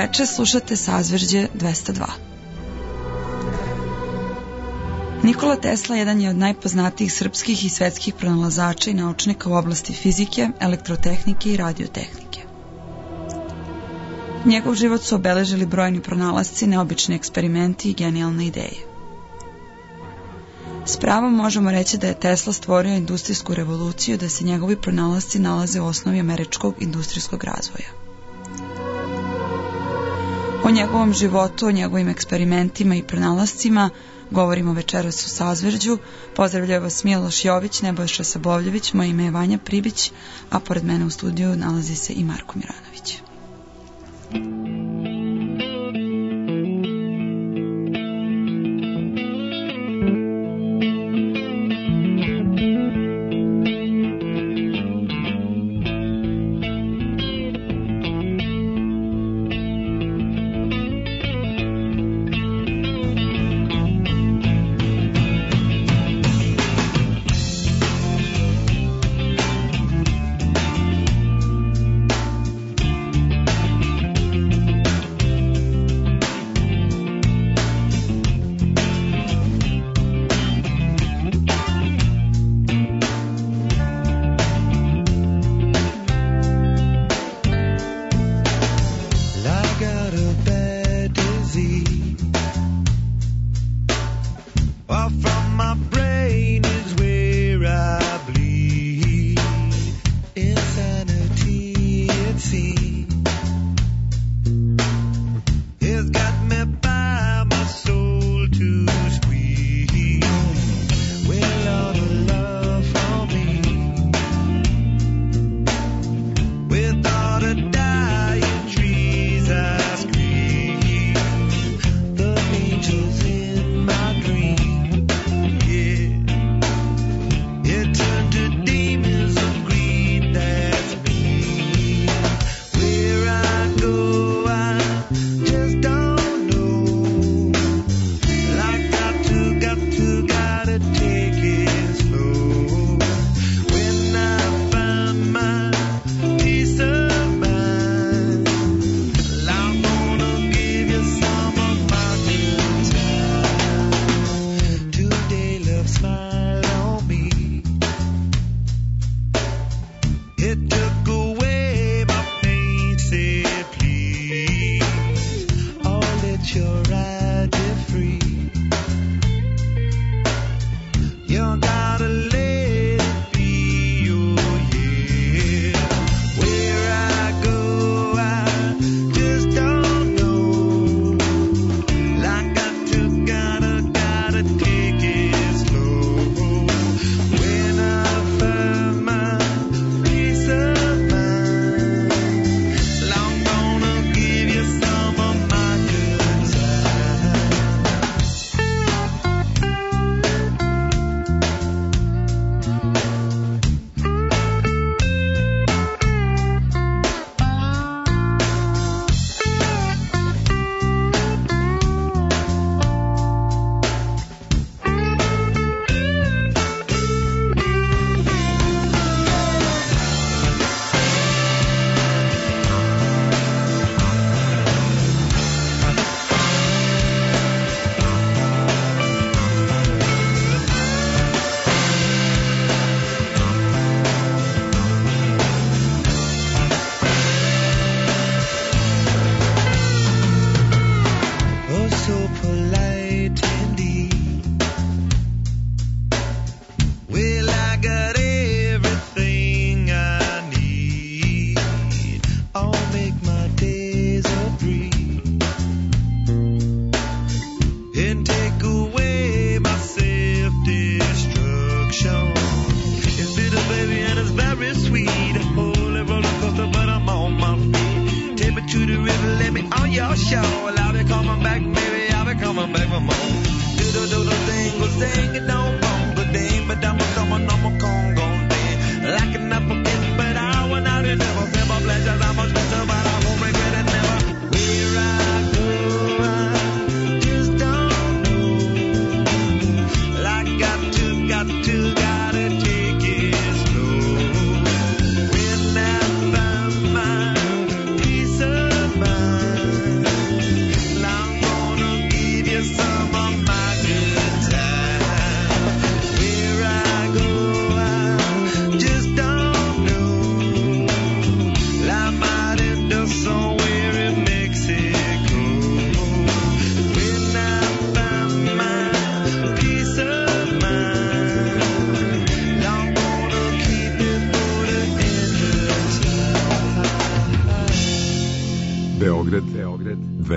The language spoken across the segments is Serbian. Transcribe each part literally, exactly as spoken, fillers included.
veče, slušate Sazvežđe dvesta dva. Nikola Tesla jedan je od najpoznatijih srpskih i svetskih pronalazača i naučnika u oblasti fizike, elektrotehnike i radiotehnike. Njegov život su obeležili brojni pronalasci, neobični eksperimenti i genijalne ideje. S pravom možemo reći da je Tesla stvorio industrijsku revoluciju, da se njegovi pronalasci nalaze u osnovi američkog industrijskog razvoja. O njegovom životu, o njegovim eksperimentima i pronalascima govorimo večeras u Sazvežđu. Pozdravljaju vas Miloš Jović, Nebojša Sabovljević, moje ime je Vanja Pribić, a pored mene u studiju nalazi se i Marko Miranović. When I find my peace of mind,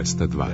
dvesta dva.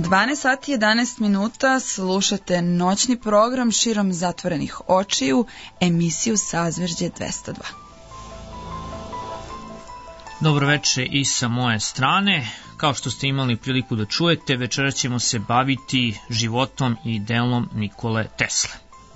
dvanaest sati i jedanaest minuta, slušate noćni program Širom zatvorenih očiju, emisiju Sazvežđe dvesta dva. Dobro večer i sa moje strane. Kao što ste imali priliku da čujete, večera ćemo se baviti životom i delom Nikole Tesle.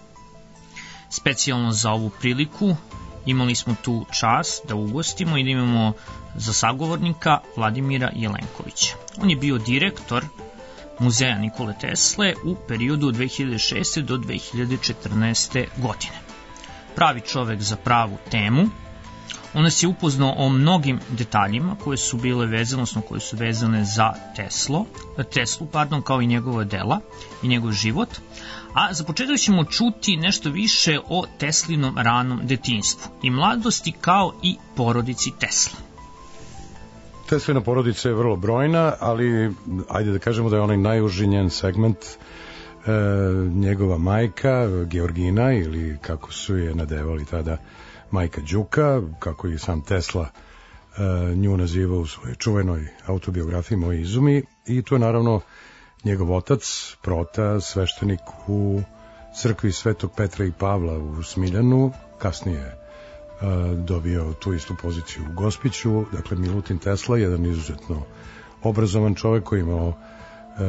Specijalno za ovu priliku imali smo tu čast da ugostimo i da imamo za sagovornika Vladimira Jelenkovića. On je bio direktor Muzeja Nikole Tesle u periodu od dve hiljade šeste do dve hiljade četrnaeste. godine. Pravi čovek za pravu temu. On nas je upoznao o mnogim detaljima koje su bile vezane, odnosno koje su vezane za Teslo, Teslu, pardon, kao i njegova dela i njegov život. A za početak ćemo čuti nešto više o Teslinom ranom detinjstvu i mladosti, kao i porodici Tesla. Teslina porodica je vrlo brojna, ali ajde da kažemo da je onaj najuži njen segment e, njegova majka, Georgina, ili kako su je nadevali tada, majka Đuka, kako je sam Tesla e, nju nazivao u svojoj čuvenoj autobiografiji Moji izumi, i to je naravno njegov otac, prota, sveštenik u crkvi Svetog Petra i Pavla u Smiljanu, kasnije e, dobio tu istu poziciju u Gospiću. Dakle, Milutin Tesla, jedan izuzetno obrazovan čovjek koji imao, e,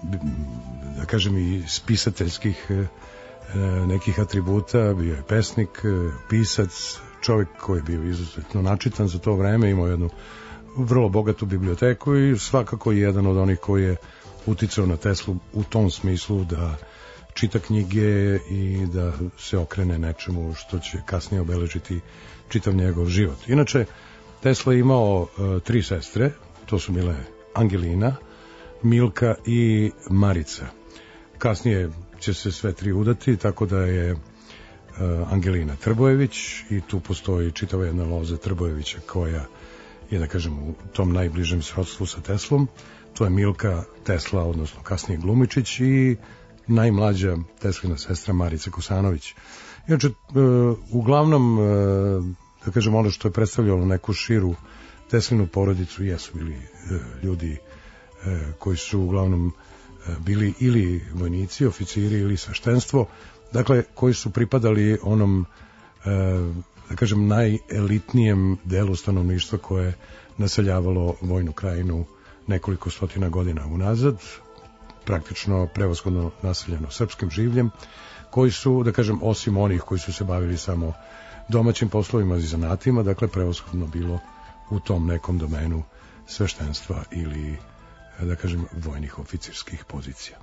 da kažem, i spisateljskih e, nekih atributa, bio je pesnik, pisac, čovjek koji je bio izuzetno načitan za to vreme, imao jednu vrlo bogatu biblioteku i svakako jedan od onih koji je uticao na Teslu u tom smislu da čita knjige i da se okrene nečemu što će kasnije obeležiti čitav njegov život. Inače, Tesla je imao uh, tri sestre, to su bile Angelina, Milka i Marica. Kasnije će se sve tri udati, tako da je uh, Angelina Trbojević, i tu postoji čitava jedna loza Trbojevića koja je, da kažem, u tom najbližem srodstvu sa Teslom. To je Milka Tesla, odnosno kasnije Glumičić, i najmlađa Teslina sestra Marica Kosanović. Inače, uh, uglavnom, uh, da kažem, ono što je predstavljalo neku širu Teslinu porodicu jesu bili uh, ljudi uh, koji su uglavnom bili ili vojnici, oficiri ili sveštenstvo, dakle, koji su pripadali onom, da kažem, najelitnijem delu stanovništva koje je naseljavalo Vojnu krajinu nekoliko stotina godina unazad, praktično prevashodno naseljeno srpskim življem, koji su, da kažem, osim onih koji su se bavili samo domaćim poslovima i zanatima, dakle, prevashodno bilo u tom nekom domenu sveštenstva ili, da kažem, vojnih oficirskih pozicija.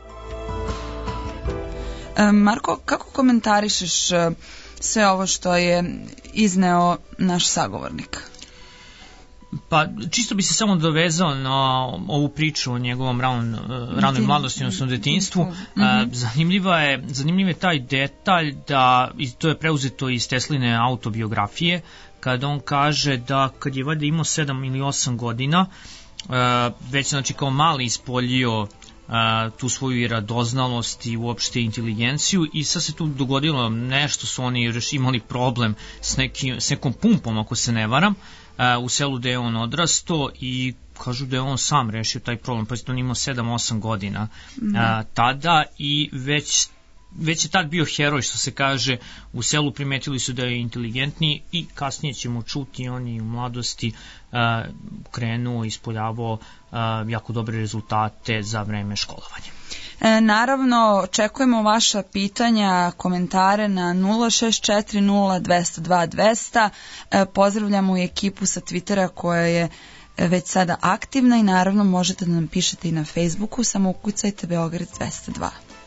Marko, kako komentarišeš sve ovo što je izneo naš sagovornik? Pa, čisto bi se samo dovezao na ovu priču o njegovom ranom, ranoj mladosti, odnosno detinjstvu. Mm-hmm. Zanimljiva je, zanimljiv je taj detalj da, i to je preuzeto iz Tesline autobiografije, kada on kaže da kad je valjda imao sedam ili osam godina, već, znači, kao mali ispoljio tu svoju i radoznalost i uopšte inteligenciju, i sad se tu dogodilo nešto, su oni još imali problem s, neki, s nekom pumpom, ako se ne varam, u selu gde je on odrasto, i kažu da je on sam rešio taj problem, pa je on imao sedam osam godina mm. a, tada, i već već je tad bio heroj, što se kaže, u selu primetili su da je inteligentniji, i kasnije ćemo čuti, on je u mladosti uh, krenuo, ispoljavao uh, jako dobre rezultate za vreme školovanja. E, naravno, očekujemo vaša pitanja, komentare na nula šest četiri nula dvesta dva dvesta. E, pozdravljamo i ekipu sa Twittera koja je već sada aktivna, i naravno možete da nam pišete i na Facebooku, samo ukucajte Beograd dvesta dva.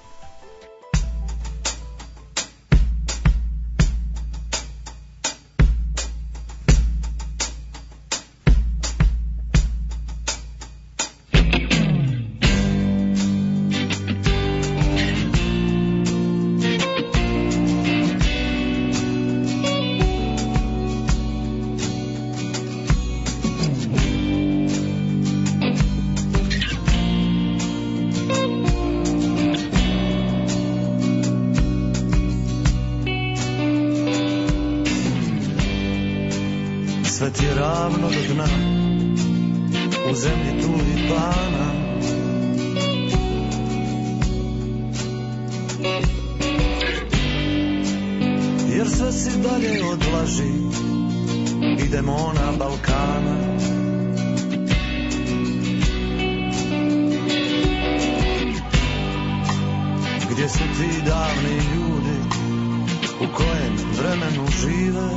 Svet je ravno do dna, u zemlji tulipana, sve si dalje odlaži, idemo na Balkana. Gdje su ti davni ljudi, u kojem vremenu žive?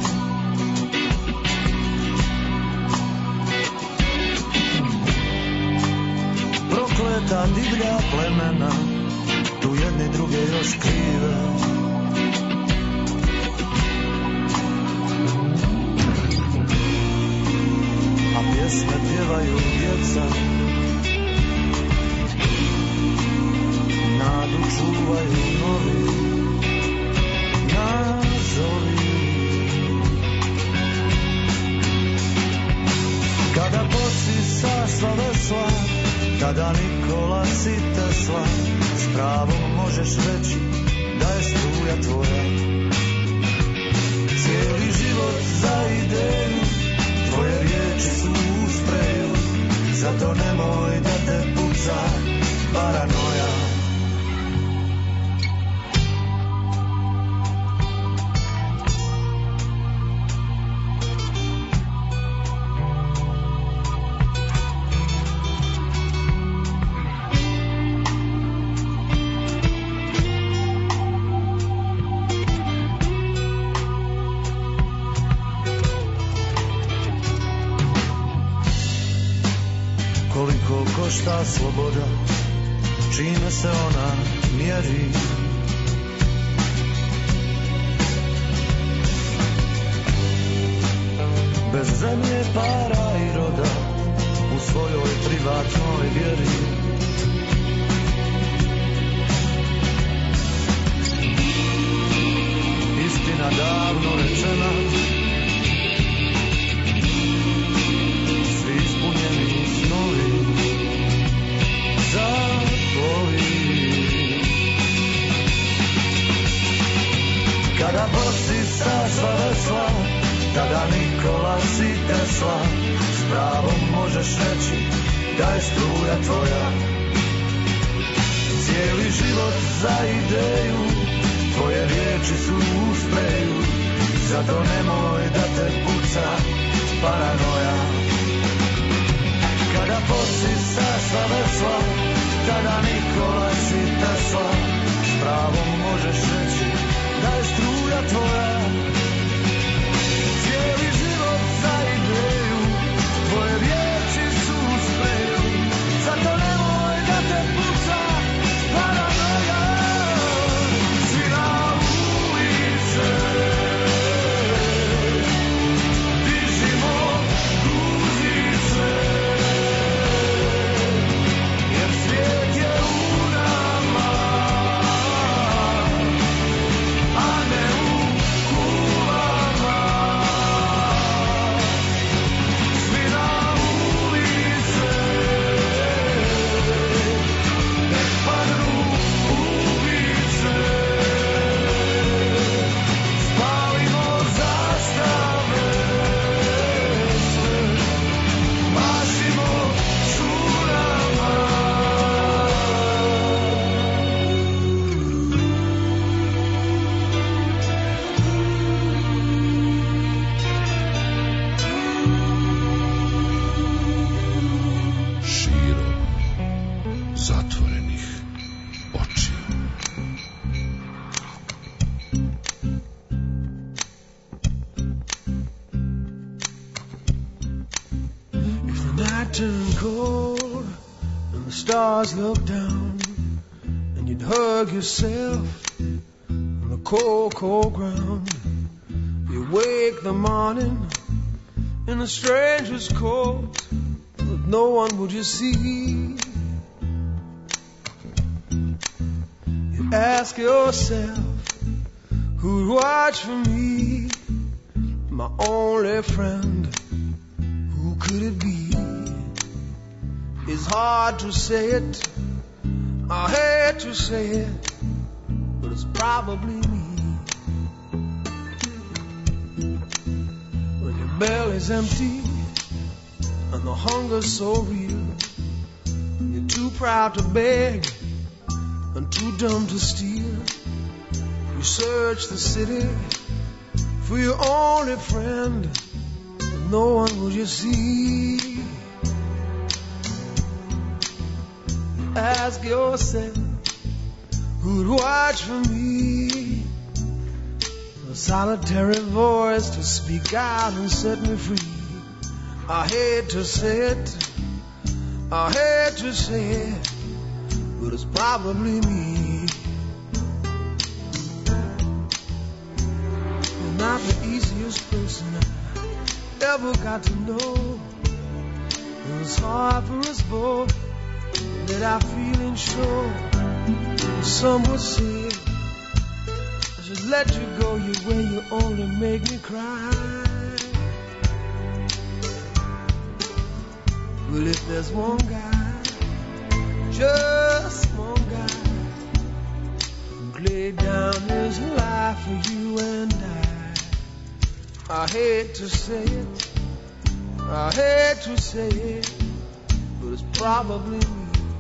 Prokleta divlja plemena, tu jedni druge još krive. A pjesme pjevaju djeca, nadu čuvaju novi nazovi. Kada posisa sva vesla, tada Nikola si Tesla, s pravom možeš reći da je struja tvoja. Cijeli život za ideju, tvoje riječi su u spreju, zato nemoj da te puca paranoja. Košta sloboda, čime se ona mjeri? Bez zemlje, para i roda, u svojoj privatnoj vjeri. Istina davno rečena, svi ispunjeni snovi zatvori. Kada posisa sva vesla, tada Nikola si Tesla, s pravom možeš reći da je struja tvoja. Cijeli život za ideju, tvoje riječi su u spreju, zato nemoj da te puca paranoja. Kada posisa sva vesla, tada Nikola si Tesla, s pravom možeš reći da je struja tvoja. Cijeli život za ideju, tvoje riječi su u spreju, zato nemoj da te puca paranoja. Svi na ulice dižimo guzice, jer svijet je u nama, a ne u kulama. Svi na ulice, nek padnu ulice, spalimo zastave sve, mašimo šurama. Širom zatvorenih očiju. If the night turned cold and the stars looked down, and you'd hug yourself on the cold, cold ground, you wake the morning in a stranger's coat, with no one would you see. You ask yourself, who'd watch for me, my only friend, who could it be? It's hard to say it, I hate to say it, but it's probably me. When your belly's empty and the hunger's so real, you're too proud to beg and too dumb to steal. You search the city for your only friend, no one will you see. Ask yourself, who'd watch for me? A solitary voice to speak out and set me free. I hate to say it, I hate to say it, but it's probably me. You're not the easiest person I ever got to know. It was hard for us both, that our feelings show. Some would say I should let you go your way, you only make me cry. Well, if there's one guy, just one guy, who laid down his life for you and I, I hate to say it, I hate to say it, but it's probably me.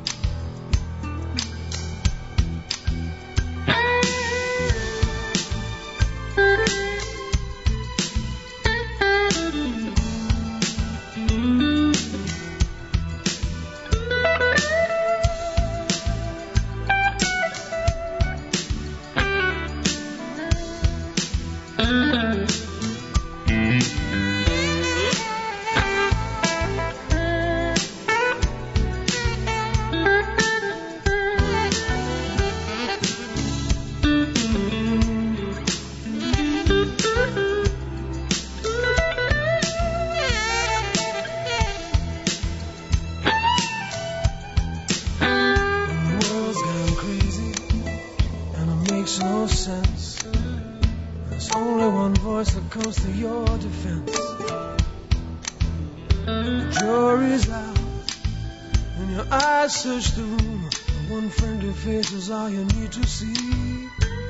Search the room, and one friendly face is all you need to see.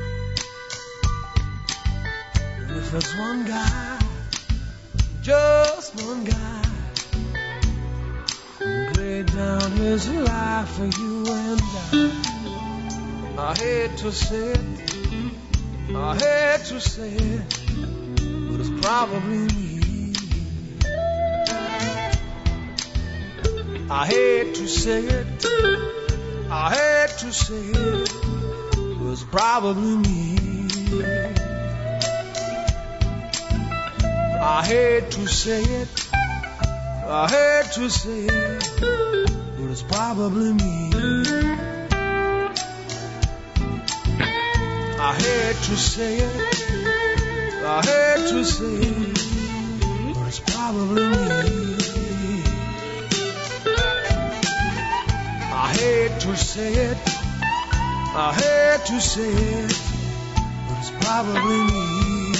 And if there's one guy, just one guy, who laid down his life for you and I, I hate to say it, I hate to say it, but it's probably me. I hate to say it, I hate to say it, it was probably me. I hate to say it, I hate to say it, but it's probably me. I hate to say it, I hate to say it, but it's probably me. I hate to say it, I hate to say it, but it's probably me.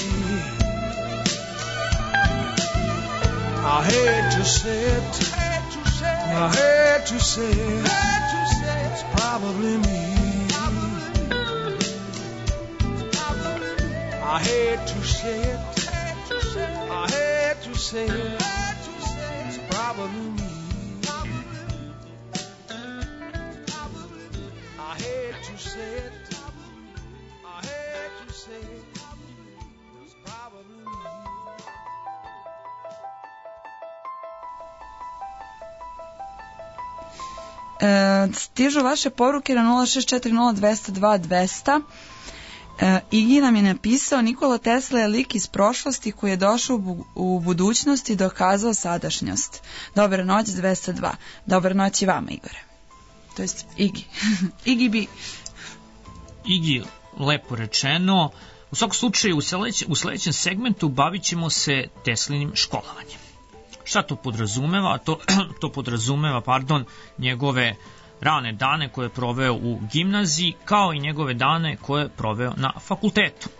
I hate to say it, I hate to say it, it's probably me. I hate to say it, I hate to say it, it's probably me. I hate to say it, I hate to say it, it's probably me. E, stižu vaše poruke na nula šest četiri nula dva zero dva dva zero zero. E, Igi nam je napisao: Nikola Tesla je lik iz prošlosti koji je došao u, bu- u budućnosti i dokazao sadašnjost. Dobra noć dva zero dva. Dobra noć i vama, Igore. To jest Igi. Igi bi. Igi, lepo rečeno. U svakom slučaju, u, sljedeće, u sljedećem segmentu bavit ćemo se Teslinim školovanjem. Šta to podrazumeva? To, to podrazumeva, pardon, njegove rane dane koje je proveo u gimnaziji, kao i njegove dane koje je proveo na fakultetu.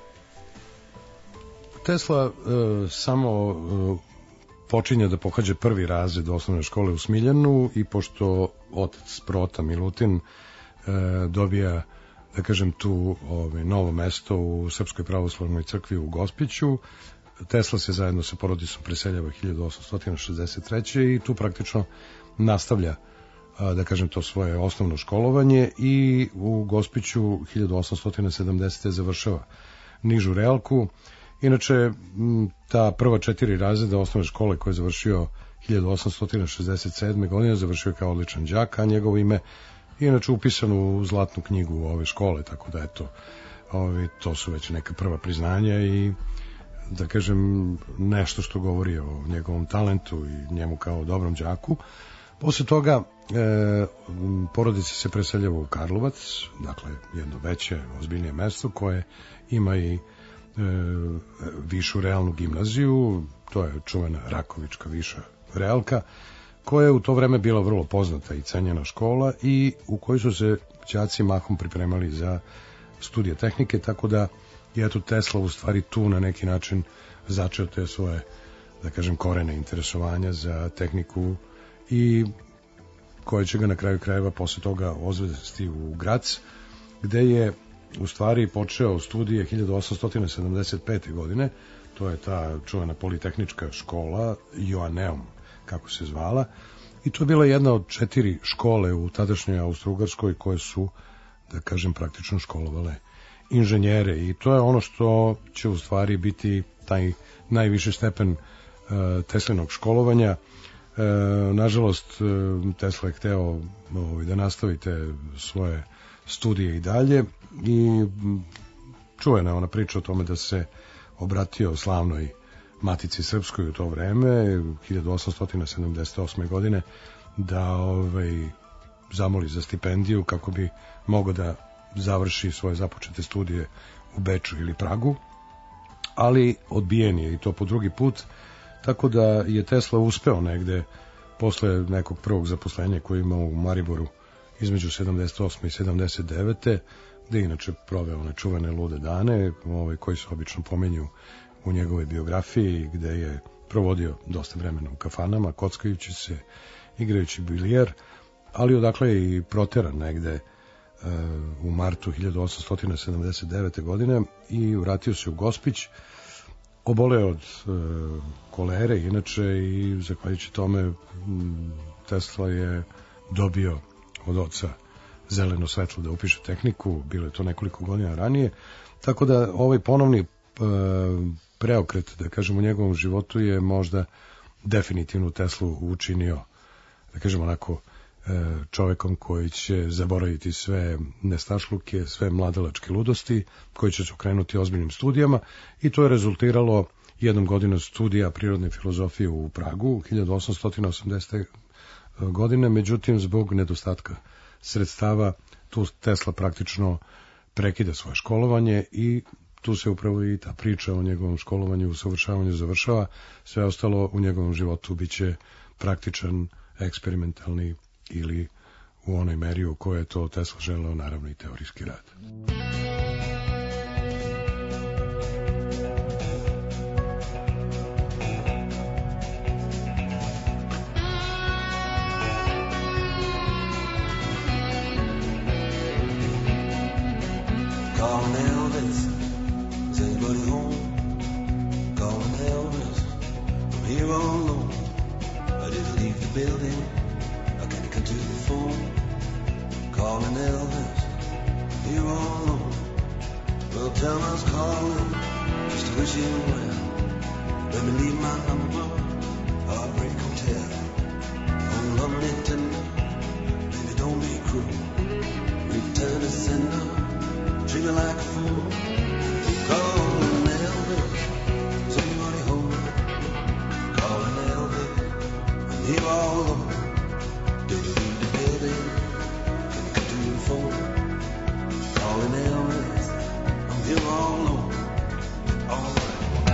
Tesla uh, samo uh, počinje da pohađa prvi razred osnovne škole u Smiljanu i pošto otac Prota Milutin uh, dobija, da kažem, tu ove, novo mesto u Srpskoj pravoslavnoj crkvi u Gospiću, Tesla se zajedno sa porodicom preseljava hiljadu osamsto šezdeset treće i tu praktično nastavlja, da kažem, to svoje osnovno školovanje i u Gospiću hiljadu osamsto sedamdesete završava nižu realku Inače, ta prva četiri razreda osnovne škole koje je završio hiljadu osamsto šezdeset sedme. godine, završio kao odličan đak, a njegovo ime je inače upisano u zlatnu knjigu ove škole, tako da eto, ovi, to su već neka prva priznanja i da kažem nešto što govori o njegovom talentu i njemu kao dobrom đaku. Posle toga e, porodica se preseljava u Karlovac, dakle jedno veće, ozbiljnije mesto koje ima i e, višu realnu gimnaziju, to je čuvena Rakovička viša realka, koja je u to vreme bila vrlo poznata i cenjena škola i u kojoj su se đaci mahom pripremali za studije tehnike, tako da je eto Tesla u stvari tu na neki način začeo te svoje, da kažem, korene interesovanja za tehniku i koje će ga na kraju krajeva posle toga odvesti u Grac, gde je u stvari počeo studije hiljadu osamsto sedamdeset pete. godine, to je ta čuvena politehnička škola, Joanneum, kako se zvala, i to je bila jedna od četiri škole u tadašnjoj Austro-Ugarskoj koje su, da kažem, praktično školovale inženjere i to je ono što će u stvari biti taj najviši stepen uh, Teslinog školovanja. E, nažalost, Tesla je hteo ovaj, da nastavite svoje studije i dalje i čujena je ona priča o tome da se obratio slavnoj Matici Srpskoj u to vreme, hiljadu osamsto sedamdeset osme. godine, da ovaj, zamoli za stipendiju kako bi mogao da završi svoje započete studije u Beču ili Pragu, ali odbijen je i to po drugi put, tako da je Tesla uspeo negde posle nekog prvog zaposlenja koje je imao u Mariboru između sedamdeset osme i sedamdeset devete. gde je inače proveo one čuvene lude dane, ovaj, koji se obično pomenju u njegovoj biografiji, gde je provodio dosta vremena u kafanama, kockajući se, igrajući bilijer, ali odakle je i proteran negde uh, u martu hiljadu osamsto sedamdeset devete. godine i vratio se u Gospić, oboleo od uh, kolere inače i zahvaljujući tome m, Tesla je dobio od oca zeleno svetlo da upiše tehniku, bilo je to nekoliko godina ranije, tako da ovaj ponovni uh, preokret, da kažem, u njegovom životu je možda definitivno Teslu učinio, da kažem onako, uh, čovekom koji će zaboraviti sve nestašluke, sve mladalačke ludosti, koji će se okrenuti ozbiljnim studijama i to je rezultiralo jednom godinom studija prirodne filozofije u Pragu, hiljadu osamsto osamdesete. godine, međutim, zbog nedostatka sredstava, tu Tesla praktično prekida svoje školovanje i tu se upravo i ta priča o njegovom školovanju i usavršavanju završava. Sve ostalo u njegovom životu biće praktičan, eksperimentalni ili u onoj meri u kojoj je to Tesla želeo, naravno i teorijski rad. Calling Elvis, is anybody home? Calling Elvis, I'm here all alone. I didn't leave the building, I can't come to the phone. Calling Elvis, I'm here all alone. Well, tell me I was calling, just to wish you well. Let me leave my number, Heartbreak Hotel. Oh, love me tender, baby don't be cruel. Return to sender, treat me like a fool. Calling Elvis, is anybody home? Calling Elvis, I'm here all alone. Did you leave the building? Can you come to the phone? Calling Elvis, I'm here all alone. All right.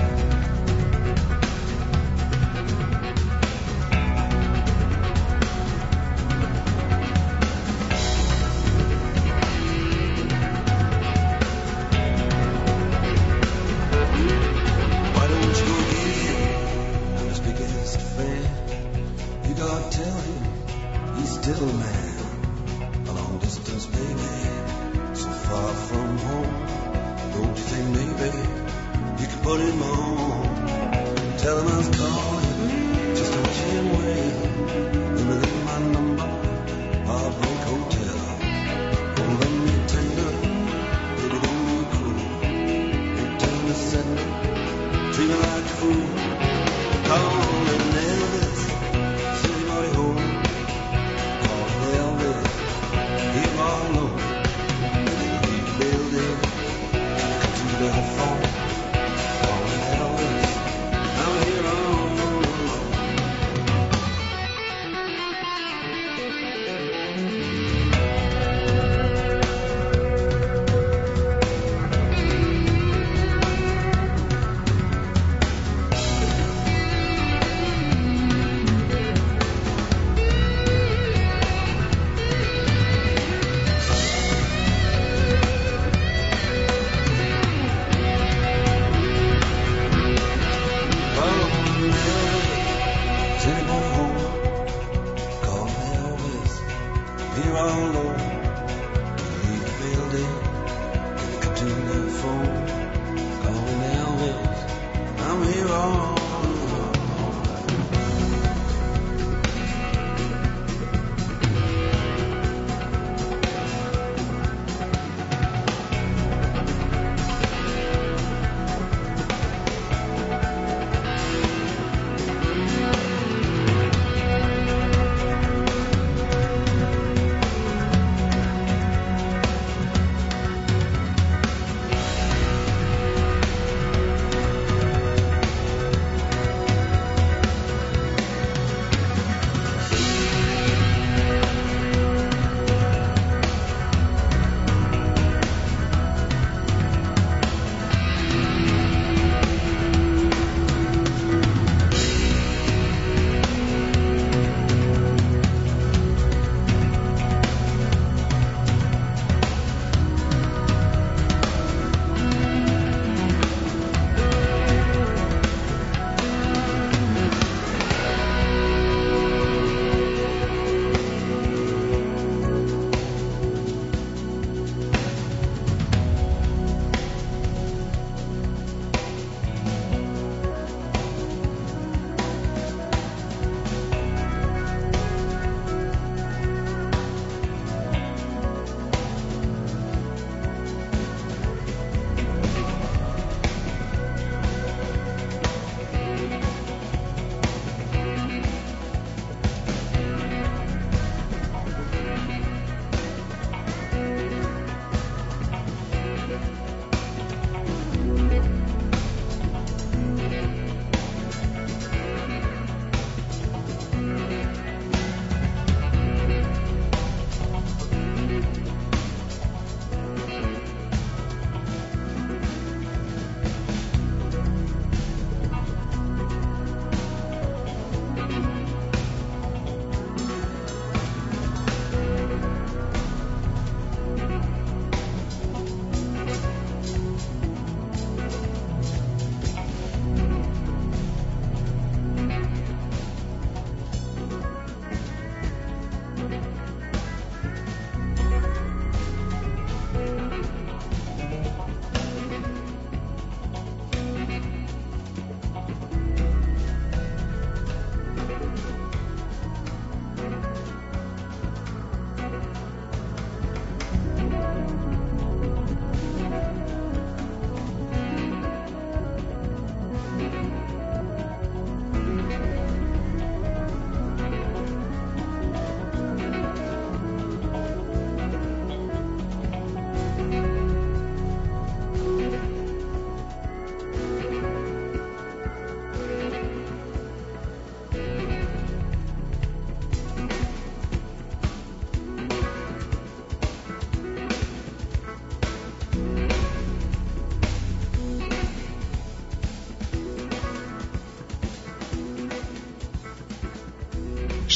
Still man, a long distance baby, so far from home. Don't you think maybe you could put him on? Tell him I was calling, just to wish him well. Let me leave my number, Heartbreak Hotel. Oh, let me tender, baby don't be cruel. Return to sender,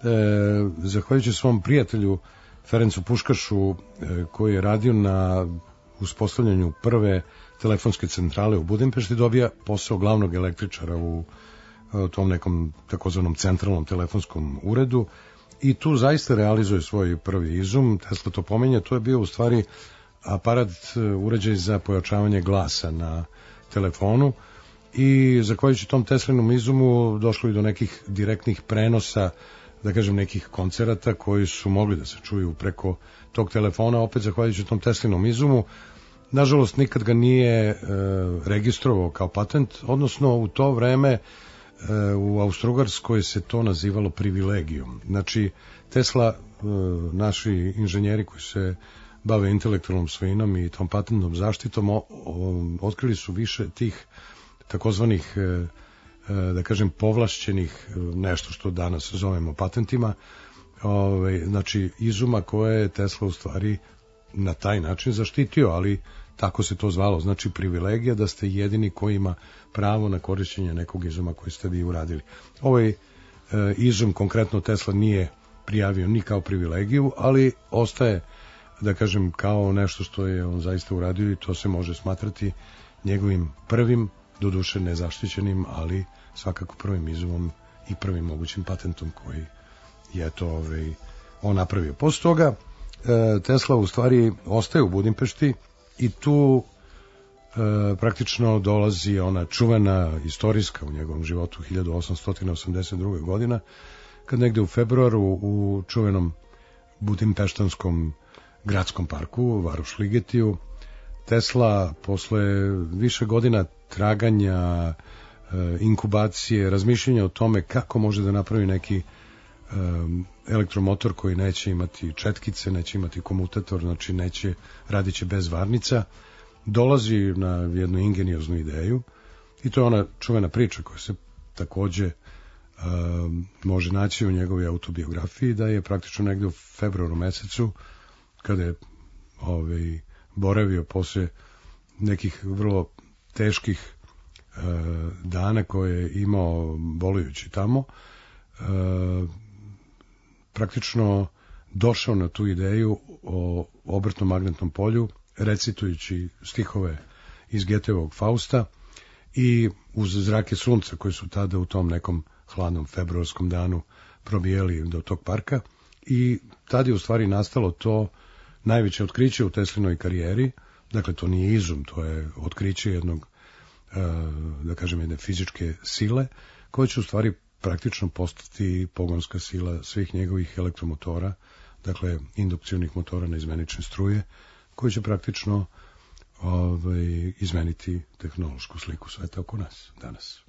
zahvaljujući svom prijatelju Ferencu Puškašu, koji je radio na uspostavljanju prve telefonske centrale u Budimpešti, dobija posao glavnog električara u tom nekom takozvanom centralnom telefonskom uredu i tu zaista realizuje svoj prvi izum. Tesla to pomenja, to je bio u stvari aparat, uređaj za pojačavanje glasa na telefonu i zahvaljujući tom Teslinom izumu došlo i do nekih direktnih prenosa, da kažem nekih koncerata koji su mogli da se čuju preko tog telefona, opet zahvaljujući tom Teslinom izumu. Nažalost, nikad ga nije e, registrovao kao patent, odnosno u to vreme e, u Austrougarskoj se to nazivalo privilegijom. Znači, Tesla, e, naši inženjeri koji se bave intelektualnom svojinom i tom patentnom zaštitom, o, o, otkrili su više tih takozvanih, e, e, da kažem, povlašćenih, e, nešto što danas zovemo patentima, ove, znači izuma koje je Tesla u stvari na taj način zaštitio, ali tako se to zvalo, znači privilegija da ste jedini koji ima pravo na korišćenje nekog izuma koji ste vi uradili. Ovaj e, izum konkretno Tesla nije prijavio ni kao privilegiju, ali ostaje, da kažem, kao nešto što je on zaista uradio i to se može smatrati njegovim prvim, doduše nezaštićenim, ali svakako prvim izumom i prvim mogućim patentom koji je to ovaj, on napravio. Posle toga Tesla u stvari ostaje u Budimpešti i tu e, praktično dolazi ona čuvena istorijska u njegovom životu hiljadu osamsto osamdeset druge godina, kad negde u februaru u čuvenom budimpeštanskom gradskom parku Varošligetiju Tesla posle više godina traganja, e, inkubacije, razmišljanja o tome kako može da napravi neki Um, elektromotor koji neće imati četkice, neće imati komutator, znači neće, radit će bez varnica, dolazi na jednu ingenioznu ideju i to je ona čuvena priča koja se takođe um, može naći u njegovoj autobiografiji, da je praktično negde u februaru mesecu, kada je ovaj, boravio posle nekih vrlo teških uh, dana koje je imao bolujući tamo, uh, praktično došao na tu ideju o obrtnom magnetnom polju, recitujući stihove iz Goetheovog Fausta i uz zrake sunca koji su tada u tom nekom hladnom februarskom danu probijeli do tog parka i tada je u stvari nastalo to najveće otkriće u Teslinoj karijeri. Dakle, to nije izum, to je otkriće jednog, da kažem, jedne fizičke sile koja će u stvari praktično postati pogonska sila svih njegovih elektromotora, dakle indukcionih motora na izmenične struje, koji će praktično ovaj, izmeniti tehnološku sliku sveta oko nas danas.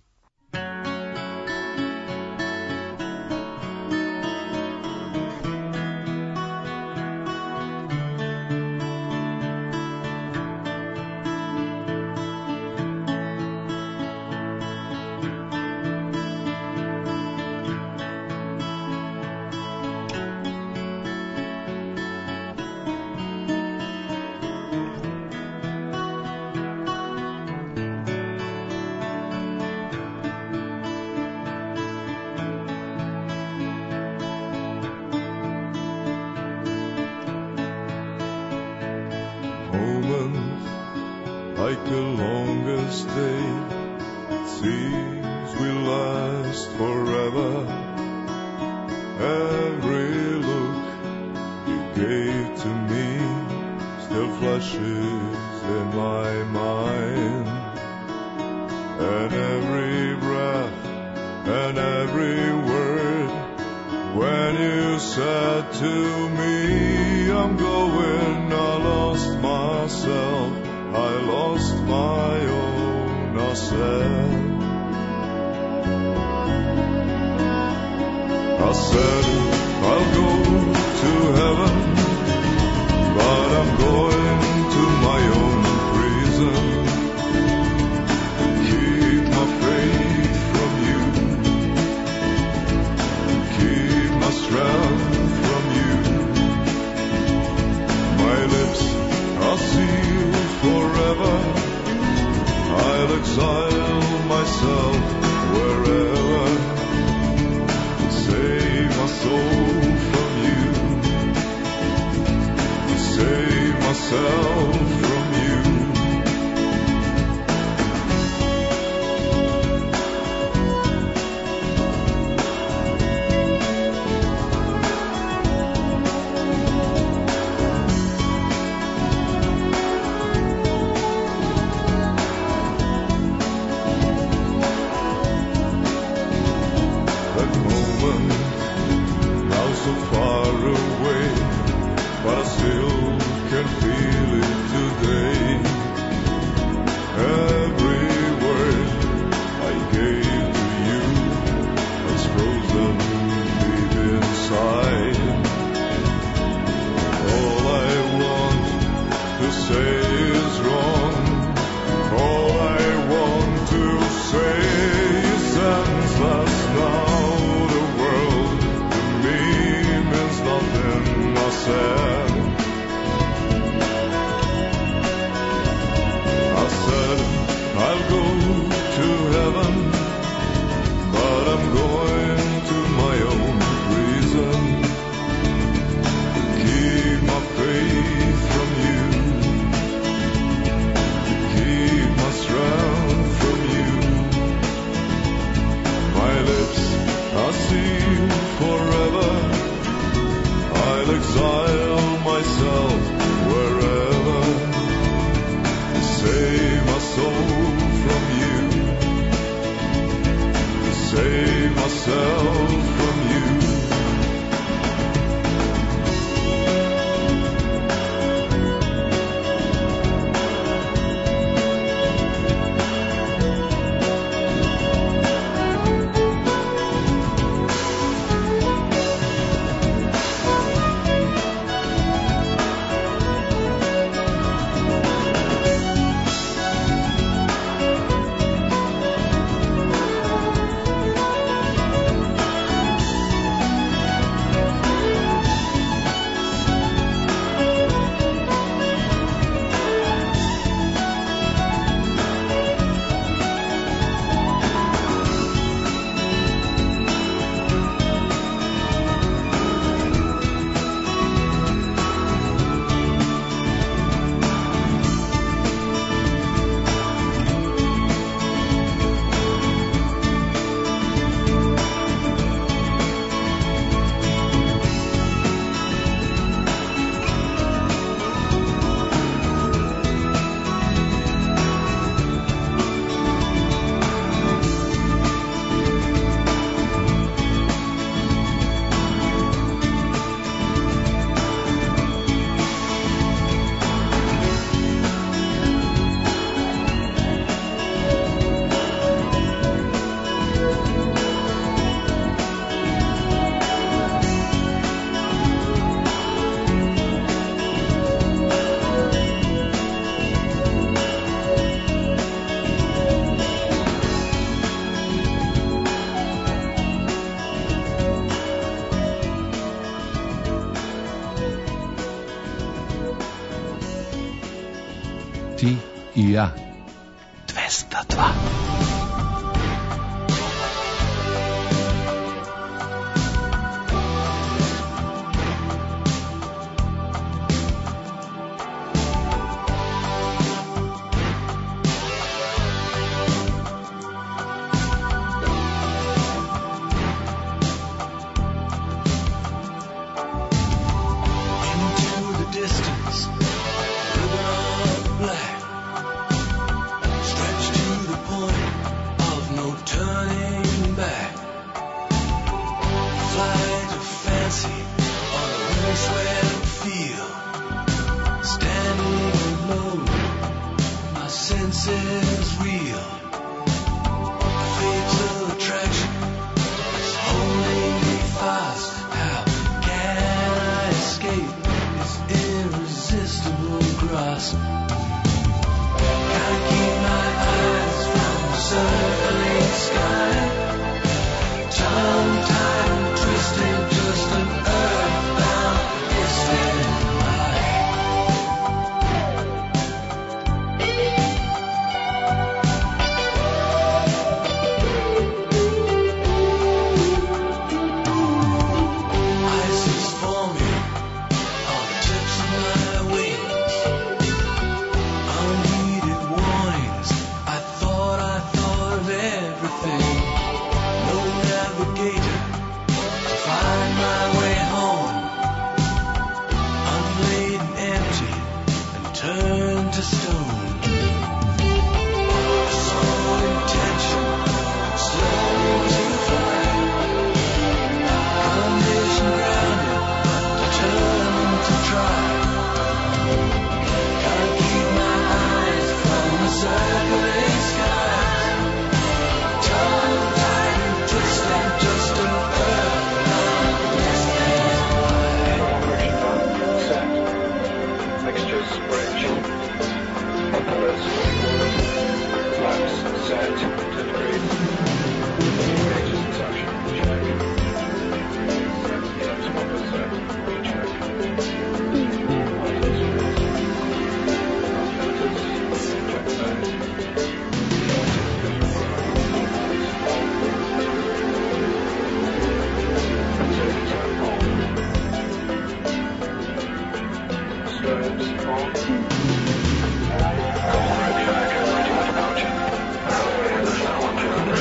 Exile myself wherever, save my soul. soul from you, to save myself from you. Ti i ja. dvesta dva. Thank you.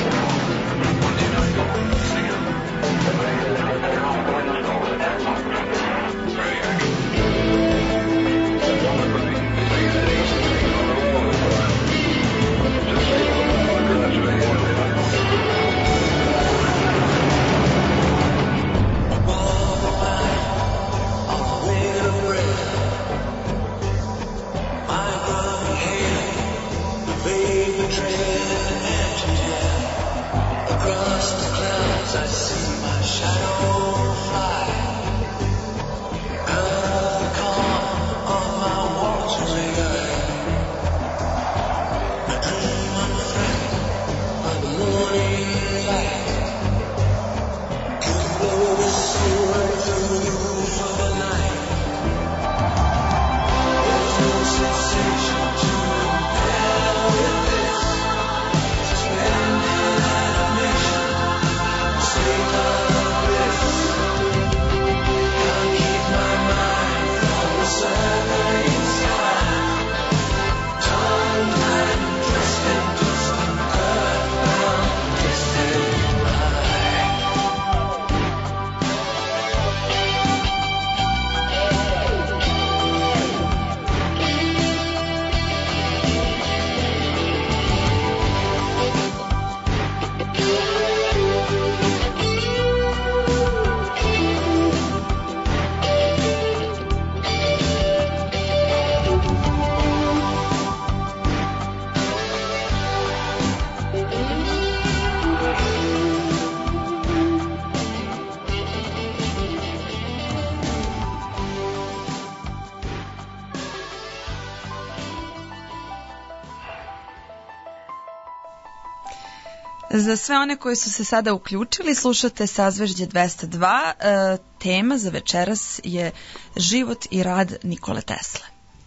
Za sve one koji su se sada uključili, slušate Sazvežđe dvesta dva. E, tema za večeras je život i rad Nikole Tesle.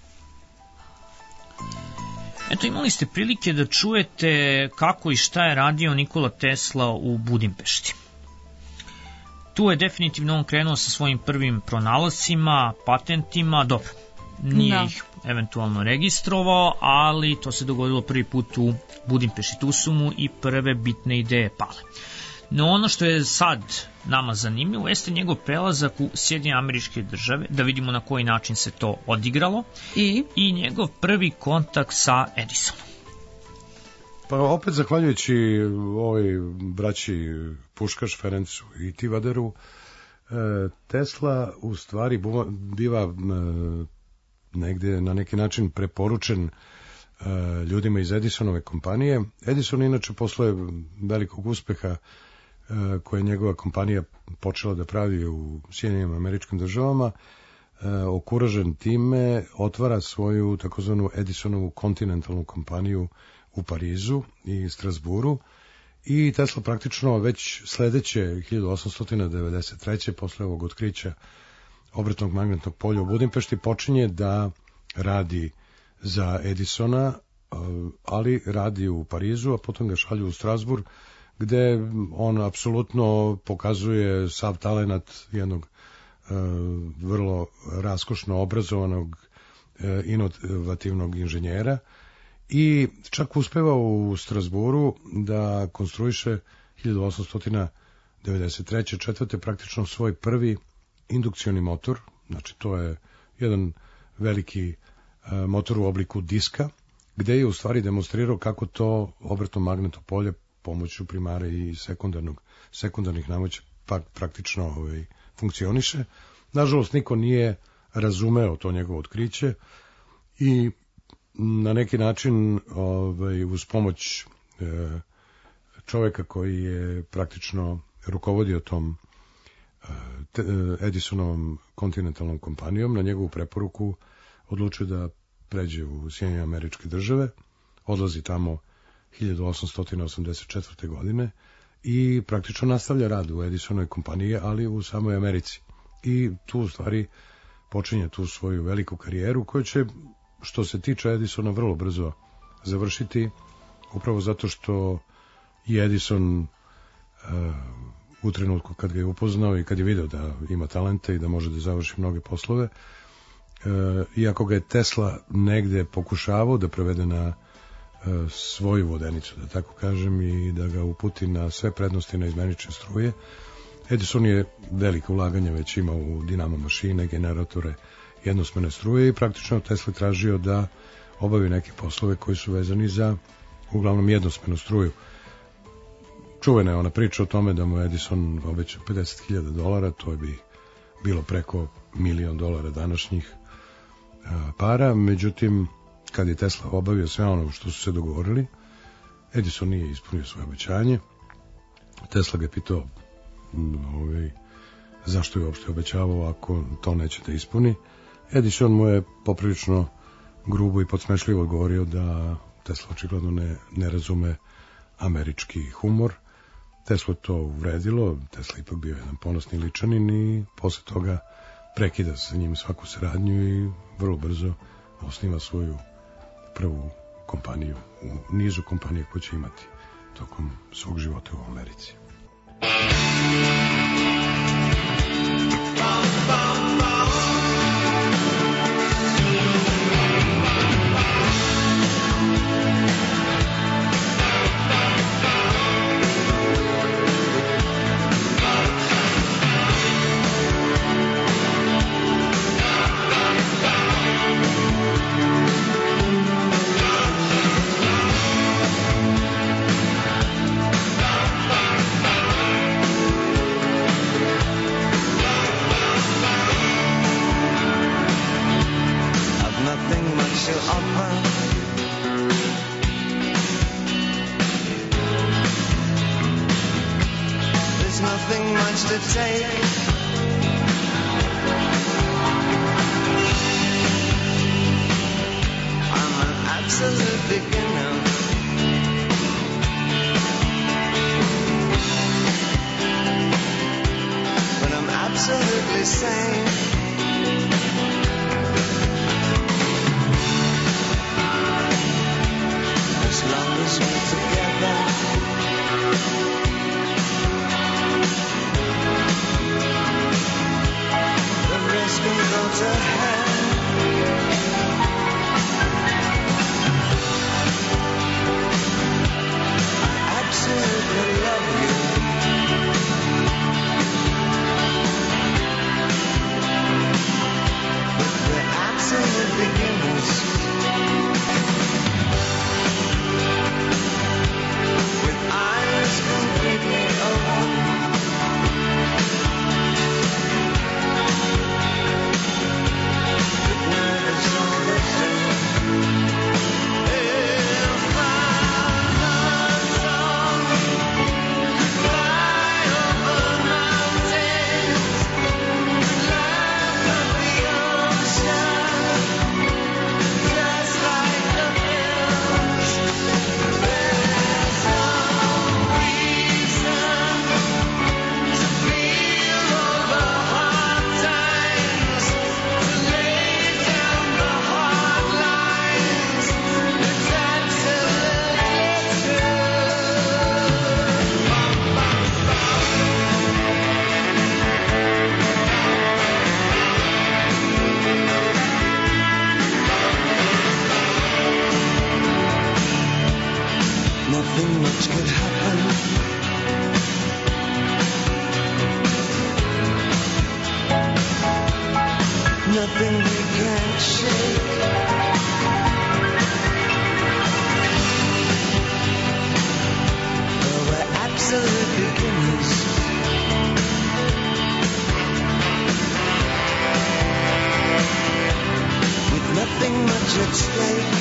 Eto, imali ste prilike da čujete kako i šta je radio Nikola Tesla u Budimpešti. Tu je definitivno on krenuo sa svojim prvim pronalascima, patentima, dobro, nije no. ih eventualno registrovao, ali to se dogodilo prvi put u Budimpešti. Tu su mu i prve bitne ideje pale. No ono što je sad nama zanimljivo jeste njegov prelazak u Sjedinjene Američke Države, da vidimo na koji način se to odigralo, i, i njegov prvi kontakt sa Edisonom. Pa opet zahvaljujući ovoj braći Puškaš, Ferencu i Tivaderu, Tesla u stvari biva negde na neki način preporučen ljudima iz Edisonove kompanije. Edison inače posle velikog uspeha koje je njegova kompanija počela da pravi u Sjedinjenim Američkim Državama, okuražen time otvara svoju takozvanu Edisonovu kontinentalnu kompaniju u Parizu i Strasburu, i Tesla praktično već sledeće hiljadu osamsto devedeset treće posle ovog otkrića obratnog magnetnog polja u Budimpešti počinje da radi za Edisona, ali radi u Parizu, a potom ga šalju u Strasburg, gde on apsolutno pokazuje sav talenat jednog e, vrlo raskošno obrazovanog, e, inovativnog inženjera, i čak uspeva u Strasburu da konstruiše hiljadu osamsto devedeset treće četvrte praktično svoj prvi indukcioni motor, znači to je jedan veliki e, motor u obliku diska, gde je u stvari demonstrirao kako to obratno magnetno polje pomoću primare i sekundarnog, sekundarnih namoća pa praktično ovaj, funkcioniše. Nažalost, niko nije razumeo to njegovo otkriće i na neki način ovaj, uz pomoć e, čoveka koji je praktično rukovodio tom e, te, Edisonovom kontinentalnom kompanijom, na njegovu preporuku odlučio da pređe u Sjedinjene Američke Države, odlazi tamo hiljadu osamsto osamdeset četvrte godine i praktično nastavlja rad u Edisonovoj kompaniji, ali u samoj Americi. I tu u stvari počinje tu svoju veliku karijeru, koju će, što se tiče Edisona, vrlo brzo završiti, upravo zato što je Edison uh, u trenutku kad ga je upoznao i kad je video da ima talente i da može da završi mnoge poslove, uh, iako ga je Tesla negde pokušavao da prevede na uh, svoju vodenicu, da tako kažem, i da ga uputi na sve prednosti na izmenične struje, Edison je velike ulaganja već imao u dinamo mašine, generatore, jednosmerne struje, i praktično Tesla tražio da obavi neke poslove koji su vezani za uglavnom jednosmernu struju. Čuvena je ona priča o tome da mu Edison obećao pedeset hiljada dolara, to je bi bilo preko milion dolara današnjih a, para, međutim, kad je Tesla obavio sve ono što su se dogovorili, Edison nije ispunio svoje obećanje. Tesla ga je pitao ovaj, zašto je uopšte obećavao ako to neće da ispuni. Edison mu je poprilično grubo i podsmešljivo odgovorio da Tesla očigledno ne, ne razume američki humor. Tesla to uvredilo, Tesla ipak bio jedan ponosni ličanin i posle toga prekida sa njim svaku saradnju i vrlo brzo osniva svoju prvu kompaniju u nizu kompanije koje će imati tokom svog života u Americi. To take I'm an absolute beginner but I'm absolutely sane as long as we're together can go to hell. I absolutely love you. But we're absolute beginners. With eyes completely open. Nothing much could happen. Nothing we can't shake. Well, we're absolute beginners. With nothing much at stake.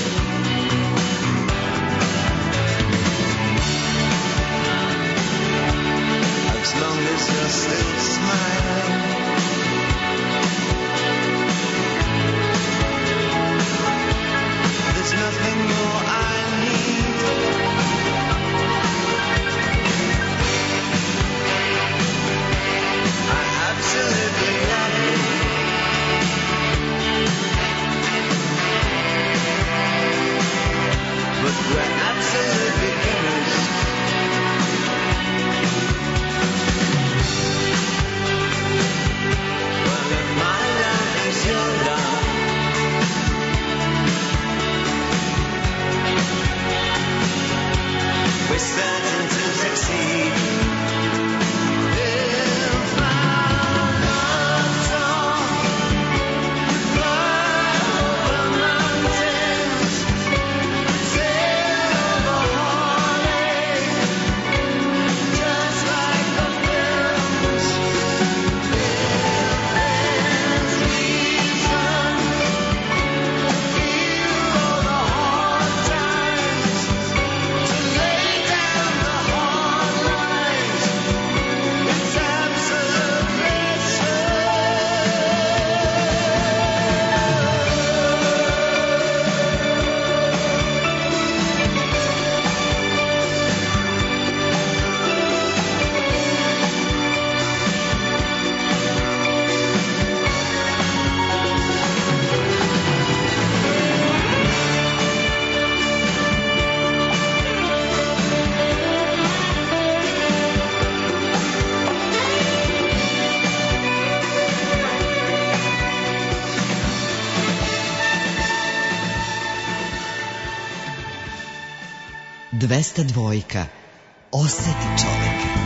As long as you're still smiling, there's nothing more I need. I absolutely love you. But we're absolute beginners. We're certain to succeed. If I'm not song, we fly over mountains, sail over dvesta dvojka. Oseti čoveka.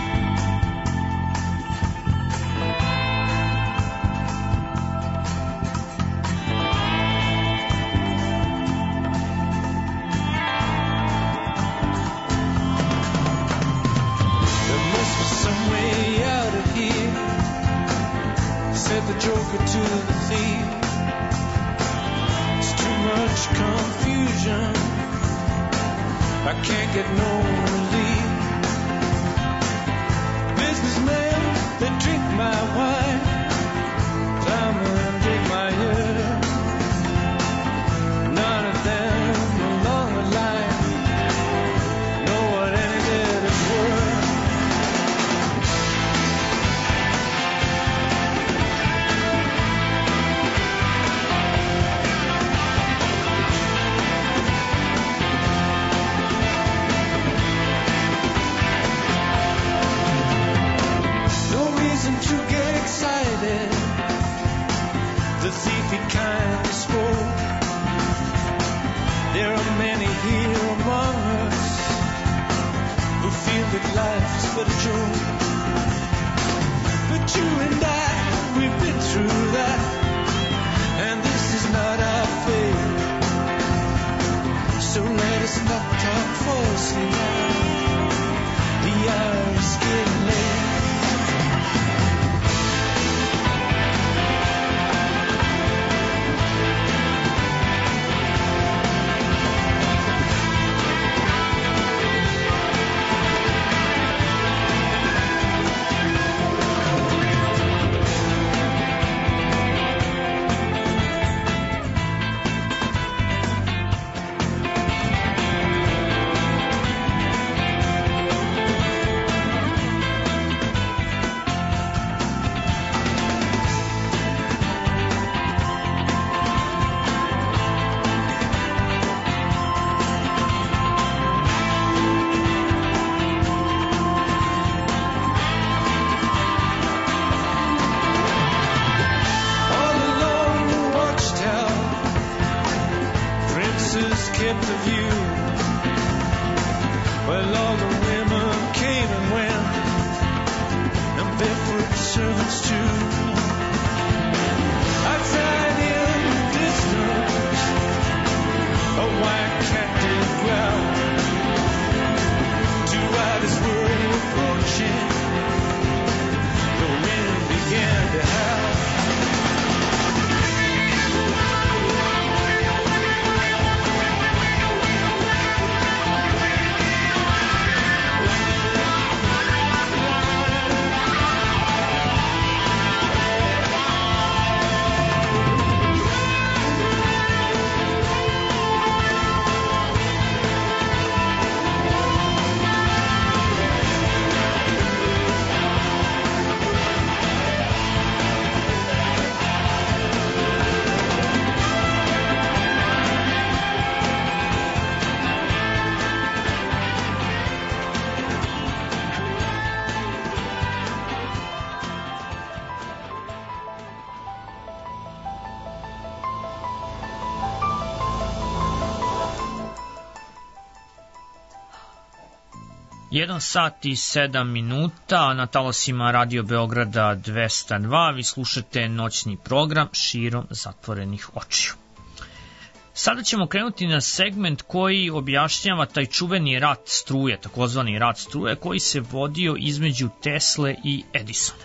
Joker to the thief. It's too much confusion. I can't get no relief. Businessmen, they drink my wine. Diamond in my ear. None of them along the line know what any bit is worth. To get excited, the thief he kindly spoke. There are many here among us who feel that life is but a joke. But you and I, we've been through that, and this is not our fate. So let us not talk falsely now. The hour is getting late. jedan sat i sedam minuta na talasima Radio Beograda dvesta dva. Vi slušate noćni program Širom zatvorenih očiju. Sada ćemo krenuti na segment koji objašnjava taj čuveni rat struje, takozvani rat struje, koji se vodio između Tesle i Edisona.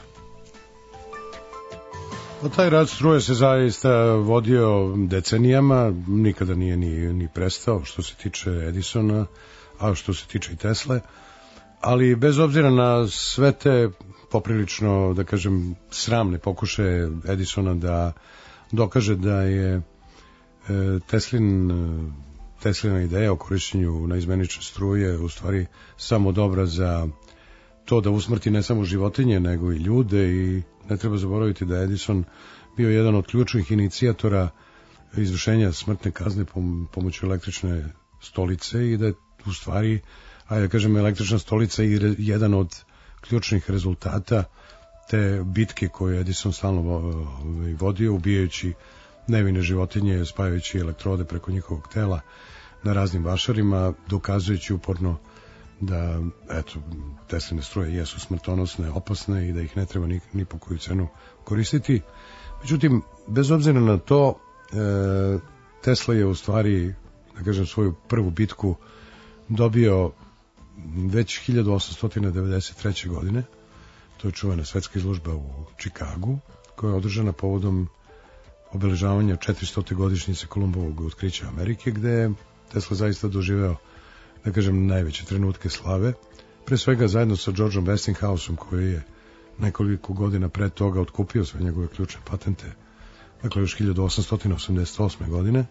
Taj rat struje se zaista vodio decenijama, nikada nije ni, ni prestao što se tiče Edisona, a što se tiče i Tesle. Ali bez obzira na sve te poprilično, da kažem, sramne pokušaje Edisona da dokaže da je Teslin, Teslina ideja o korišćenju naizmenične struje u stvari samo dobra za to da usmrti ne samo životinje nego i ljude, i ne treba zaboraviti da je Edison bio jedan od ključnih inicijatora izvršenja smrtne kazne pomoću električne stolice, i da je u stvari, ajde da kažem, električna stolica je jedan od ključnih rezultata te bitke koju Edison stalno vodio, ubijajući nevine životinje, spajajući elektrode preko njihovog tela. na raznim vašarima, dokazujući uporno da, eto, Tesline struje jesu smrtonosne, opasne i da ih ne treba ni, ni po koju cenu koristiti. Međutim, bez obzira na to, e, Tesla je u stvari, da kažem, svoju prvu bitku dobio već hiljadu osamsto devedeset treće. godine. To je čuvena svetska izložba u Čikagu, koja je održana povodom obeležavanja četiristote godišnjice Kolumbovog otkrića Amerike, gde je Tesla zaista doživeo, da kažem, najveće trenutke slave, pre svega zajedno sa Georgeom Westinghouseom, koji je nekoliko godina pre toga otkupio sve njegove ključne patente, dakle još hiljadu osamsto osamdeset osme. godine,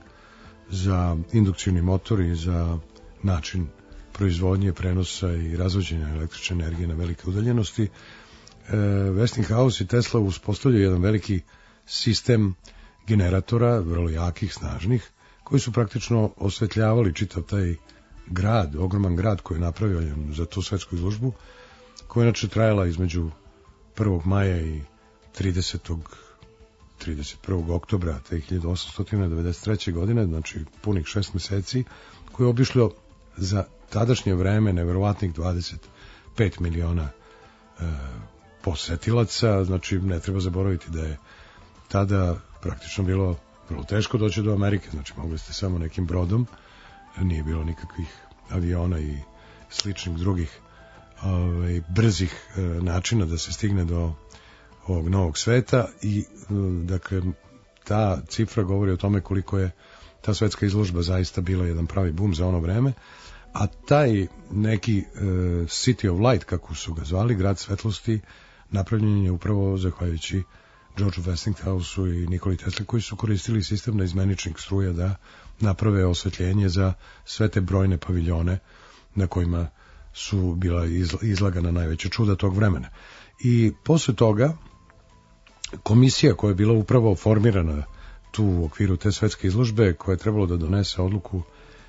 za indukcijni motor i za način proizvodnje, prenosa i razvođenja električne energije na velike udaljenosti. E, Westinghouse i Tesla uspostavljaju jedan veliki sistem generatora, vrlo jakih, snažnih, koji su praktično osvetljavali čitav taj grad, ogroman grad koji je napravio za tu svetsku izložbu, koja je inače trajala između prvog maja i tridesetog trideset prvog oktobra te hiljadu osamsto devedeset treće. godine, znači punih šest meseci, koji je obišlo za tadašnje vreme neverovatnih dvadeset pet miliona e, posetilaca. Znači ne treba zaboraviti da je tada praktično bilo vrlo teško doći do Amerike, znači mogli ste samo nekim brodom, nije bilo nikakvih aviona i sličnih drugih ovaj, brzih e, načina da se stigne do ovog novog sveta i e, dakle ta cifra govori o tome koliko je ta svetska izložba zaista bila jedan pravi bum za ono vreme, a taj neki e, City of Light, kako su ga zvali, grad svetlosti, napravljen je upravo zahvaljujući Georgeu Westinghouseu i Nikoli Tesli, koji su koristili sistem naizmeničnih struja da naprave osvetljenje za sve te brojne paviljone na kojima su bila izlagana najveća čuda tog vremena. I posle toga komisija koja je bila upravo formirana tu u okviru te svetske izložbe, koja je trebalo da donese odluku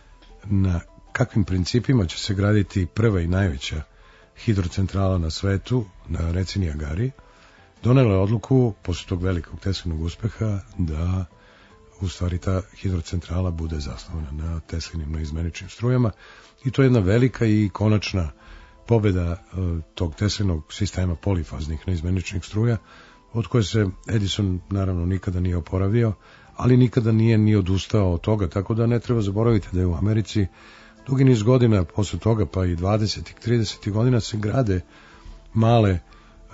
na kakvim principima će se graditi prva i najveća hidrocentrala na svetu, na reci Nijagari, donela je odluku, posle tog velikog Teslinog uspeha, da u stvari ta hidrocentrala bude zasnovana na Teslinim naizmeničnim strujama, i to je jedna velika i konačna pobeda e, tog Teslinog sistema polifaznih naizmeničnih struja, od koje se Edison naravno nikada nije oporavio, ali nikada nije ni odustao od toga, tako da ne treba zaboraviti da je u Americi dugi niz godina posle toga, pa i dvadesetih, tridesetih godina se grade male e,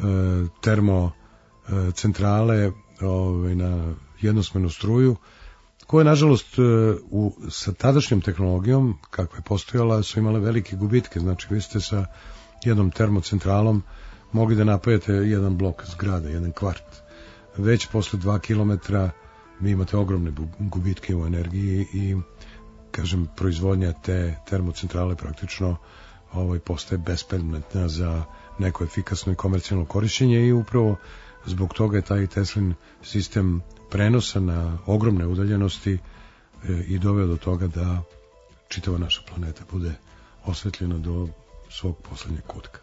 termo e, centrale ove, na jednosmenu struju, koje nažalost u, sa tadašnjom tehnologijom kakva je postojala su imale velike gubitke. Znači vi ste sa jednom termocentralom mogli da napajete jedan blok zgrada, jedan kvart. Već posle dva kilometra vi imate ogromne gubitke u energiji i, kažem, proizvodnja te termocentrale praktično ovaj, postaje bespredmetna za neko efikasno i komercijalno korišćenje, i upravo zbog toga je taj Teslin sistem prenosa na ogromne udaljenosti e, i doveo do toga da čitava naša planeta bude osvetljena do svog poslednjeg kutka.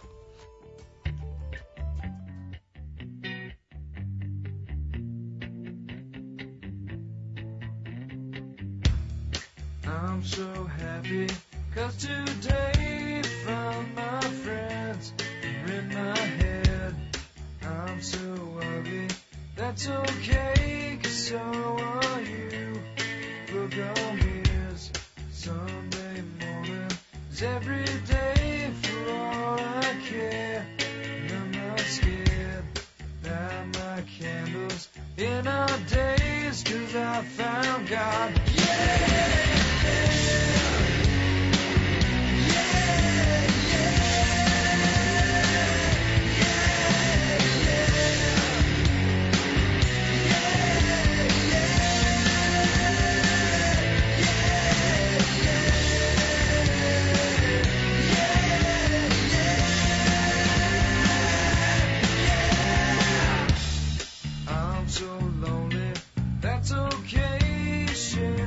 I'm so happy 'cause today found my friends are in my head. I'm so ugly, that's okay, 'cause so are you. Look on here's Sunday morning, it's every day for all I care. And I'm not scared, light my candles in our days, 'cause I found God. Yeah! I'm so lonely, that's okay, share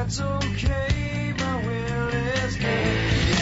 that's okay, my will is good.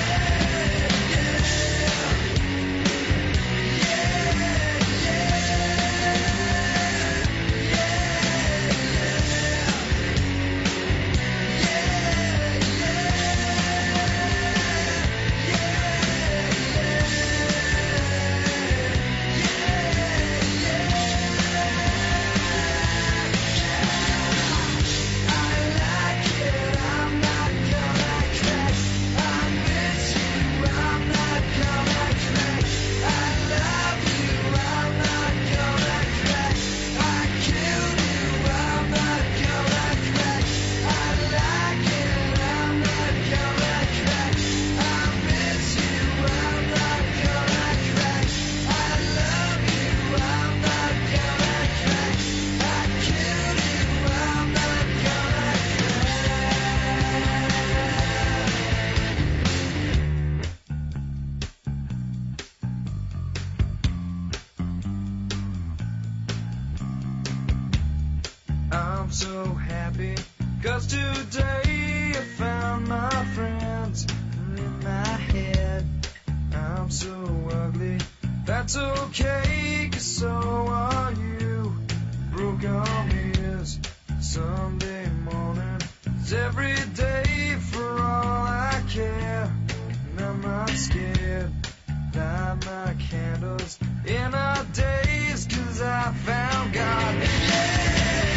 I'm so happy, 'cause today I found my friends in my head. I'm so ugly, that's okay, 'cause so are you. Broke arm is Sunday morning, it's every day for all I care. And I'm not scared, light my candles in our days, 'cause I found God. Yeah!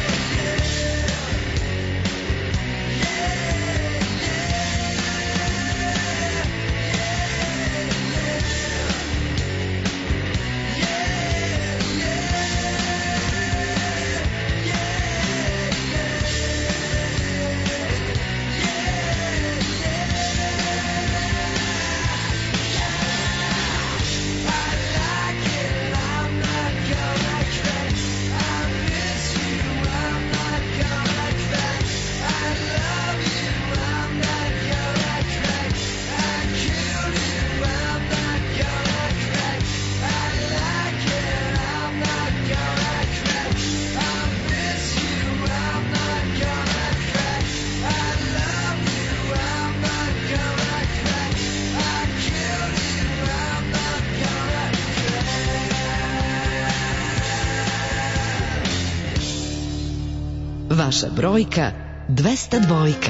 Vaša brojka dvesta dva.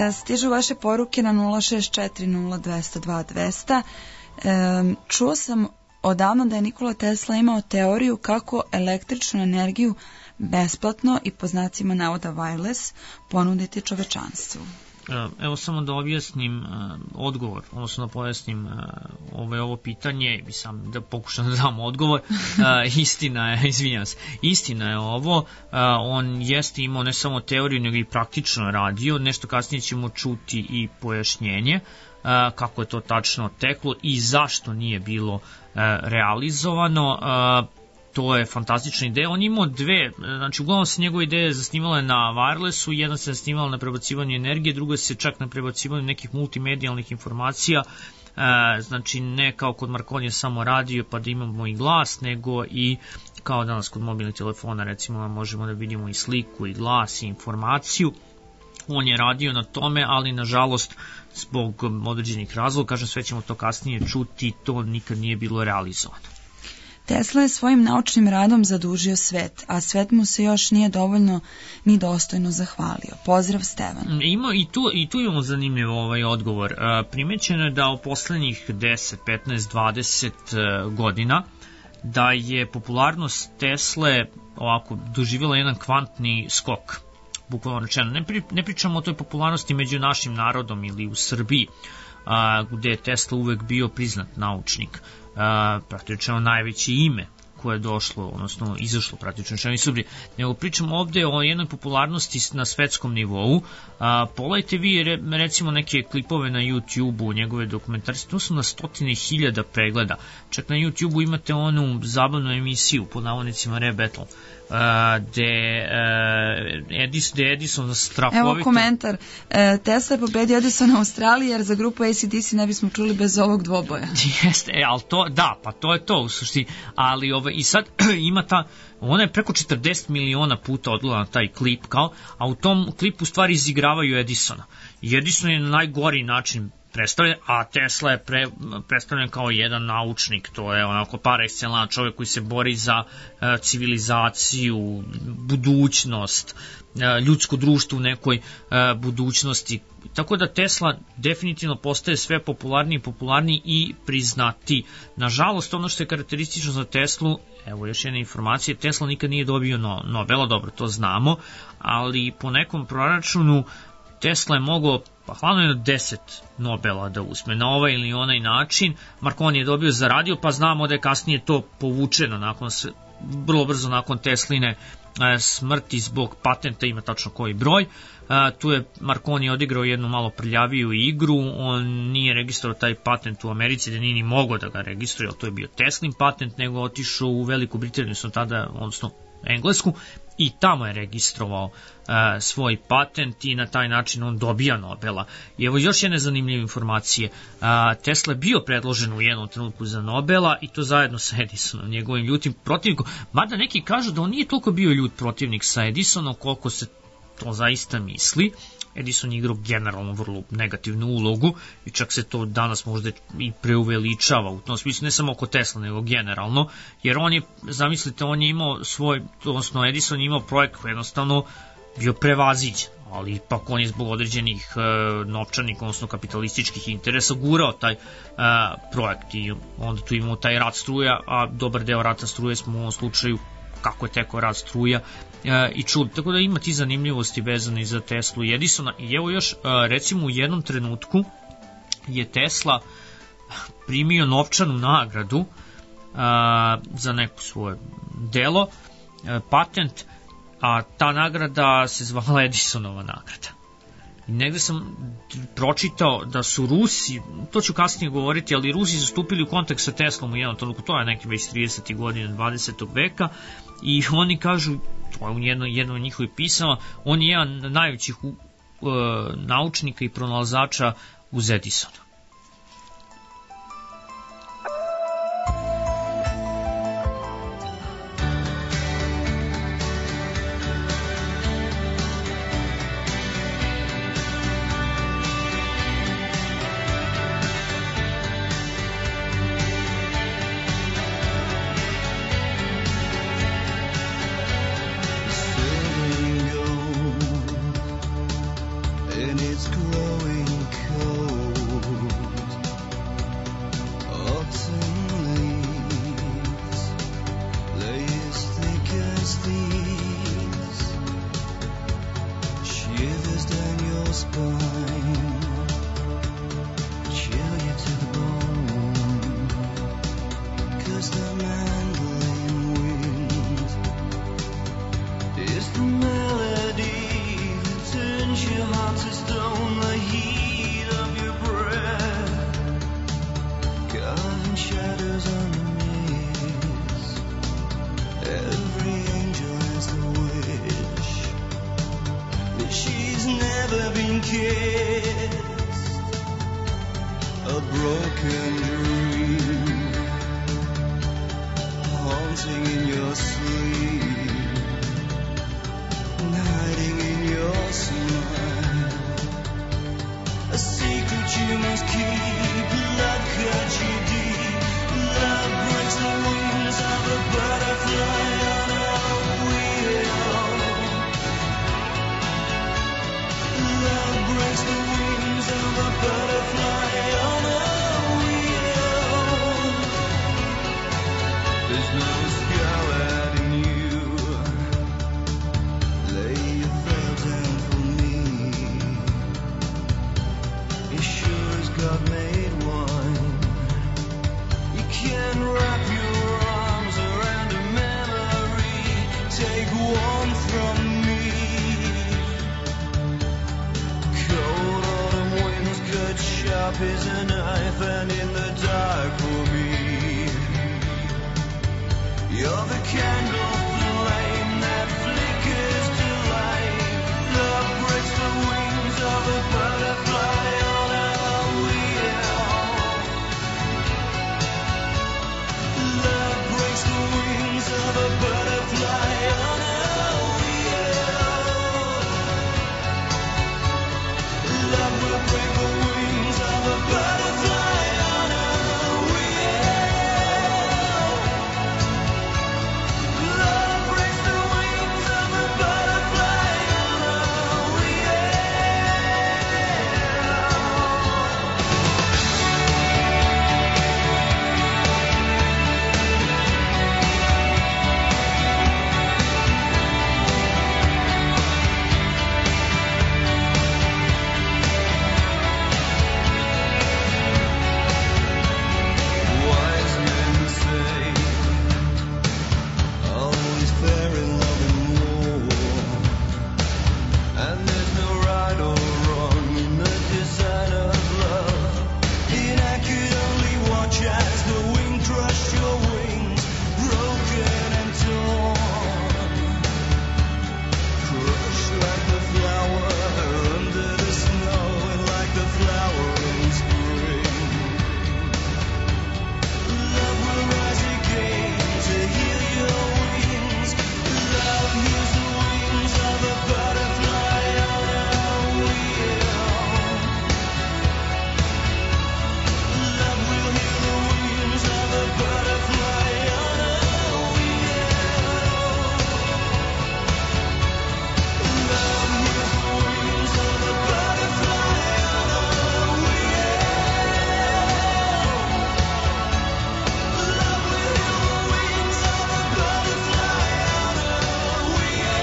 Stižu vaše poruke na nula šest četiri nula dva nula dva dva nula nula. Čuo sam odavno da je Nikola Tesla imao teoriju kako električnu energiju besplatno i po znacima navoda wireless ponuditi čovečanstvu. Evo samo da objasnim uh, odgovor, odnosno da pojasnim uh, ovo, ovo pitanje i sam da pokušam da dam odgovor. Uh, istina je, izvinjam se, istina je ovo, uh, on jeste imao ne samo teoriju nego i praktično radio, nešto kasnije ćemo čuti i pojašnjenje uh, kako je to tačno teklo i zašto nije bilo uh, realizovano. Uh, To je fantastična ideja. On imao dve, znači uglavnom se njegove ideje zasnivale na wirelessu, jedna se zasnivala na prebacivanju energije, druga se čak na prebacivanju nekih multimedijalnih informacija, e, znači ne kao kod Marconija samo radio pa da imamo i glas, nego i kao danas kod mobilnih telefona recimo možemo da vidimo i sliku i glas i informaciju. On je radio na tome, ali nažalost zbog određenih razloga, kažem sve ćemo to kasnije čuti, to nikad nije bilo realizovano. Tesla je svojim naučnim radom zadužio svet, a svet mu se još nije dovoljno ni dostojno zahvalio. Pozdrav, Stevan. Ima i tu, i tu imamo zanimljiv ovaj odgovor. Primećeno je da u poslednjih deset, petnaest, dvadeset godina da je popularnost Tesle ovako doživjela jedan kvantni skok. Bukvalno rečeno, ne, pri, ne pričamo o toj popularnosti među našim narodom ili u Srbiji, a, gde je Tesla uvek bio priznat naučnik. Uh, praktično najveće ime koje je došlo, odnosno izašlo praktično članovi Srbije, nego pričamo ovde o jednoj popularnosti na svetskom nivou. Uh, pogledajte vi re, recimo neke klipove na YouTube-u, njegove dokumentarce, to su na stotine hiljada pregleda. Čak na YouTube-u imate onu zabavnu emisiju pod navodnicima Rap Battle, Uh, gde uh, Edison, de Edison strahovito... Evo komentar, uh, Tesla je pobedio Edisona u Australiji jer za grupu A C D C ne bismo čuli bez ovog dvoboja. Jeste, e, ali to, da, pa to je to u suštini, ali ove, i sad ima ta, ona je preko četrdeset miliona puta odgledala taj klip, kao, a u tom klipu stvari izigravaju Edisona. I Edison je na najgori način predstavljen, a Tesla je pre, predstavljen kao jedan naučnik, to je onako par excellence, čovjek koji se bori za uh, civilizaciju, budućnost, uh, ljudsko društvo u nekoj uh, budućnosti. Tako da Tesla definitivno postaje sve popularniji i popularniji i priznati. Nažalost, ono što je karakteristično za Teslu, evo još jedna informacija, Tesla nikad nije dobio no, Nobela, dobro, to znamo, ali po nekom proračunu Tesla je mogao pa hladno je deset Nobela da uzme na ovaj ili onaj način. Marconi je dobio zaradio, pa znamo da je kasnije to povučeno nakon se, vrlo brzo nakon Tesline e, smrti zbog patenta, ima tačno koji broj. E, tu je Marconi odigrao jednu malo prljaviju igru, on nije registrovao taj patent u Americi, da nije ni mogao da ga registruje, ali to je bio Teslin patent, nego otišao u Veliku Britaniju, sam tada, odnosno Englesku, i tamo je registrovao uh, svoj patent i na taj način on dobija Nobela. I evo još jedne zanimljive informacije. Uh, Tesla je bio predložen u jednom trenutku za Nobela i to zajedno sa Edisonom, njegovim ljutim protivnikom. Mada neki kažu da on nije toliko bio ljut protivnik sa Edisonom koliko se to zaista misli. Edison je igrao generalno vrlo negativnu ulogu i čak se to danas možda i preuveličava u tom smislu, ne samo oko Tesla, nego generalno, jer on je, zamislite, on je imao svoj, odnosno Edison je imao projekt koji jednostavno bio prevaziđen, ali ipak on je zbog određenih e, novčanih, odnosno kapitalističkih interesa gurao taj e, projekt i onda tu imamo taj rat struja, a dobar deo rata struje smo u ovom slučaju kako je tekao rad struja e, i čuli. Tako da ima ti zanimljivosti vezane za Teslu i Edisona. I evo još, e, recimo u jednom trenutku je Tesla primio novčanu nagradu e, za neko svoje delo, e, patent, a ta nagrada se zvala Edisonova nagrada. I negde sam pročitao da su Rusi, to ću kasnije govoriti, ali Rusi su stupili u kontakt sa Teslom u jednom trenutku, to je neki već tridesetih godina dvadesetog veka, i oni kažu, to je u jednom, jednom od njihovih pisama, on je jedan od najvećih uh, naučnika i pronalazača uz Edisona. It's cool. a broken dream, haunting in your sleep, hiding in your smile, a secret you must keep. Love cuts you deep, love breaks the wings of a butterfly on a wheel. Love breaks the wings of a butterfly on a wheel. There's no scarlet in you. Lay your veil down for me. As sure as God made one, you can wrap your arms around a memory. Take one from me. Cold autumn winds cut sharp as a knife, and in the dark for me, you're the candle flame that flickers to life. Love breaks the wings of a butterfly on a wheel. Love breaks the wings of a butterfly on a wheel. Love will break the wings of a butterfly on a wheel. Love breaks the wings of a butterfly on a wheel. Wise men say, always fair in love and war, and there's no right or wrong in the design of love. And I could only watch as the wind crushed your wings, broken and torn, crushed like the flower under the snow, and like the flower in spring. Love will rise again to heal your wings. Love heals the wings of a butterfly on a wheel. Love will heal the wings of a butterfly on a wheel. Love heals the wings of a butterfly on a wheel. Love will heal the wings of a butterfly on a wheel.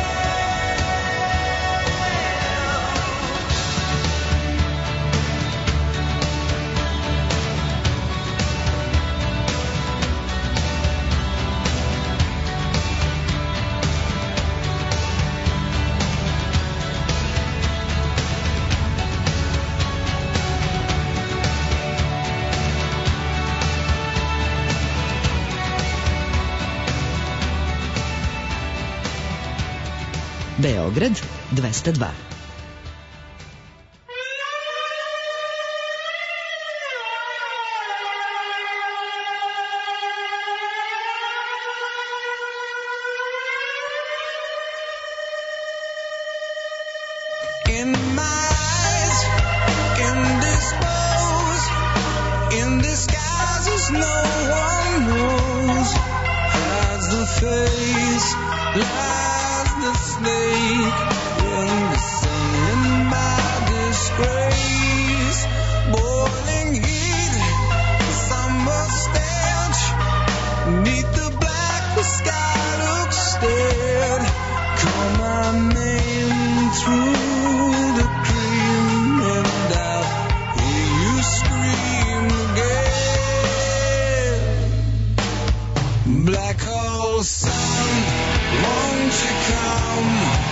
Beograd dvesta dva. In my eyes, indisposed, in disguises no one knows, hides the face, lies the snake, in the sun in my disgrace, boiling heat, summer stench, neath the black the sky looks dead, call my name through the cream, and I'll hear you scream again. Black hole sun, won't you come?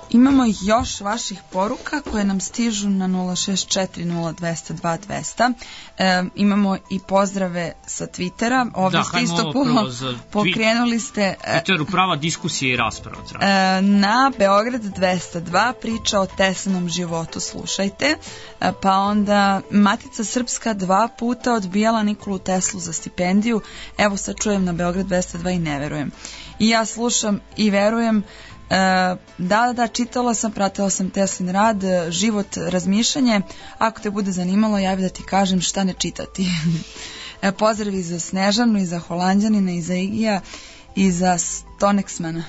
Imamo još vaših poruka koje nam stižu na nula šest četiri nula dva nula dva dva nula nula. E, imamo i pozdrave sa Twittera. Ovdje da, ste isto puno pokrenuli ste... Twitteru prava diskusija i rasprava. E, na Beograd dvesta dva priča o Teslinom životu, slušajte. E, pa onda Matica Srpska dva puta odbijala Nikolu Teslu za stipendiju. Evo sad čujem na Beograd dvesta dva i ne verujem. I ja slušam i verujem. E, da, da, da, čitala sam, pratila sam Teslin rad, život, razmišljanje. Ako te bude zanimalo, javi da ti kažem šta ne čitati. e, pozdrav i za Snežanu, i za Holandjanina, i za Igija, i za Stonexmana.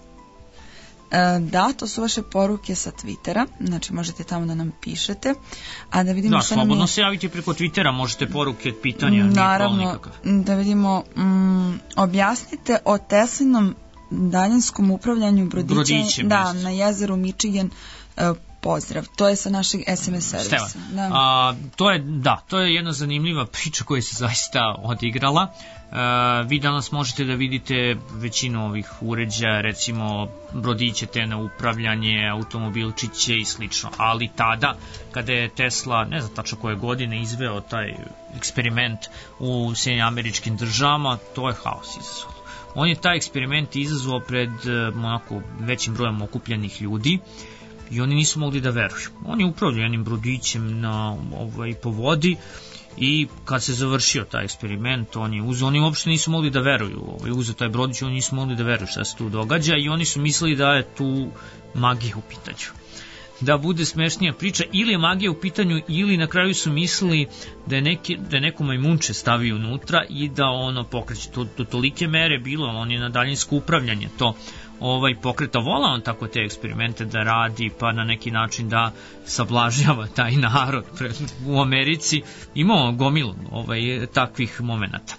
E, da, to su vaše poruke sa Twittera, znači možete tamo da nam pišete. A da vidimo da, šta nam je... slobodno se javite preko Twittera, možete poruke, pitanja, naravno, nije nikakav. Da vidimo, mm, objasnite o Teslinom daljinskom upravljanju brodićem, brodićem da, jest. na jezeru Michigan. E, pozdrav, to je sa našeg es em es servisa. Da. A, to je, da, to je jedna zanimljiva priča koja se zaista odigrala. E, vi danas možete da vidite većinu ovih uređaja, recimo brodiće te na upravljanje, automobilčiće i slično, ali tada kada je Tesla, ne znam tačno koje godine, izveo taj eksperiment u Sjedinjenim Američkim Državama, to je haos izazvalo. On je taj eksperiment izazvao pred onako većim brojem okupljenih ljudi i oni nisu mogli da veruju. On je upravljao jednim brodićem na, ovaj, po vodi i kad se završio taj eksperiment, on je uzeo, oni uopšte nisu mogli da veruju. Ovaj, uzeo taj brodić, oni nisu mogli da veruju šta se tu događa i oni su mislili da je tu magija u pitanju. Da bude smešnija priča, ili je magija u pitanju, ili na kraju su mislili da je, neki, da je neko majmunče stavio unutra i da ono pokreće. To, to tolike mere bilo, on je na daljinsko upravljanje to ovaj, pokreta. Vola on tako te eksperimente da radi, pa na neki način da sablažava taj narod u Americi. Imamo gomilu ovaj, takvih momenata.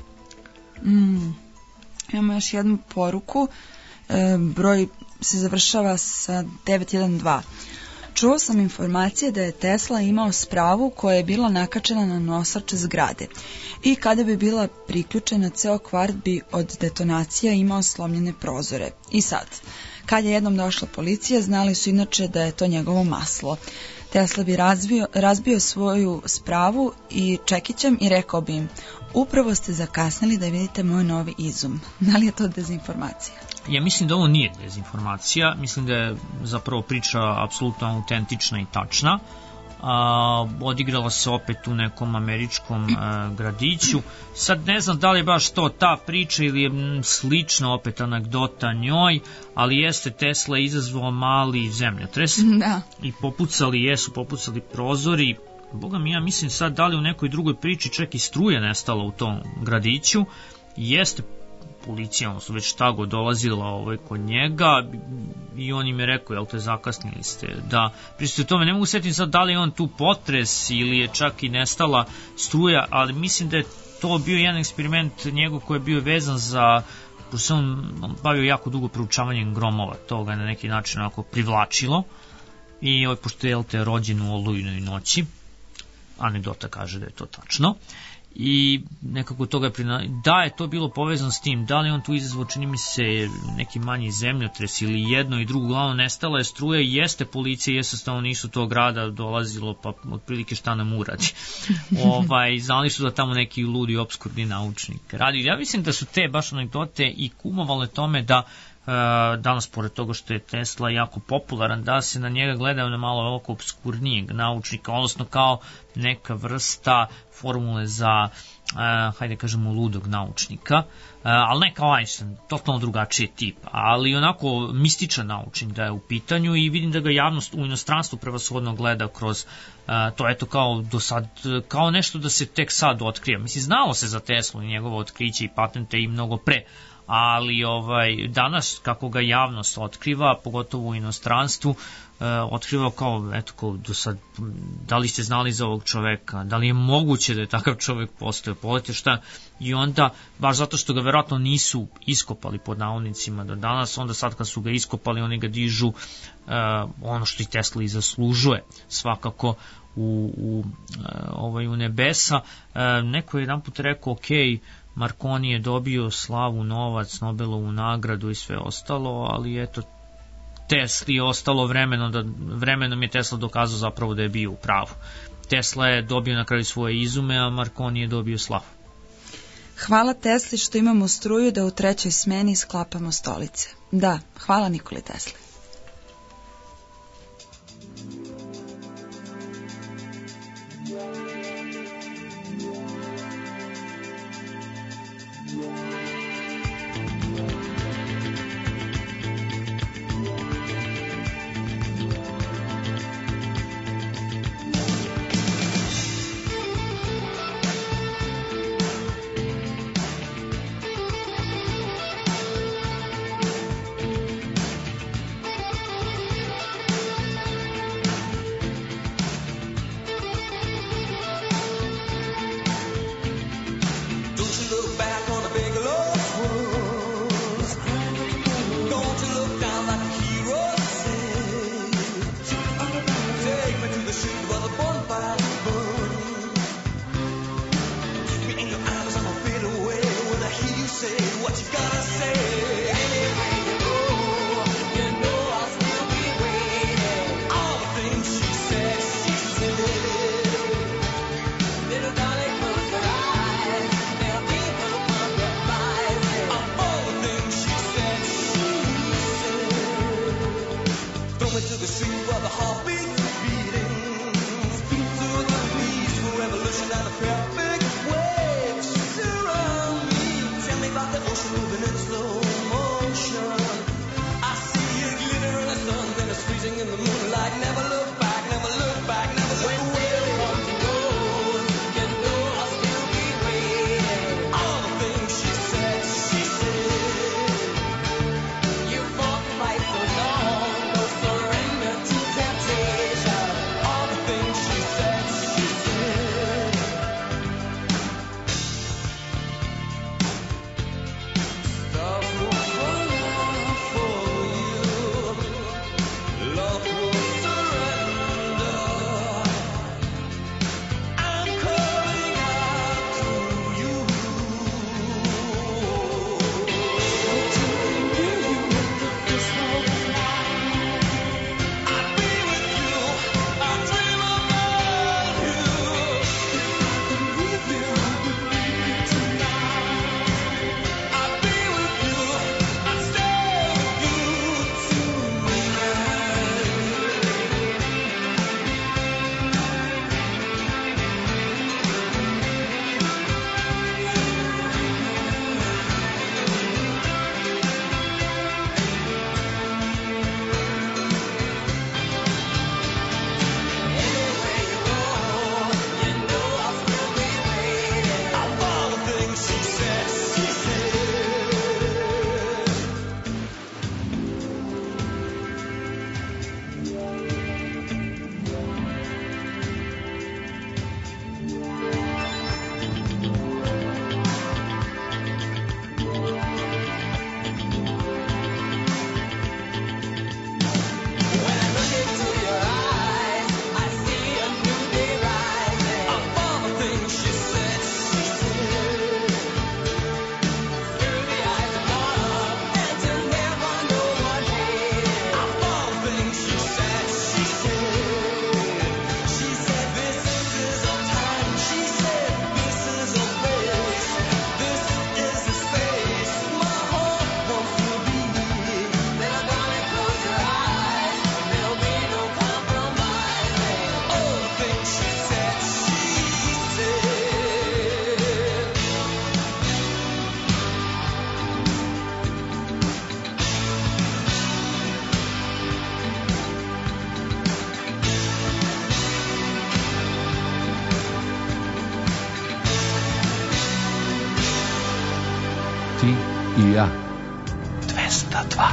Mm. Imamo još jednu poruku. E, broj se završava sa devet jedan dva. Čuo sam informacije da je Tesla imao spravu koja je bila nakačena na nosač zgrade i kada bi bila priključena, ceo kvart bi od detonacija imao slomljene prozore. I sad, kad je jednom došla policija, znali su inače da je to njegovo maslo. Tesla bi razbio, razbio svoju spravu i čekićem i rekao bi im: upravo ste zakasnili da vidite moj novi izum. Da li je to dezinformacija? Ja mislim da ovo nije dezinformacija, mislim da je zapravo priča apsolutno autentična i tačna. A, odigrala se opet u nekom američkom a, gradiću. Sad ne znam da li je baš to ta priča ili je slična opet anegdota njoj, ali jeste Tesla izazvao mali zemljotres da. I popucali, jesu popucali prozori. Boga mi, ja mislim sad da li u nekoj drugoj priči čak i struja nestala u tom gradiću. Jeste policija, ono su već tago dolazila ovaj, kod njega i on im je rekao, jel te zakasnili ste da pristuje tome, ne mogu setiti sad da li je on tu potres ili je čak i nestala struja, ali mislim da je to bio jedan eksperiment njegov koji je bio vezan za, pošto se on bavio jako dugo proučavanjem gromova, to ga je na neki način onako privlačilo i ovaj, pošto je jel te rođen u olujnoj noći, anegdota kaže da je to tačno, i nekako toga je prina... da je to bilo povezano s tim, da li on tu izazvao, čini mi se, neki manji zemljotres ili jedno i drugo, glavno nestala je struja i jeste policija, jeste stanovništvo tog grada dolazilo, pa otprilike šta nam uradi. ovaj, znali su da tamo neki ludi obskurni naučnik radi. Ja mislim da su te baš anegdote i kumovale tome da danas, pored toga što je Tesla jako popularan, da se na njega gledaju na malo ovako obskurnijeg naučnika, odnosno kao neka vrsta formule za, uh, hajde kažemo, ludog naučnika, uh, ali ne kao Einstein, totalno drugačiji tip, ali onako mističan naučnik da je u pitanju i vidim da ga javnost u inostranstvu prevashodno gleda kroz uh, to, eto, kao do sad, kao nešto da se tek sad otkrije. Mislim, znalo se za Teslu i njegovo otkriće i patente i mnogo pre, ali ovaj, danas kako ga javnost otkriva, pogotovo u inostranstvu, e, otkriva kao, eto, kao do sad, da li ste znali za ovog čoveka, da li je moguće da je takav čovek postoje, polete šta, i onda, baš zato što ga verovatno nisu iskopali pod navodnicima do danas, onda sad kad su ga iskopali, oni ga dižu e, ono što i Tesla i zaslužuje, svakako u, u, e, ovaj, u nebesa. E, neko je jedan put rekao, okej, okay, Marconi je dobio slavu, novac, Nobelovu nagradu i sve ostalo, ali eto, Tesli je ostalo vremenom, da, vremenom je Tesla dokazao zapravo da je bio u pravu. Tesla je dobio na kraju svoje izume, a Marconi je dobio slavu. Hvala Tesli što imamo struju da u trećoj smeni sklapamo stolice. Da, hvala Nikoli Tesli. I ja. dvesta dva.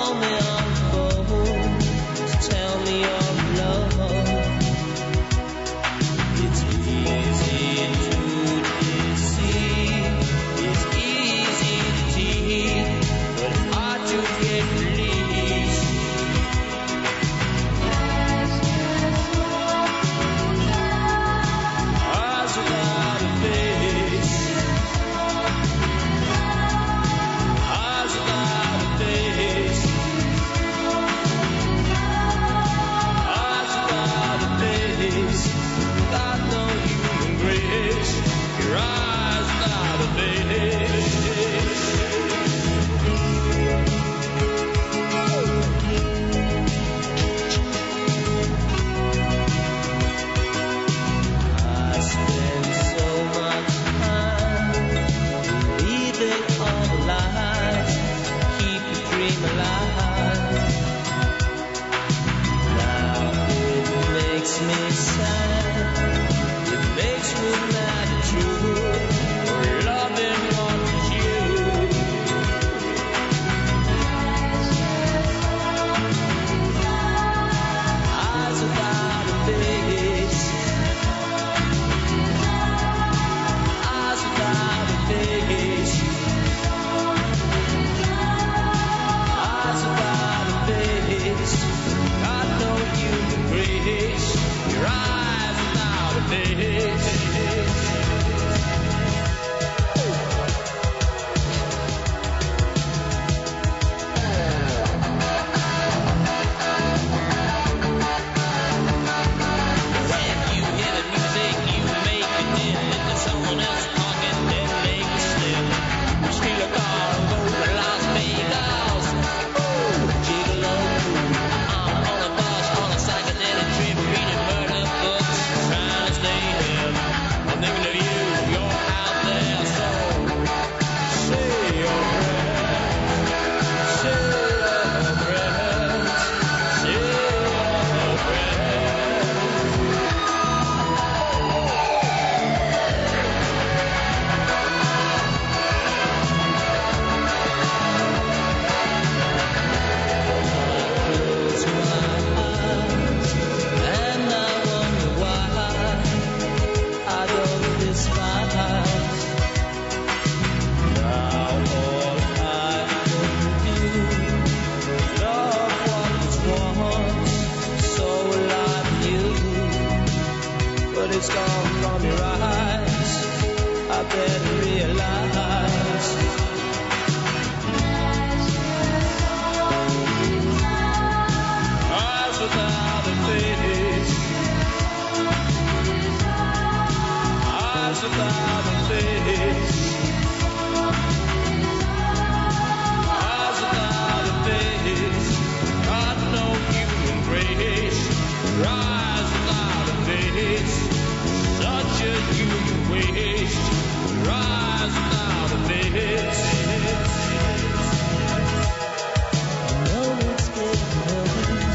Tell me your love. cold scar from your eyes. I better realize. Eyes without a face. Eyes without a face. Eyes without a face. Got no human grace. Eyes without a face. Such a human waste. Eyes without a face. No, it's getting worse.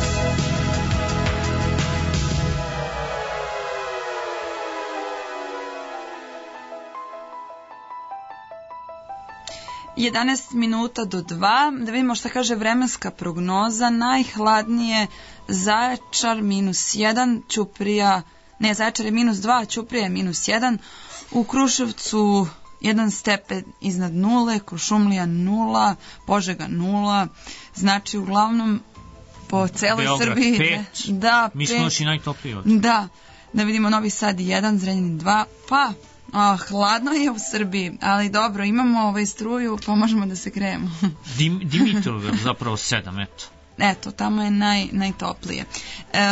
jedanaest minuta do dva, da vidimo šta kaže vremenska prognoza. Najhladnije Zaječar minus jedan, Ćuprija, ne, Zaječar je minus dva, Ćuprija je minus jedan, u Kruševcu jedan stepen iznad nule, Kuršumlija nula, Požega nula, znači uglavnom po celoj Beograd Srbiji. pet, Da, mi smo još i najtopliji od. Da, da vidimo Novi Sad jedan, Zrenjanin dva, pa a, hladno je u Srbiji, ali dobro, imamo ovaj struju, pa možemo da se grejemo. Dim, Dimitrovgrad zapravo sedam, eto. Eto, tamo je naj, najtoplije. E,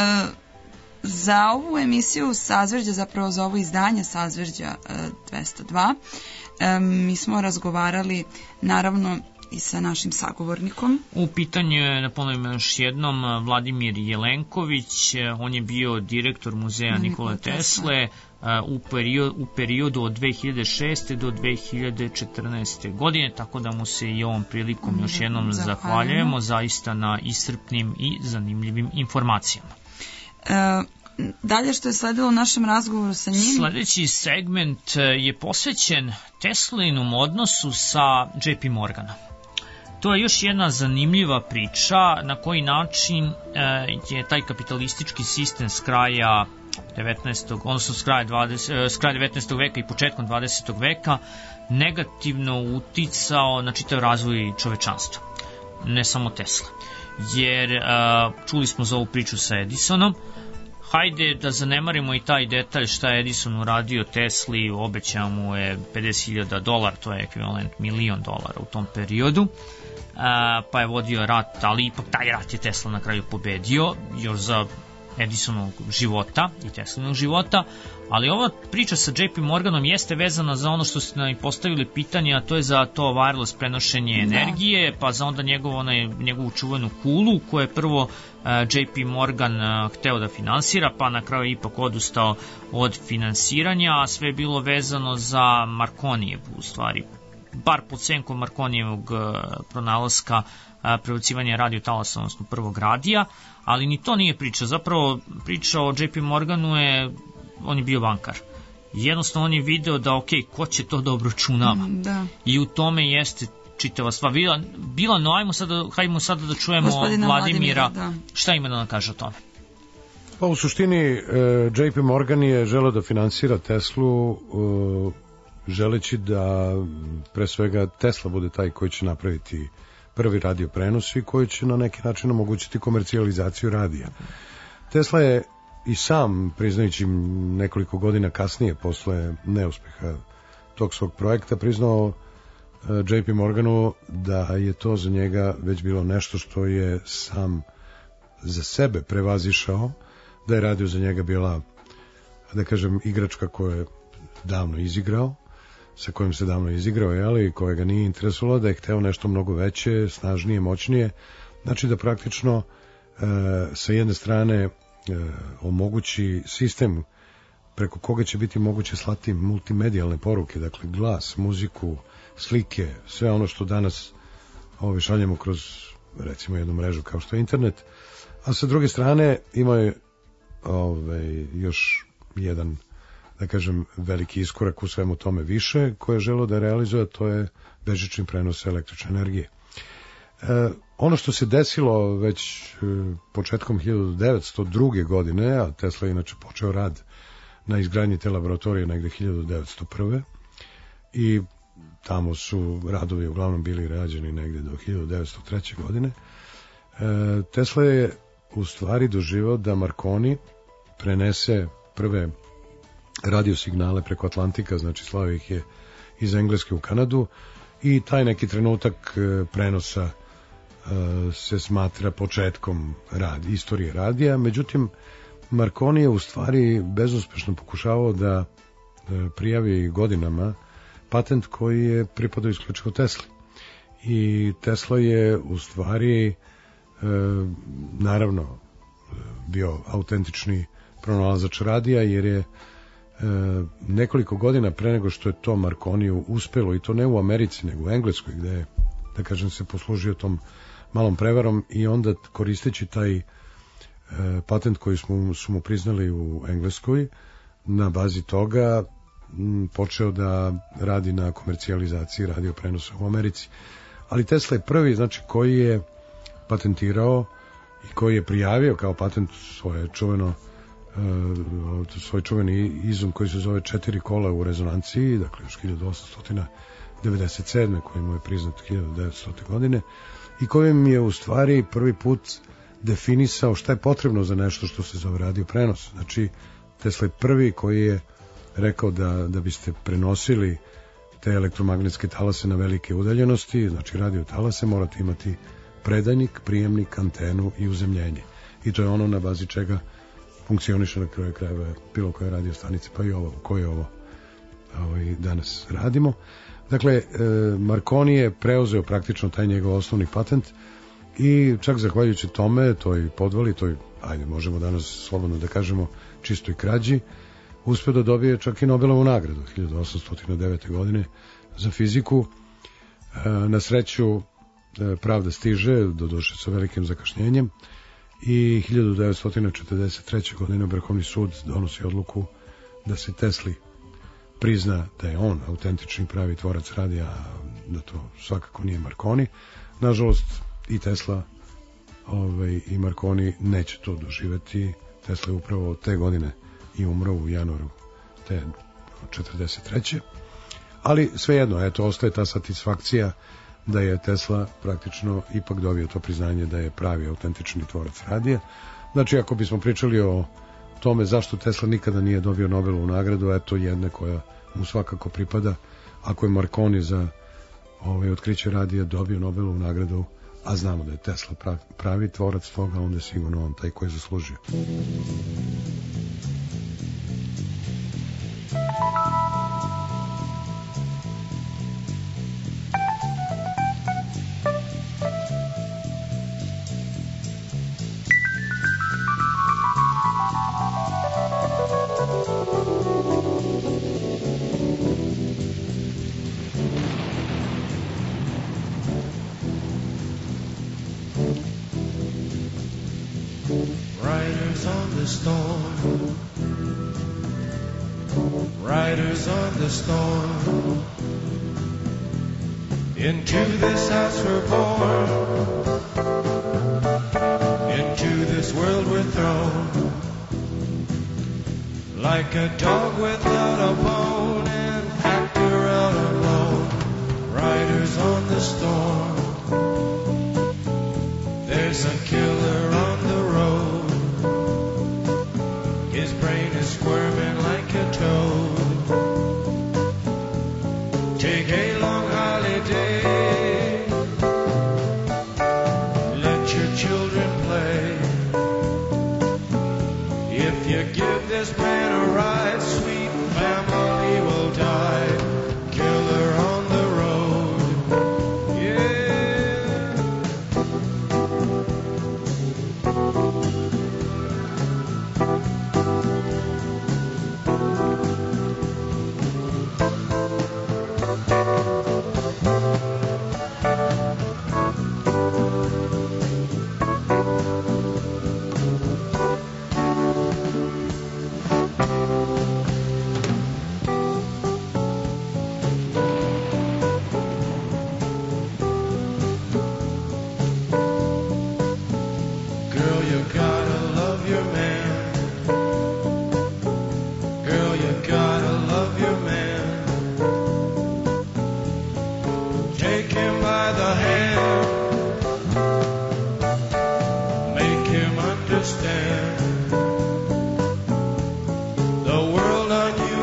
za ovu emisiju Sazvežđa, zapravo za ovo izdanje Sazvežđa e, dvesta dva, e, mi smo razgovarali naravno i sa našim sagovornikom. U pitanju je, da ponovim još jednom, Vladimir Jelenković, on je bio direktor muzeja Nikole Tesle u periodu, u periodu od dve hiljade šeste do dve hiljade četrnaeste. godine, tako da mu se i ovom prilikom još jednom zahvaljujemo, zahvaljujemo zaista na iscrpnim i zanimljivim informacijama. E, dalje što je sledilo u našem razgovoru sa njim? Sledeći segment je posvećen Teslinom odnosu sa J P Morganom. To je još jedna zanimljiva priča na koji način je taj kapitalistički sistem s kraja devetnaestog odnosno s kraja, dvadesetog, s kraja devetnaestog veka i početkom dvadesetog veka negativno uticao na čitav razvoj čovečanstva, ne samo Tesla. Jer čuli smo za ovu priču sa Edisonom, hajde da zanemarimo i taj detalj šta je Edison uradio Tesli, obećao mu je pedeset hiljada dolara, to je ekvivalent milion dolara u tom periodu, pa je vodio rat, ali ipak taj rat je Tesla na kraju pobedio, još za Edisonovog života i Teslinog života, ali ova priča sa J P Morganom jeste vezana za ono što ste nam postavili pitanje, a to je za to wireless prenošenje energije, da. Pa za onda njegov, onaj, njegovu čuvenu kulu koju je prvo uh, J P Morgan uh, hteo da finansira, pa na kraju ipak odustao od finansiranja, a sve je bilo vezano za Marconijevu, u stvari, bar pod senkom Marconijevog uh, pronalaska uh, prebacivanja radiotalasa, odnosno prvog radija, ali ni to nije priča. Zapravo priča o J P Morganu je, on je bio bankar. Jednostavno on je video da ok, ko će to da obračunava. Da. I u tome jeste čitava stvar. Bila, bila no, ajmo sada, hajmo sada da čujemo Gospodina Vladimira, Vladimira da. Šta ima da nam kaže o tome. Pa u suštini J P Morgan je želeo da finansira Teslu, želeći da pre svega Tesla bude taj koji će napraviti prvi radio prenos i koji će na neki način omogućiti komercijalizaciju radija. Tesla je i sam, priznajući nekoliko godina kasnije posle neuspeha tog svog projekta, priznao J P Morganu da je to za njega već bilo nešto što je sam za sebe prevazišao, da je radio za njega bila, da kažem, igračka koju je davno izigrao, sa kojim se davno izigrao, ali koje ga nije interesovalo, da je hteo nešto mnogo veće, snažnije, moćnije. Znači da praktično e, sa jedne strane e, omogući sistem preko koga će biti moguće slati multimedijalne poruke, dakle glas, muziku, slike, sve ono što danas ove, šaljemo kroz recimo jednu mrežu kao što je internet, a sa druge strane ima je ove, još jedan, da kažem, veliki iskorak u svemu tome više, koje je želeo da realizuje, to je bežični prenos električne energije. E, ono što se desilo već e, početkom hiljadu devetsto druge. godine, a Tesla je inače počeo rad na izgradnji te laboratorije negde hiljadu devetsto prve. i tamo su radovi uglavnom bili rađeni negde do hiljadu devetsto treće. godine. E, Tesla je u stvari doživao da Marconi prenese prve radio signale preko Atlantika, znači slao ih je iz Engleske u Kanadu i taj neki trenutak prenosa se smatra početkom rad, istorije radija. Međutim, Marconi je u stvari bezuspešno pokušavao da prijavi godinama patent koji je pripadao isključivo Tesli. I Tesla je u stvari e, naravno bio autentični pronalazač radija, jer je e, nekoliko godina pre nego što je to Marconiju uspelo, i to ne u Americi nego u Engleskoj, gde je, da kažem, se poslužio tom malom prevarom, i onda koristeći taj e, patent koji smo, su mu priznali u Engleskoj, na bazi toga m, počeo da radi na komercijalizaciji radioprenosa u Americi. Ali Tesla je prvi, znači, koji je patentirao i koji je prijavio kao patent svoje čuveno uh, svoj čuveni izum koji se zove četiri kola u rezonanciji, dakle još hiljadu osamsto devedeset sedme koji mu je priznat hiljadu devetstotne godine, i kojim je u stvari prvi put definisao šta je potrebno za nešto što se zove radio prenos. Znači, Tesla je prvi koji je rekao da, da biste prenosili te elektromagnetske talase na velike udaljenosti, znači radio talase, morate imati predajnik, prijemnik, antenu i uzemljenje. I to je ono na bazi čega funkcioniše na kraju krajeva bilo koje radio stanice, pa i ovo, koje ovo ovaj, danas radimo. Dakle, Marconi je preuzeo praktično taj njegov osnovni patent i čak zahvaljujući tome, toj podvali, toj, ajde, možemo danas slobodno da kažemo, čistoj krađi, uspeo da dobije čak i Nobelovu nagradu hiljadu osamsto devete godine za fiziku. Na sreću pravda stiže, doduše sa velikim zakašnjenjem, i hiljadu devetsto četrdeset treće godine Vrhovni sud donosi odluku da se Tesli prizna da je on autentični pravi tvorac radija, da to svakako nije Marconi. Nažalost, i Tesla ovaj, i Marconi neće to doživeti. Tesla je upravo te godine i umro u januaru te četrdeset treće Ali svejedno, eto, ostaje ta satisfakcija da je Tesla praktično ipak dobio to priznanje da je pravi autentični tvorac radija. Znači, ako bismo pričali o tome zašto Tesla nikada nije dobio Nobelovu nagradu, eto jedne koja mu svakako pripada. Ako je Marconi za ovaj, otkriće radija dobio Nobelovu nagradu, a znamo da je Tesla pravi tvorac toga, onda je sigurno on taj koji je zaslužio. Riders on the storm, riders on the storm, into this house we're born, into this world we're thrown, like a dog without a bone, an actor out alone. Riders on the storm, there's a killer on the road. His brain is squirming like a toad. Take a long holiday, let your children play. If you give this man a ride, sweet family will die. Killer on the road, yeah. The world on you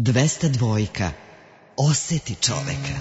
dvesta dva. Oseti čoveka.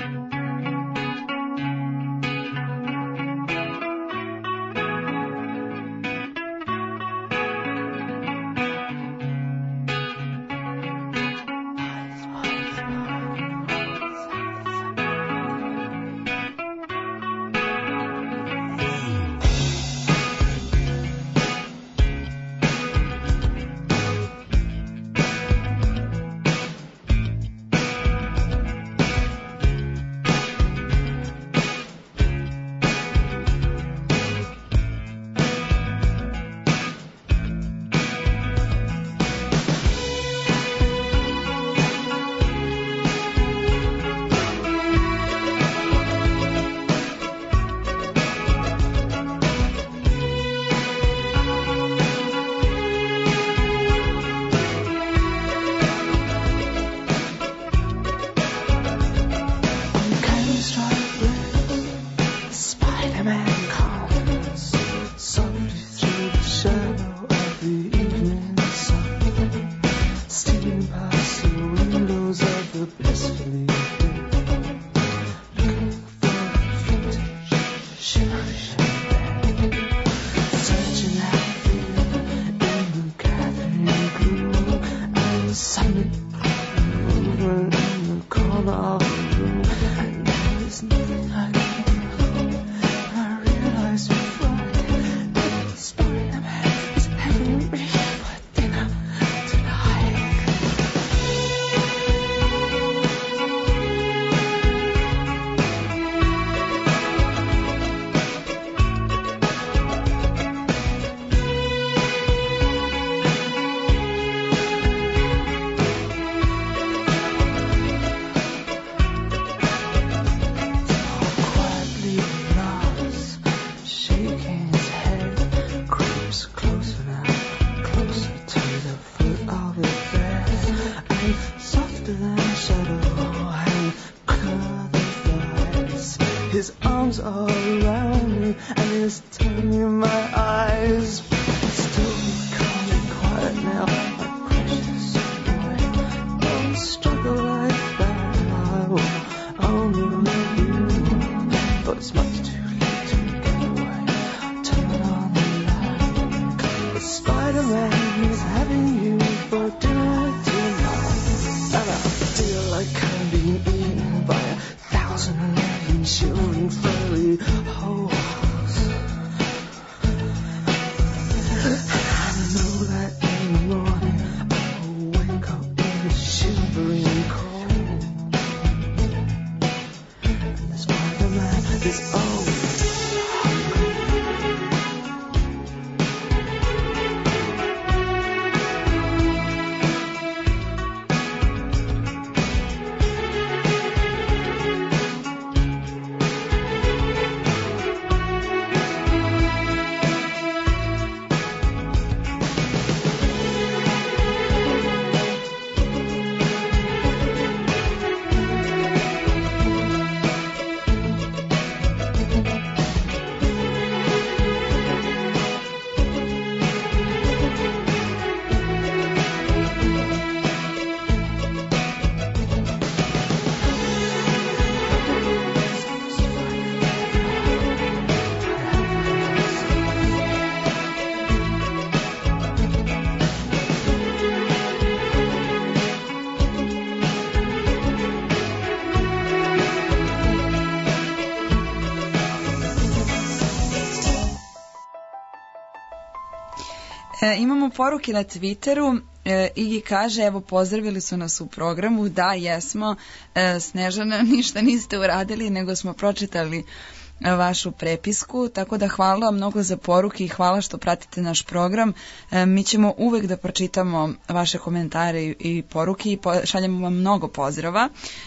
E, imamo poruke na Twitteru. E, Igi kaže, evo pozdravili su nas u programu. Da, jesmo. E, Snežana, ništa niste uradili, nego smo pročitali vašu prepisku, tako da hvala vam mnogo za poruke i hvala što pratite naš program. E, mi ćemo uvek da pročitamo vaše komentare i, i poruke i po, šaljemo vam mnogo pozdrava.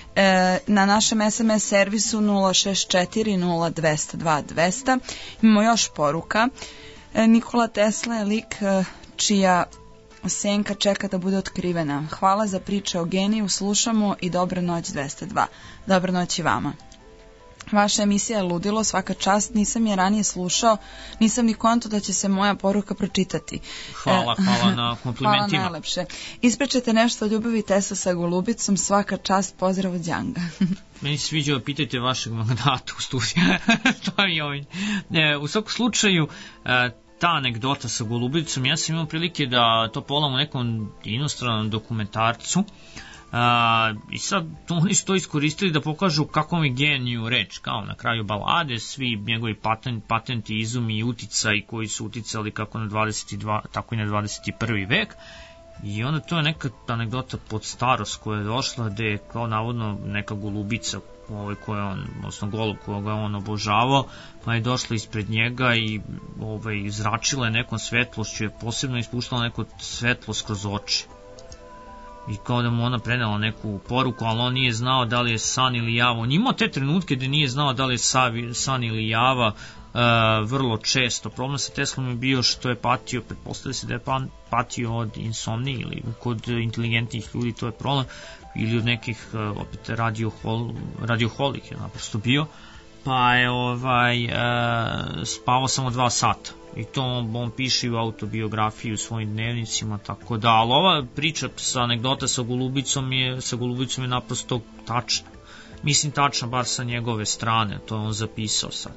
E, na našem es em es servisu nula šest četiri nula dvesta dva dvesta imamo još poruka. E, Nikola Tesla je lik e, čija senka čeka da bude otkrivena. Hvala za priče o geniju, slušamo i dobra noć dvesta dva. Dobra noć i vama. Vaša emisija je ludilo, svaka čast, nisam je ranije slušao, nisam ni konto da će se moja poruka pročitati. Hvala, hvala na komplimentima. Hvala najlepše. Ispričajte nešto o ljubavi Tesla sa golubicom, svaka čast, pozdrav od Đanga. Meni se sviđa, pitajte vašeg mandata u studiju. To mi je ovaj. E, u svakom slučaju, e, ta anegdota sa golubicom, ja sam imao prilike da to pogledam u nekom inostranom dokumentarcu. Uh, i sad oni su to iskoristili da pokažu kakvom je geniju reč, kao na kraju balade, svi njegovi patent, patenti, izumi i uticaj koji su uticali kako na dvadeset dva, tako i na dvadeset prvi vek. I onda to je neka anegdota pod starost koja je došla, gde je kao navodno neka golubica ovaj, koja on, odnosno golub koga je on obožavao, pa je došla ispred njega i ovaj, zračila je nekom svetlošću, je posebno ispuštala neko svetlost kroz oči. I kao da mu ona prenela neku poruku, ali on nije znao da li je san ili java. On imao te trenutke gde nije znao da li je san ili java, uh, vrlo često. Problem sa Teslom je bio što je patio, pretpostavlja se da je patio od insomnije ili kod inteligentnih ljudi, to je problem, ili od nekih, uh, opet radiohol, radioholik je naprosto bio, pa je ovaj, uh, spavao samo dva sata. I to on, on piše u autobiografiji u svojim dnevnicima, tako da, ali ova priča sa anegdota sa golubicom je, sa golubicom je naprosto tačna. Mislim tačna, bar sa njegove strane, to je on zapisao sad.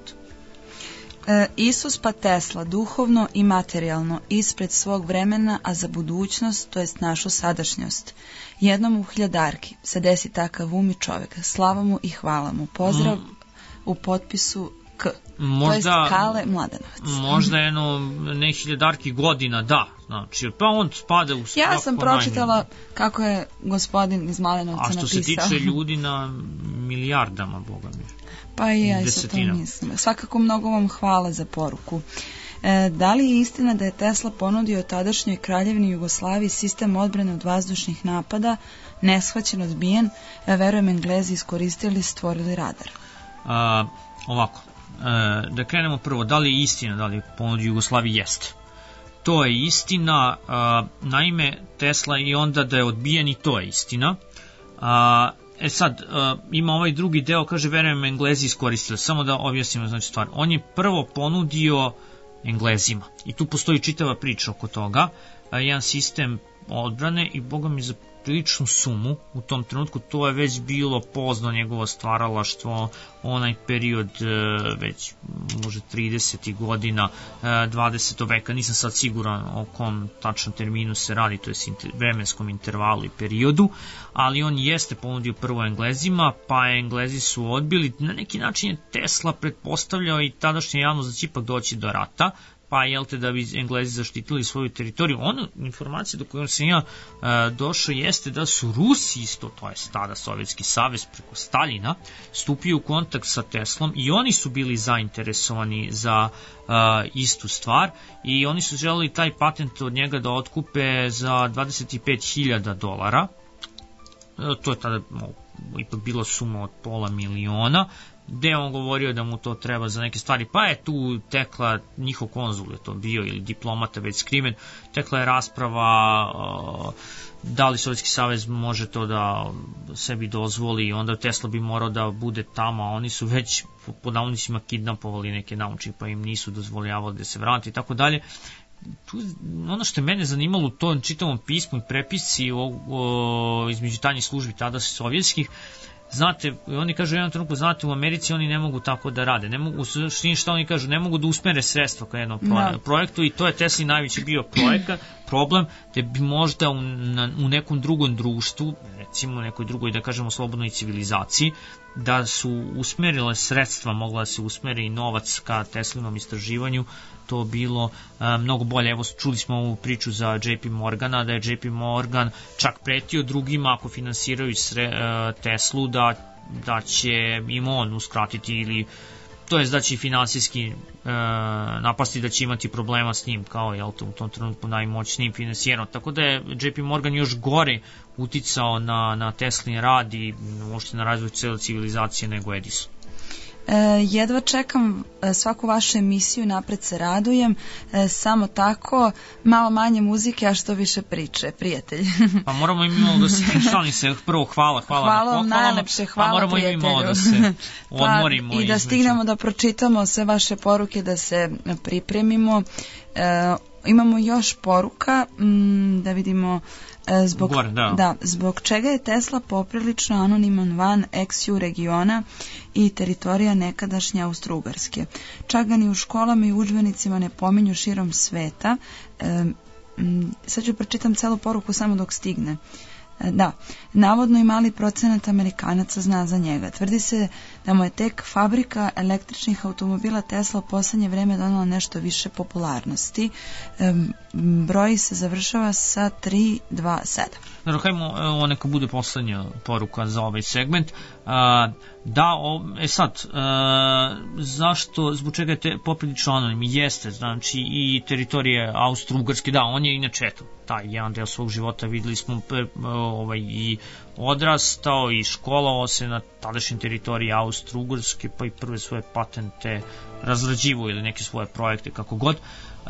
E, Isus pa Tesla, duhovno i materijalno, ispred svog vremena, a za budućnost, to jest našu sadašnjost. Jednom u hiljadarki se desi takav um i čovek. Slava mu i hvala mu. Pozdrav mm. u potpisu K. Možda, to je Kale Mladenovac. Možda jedno ne hiljadarki godina, da. Znači, pa on spada u svako. Ja sam pročitala najmanje. Kako je gospodin iz Mladenovca napisao. A što napisao. Se tiče ljudi na milijardama, boga mi. Pa i ja isto to mislim. Svakako mnogo vam hvala za poruku. E, da li je istina da je Tesla ponudio tadašnjoj kraljevini Jugoslaviji sistem odbrane od vazdušnih napada, neshvaćen, odbijen, e, verujem Englezi iskoristili, stvorili radar? A, ovako. E, da krenemo prvo, da li je istina, da li je ponudio Jugoslaviji, jeste. To je istina, a, naime Tesla i onda da je odbijen i to je istina. A, e sad, a, ima ovaj drugi deo, kaže, verujem Englezi iskoristili, samo da objasnimo znači stvar. On je prvo ponudio Englezima i tu postoji čitava priča oko toga, a, jedan sistem odbrane i boga mi za priličnu sumu u tom trenutku, to je već bilo pozno njegovo stvaralaštvo, onaj period već može tridesetih godina dvadesetog veka, nisam sad siguran o kom tačnom terminu se radi, to je vremenskom intervalu i periodu, ali on jeste ponudio prvo Englezima, pa Englezi su odbili. Na neki način je Tesla pretpostavljao i tadašnja javnost da će ipak doći do rata, pa jel te da bi Englezi zaštitili svoju teritoriju. Ona informacija do kojom sam ja e, došao jeste da su Rusi isto, to je tada Sovjetski savez preko Staljina, stupio u kontakt sa Teslom i oni su bili zainteresovani za e, istu stvar i oni su želeli taj patent od njega da otkupe za dvadeset pet hiljada dolara. E, to je tada no, ipak bila suma od pola miliona, gde on govorio da mu to treba za neke stvari, pa je tu tekla, njihov konzul je to bio ili diplomata već skriven, tekla je rasprava uh, da li Sovjetski savez može to da sebi dozvoli, onda Tesla bi morao da bude tamo, a oni su već po navodnicima kidnapovali neke naučnike, pa im nisu dozvoljavali da se vrati i tako dalje. Tu, ono što je mene zanimalo u tom čitavom pismu i prepisci o, o, između tajnih službi tada sovjetskih, znate, oni kažu u jednom trenutku, znate, u Americi oni ne mogu tako da rade, ne mogu, u suštini šta oni kažu, ne mogu da usmere sredstva ka jednom no. projektu i to je Tesli najveći bio projekat, problem, da bi možda u, na, u nekom drugom društvu, recimo u nekoj drugoj, da kažemo, slobodnoj civilizaciji, da su usmerile sredstva, mogla da se usmeri i novac ka Teslinom istraživanju, to bilo a, mnogo bolje. Evo, čuli smo ovu priču za J P Morgana, da je J P Morgan čak pretio drugima ako finansiraju sre, a, Teslu, da, da će im on uskratiti ili to jest da će finansijski e, napasti, da će imati problema s njim, kao je u tom trenutku najmoćnijim finansijerom. Tako da je J P Morgan još gore uticao na, na Teslin rad i uopšte na razvoj cele civilizacije nego Edison. E, jedva čekam svaku vašu emisiju, napred se radujem, e, samo tako, malo manje muzike, a što više priče, prijatelj. Pa moramo i mi malo da se, šalim se, prvo hvala, hvala, hvala na pohvalama, najlepše, hvala a moramo prijatelju. i mi malo da se odmorimo. Pa, i da stignemo da pročitamo sve vaše poruke, da se pripremimo. E, imamo još poruka, m, da vidimo e, zbog, Gore, da. Da, zbog čega je Tesla poprilično anoniman van ex ju regiona i teritorija nekadašnje Austro-Ugarske. Čak ga ni u školama i udžbenicima ne pominju širom sveta. E, m, sad ću pročitam celu poruku samo dok stigne. Da, navodno i mali procenat Amerikanaca zna za njega. Tvrdi se da mu je tek fabrika električnih automobila Tesla u poslednje vreme donala nešto više popularnosti. E, broj se završava sa tri dva sedam. Dobro, hajmo, ovo neka bude poslednja poruka za ovaj segment. A, da, o, e sad, a, zašto, zbog čega je te poprilično anonim? Jeste, znači i teritorije Austro-Ugarske, da, on je inače eto, taj jedan deo svog života videli smo per, ovaj, i odrastao i školovao se na tadašnjoj teritoriji Austro-Ugarske, pa i prve svoje patente razrađivo ili neke svoje projekte, kako god. Uh,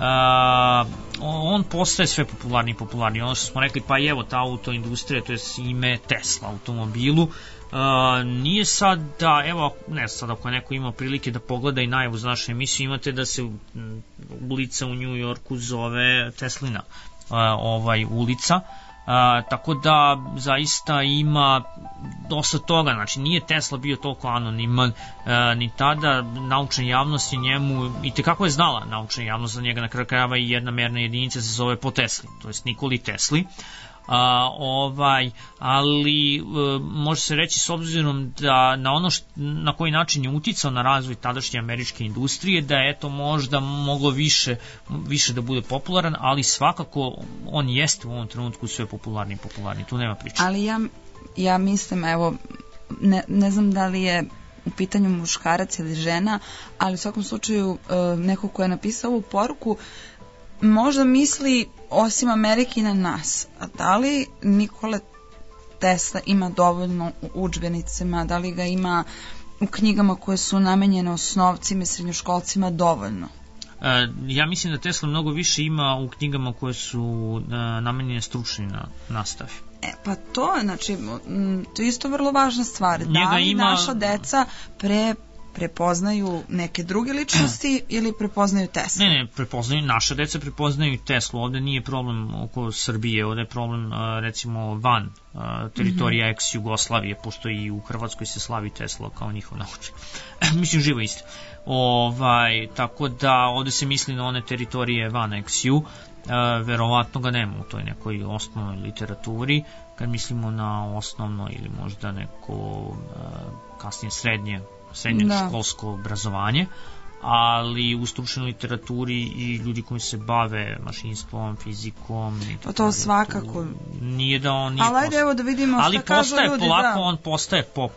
on postaje sve popularniji i popularniji. Ono što smo rekli, pa evo ta autoindustrija, to je ime Tesla automobilu, uh, nije sad da, evo, ne sad ako neko ima prilike da pogleda i najavu za našu emisiju, imate da se ulica u New Yorku zove Teslina uh, ovaj ulica. Uh, tako da zaista ima dosta toga, znači nije Tesla bio toliko anoniman uh, ni tada, naučna javnost je njemu i tekako je znala naučna javnost za njega, na kraju krajeva i jedna merna jedinica se zove po Tesli, to jest Nikoli Tesli. A, ovaj, ali e, može se reći s obzirom da na ono št, na koji način je uticao na razvoj tadašnje američke industrije, da je eto možda moglo više, više da bude popularan, ali svakako on jeste u ovom trenutku sve popularni i popularni, tu nema priče. Ali ja, ja mislim, evo, ne, ne znam da li je u pitanju muškarac ili žena, ali u svakom slučaju e, neko ko je napisao ovu poruku možda misli osim Amerike i na nas. A da li Nikola Tesla ima dovoljno u udžbenicima, da li ga ima u knjigama koje su namenjene osnovcima i srednjoškolcima dovoljno? E, ja mislim da Tesla mnogo više ima u knjigama koje su e, namenjene stručnoj na, nastavi. E, pa to je, znači, to je isto vrlo važna stvar. Njega da li ima... naša deca pre prepoznaju neke druge ličnosti ili prepoznaju Teslu? Ne, ne, prepoznaju, naša deca prepoznaju Teslu, ovde nije problem oko Srbije, ovde je problem recimo van teritorija ex Jugoslavije, pošto i u Hrvatskoj se slavi Tesla kao njihov naučnik. Mislim, živo isto. Ovaj, tako da ovde se misli na one teritorije van ex Ju, verovatno ga nema u toj nekoj osnovnoj literaturi, kad mislimo na osnovno ili možda neko kasnije srednje srednje školsko obrazovanje, ali u stručnoj literaturi i ljudi koji se bave mašinstvom, fizikom i pa to svakako tu, nije da on nije ali ajde evo da vidimo ali šta kažu ljudi, ali polako da. On postaje pop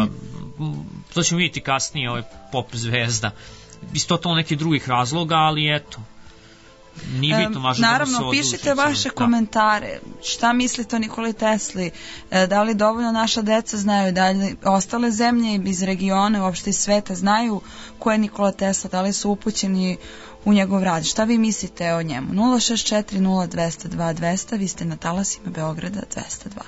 to ćemo vidjeti kasnije, ovaj pop zvezda iz totalno nekih drugih razloga, ali eto nije bitno, važno naravno, da mu se pišite odluči, vaše da. komentare, šta mislite o Nikoli Tesli, da li dovoljno naša deca znaju, da li ostale zemlje iz regiona, uopšte iz sveta znaju ko je Nikola Tesla, da li su upućeni u njegov rad, šta vi mislite o njemu? Nula šest četiri nula dva zero dva dva zero zero, vi ste na talasima Beograda dvesta dva.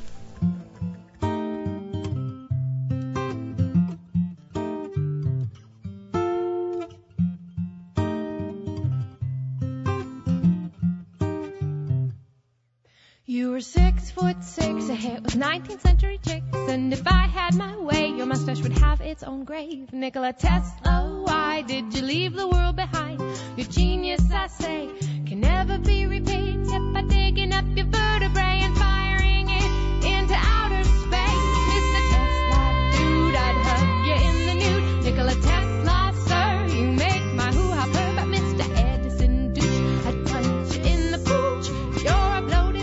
You were six foot six, a hit with nineteenth century chicks, and if I had my way, your mustache would have its own grave. Nikola Tesla, why did you leave the world behind? Your genius, I say, can never be repaid, except by digging up your vertebrae and firing it into outer space. Mister Tesla, dude, I'd hug you in the nude. Nikola Tesla, sir, you make my hoo-ha purr, but Mister Edison douche, I'd punch you in the pooch. You're a bloated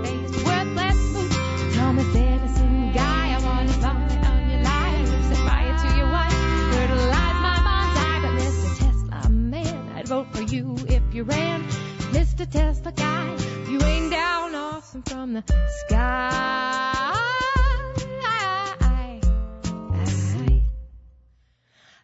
Thomas Edison guy, I wanna vomit on your life, set fire to your wife, fertilize my bonsai, but Mister Tesla, man, I'd vote for you if you ran. Mister Tesla guy, you rain down awesome from the sky.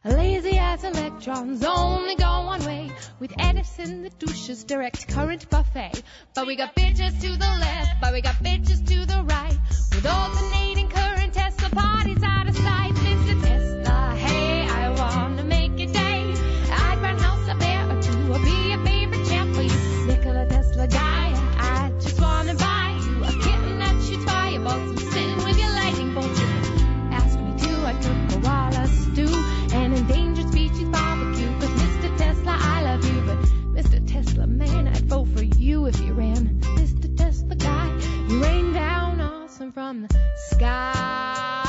as electrons only go one way. With Edison, the douches direct current buffet. But we got bitches to the left, but we got bitches to the right. With alternating current, Tesla parties out of sight. Mister Tesla, hey, I wanna make your day. I'd run house up there or two, or be a favorite champ for you. Nikola Tesla guy, I just wanna buy you a kitten that shoots firebolts and spin with your lightning bolts. Ask me to, I cook a koala stew, an endangered species barbecue. Cause Mister Tesla, I love you, but Mister Tesla, man, I'd vote for you if you ran. Mister Tesla guy, you rain down awesome from the sky.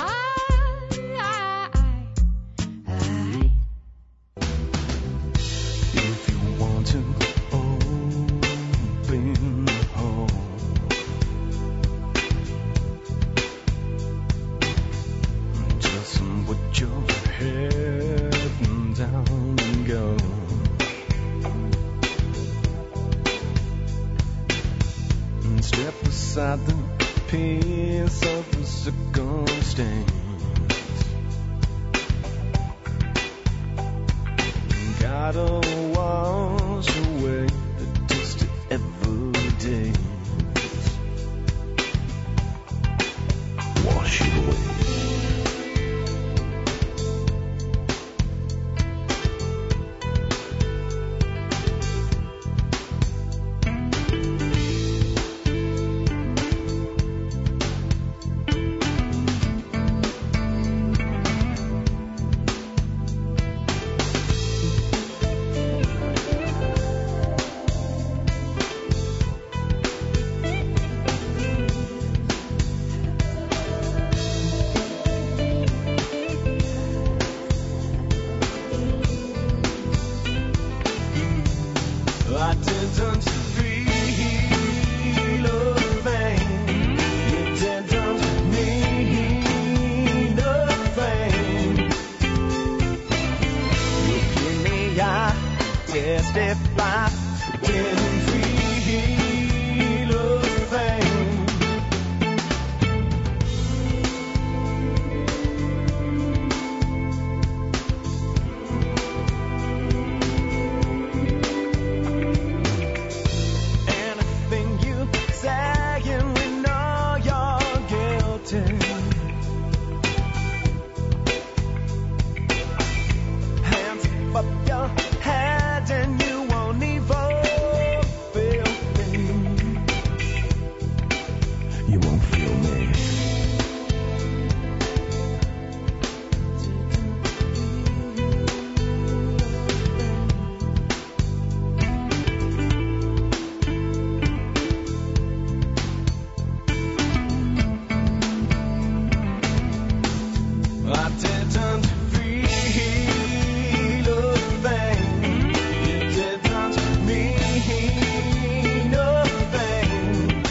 If you want to open the hole, just put your head down and go. And step aside the piece of the circumstance. Gotta wash away the dust of everyday. Wash it away. I didn't feel a thing. You didn't mean a thing. Look in the eye, testify. Didn't feel a thing. Hands up your head and you won't even feel me. You won't feel me. I didn't feel a thing. You didn't mean a thing.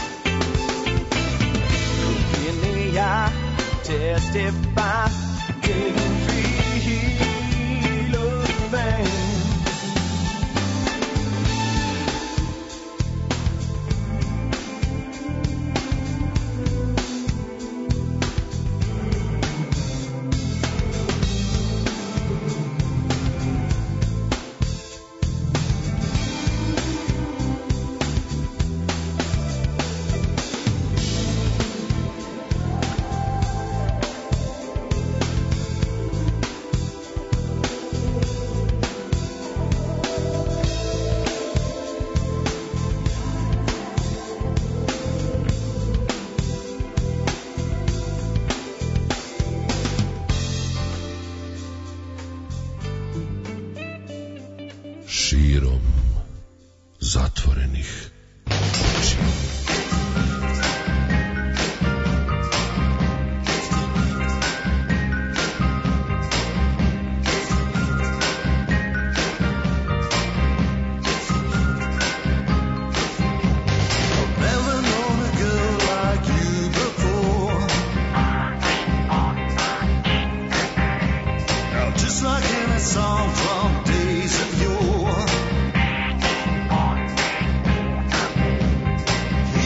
Look in the eye, testify. Didn't feel a thing. Širom zatvorenih očiju. Song from days of yore.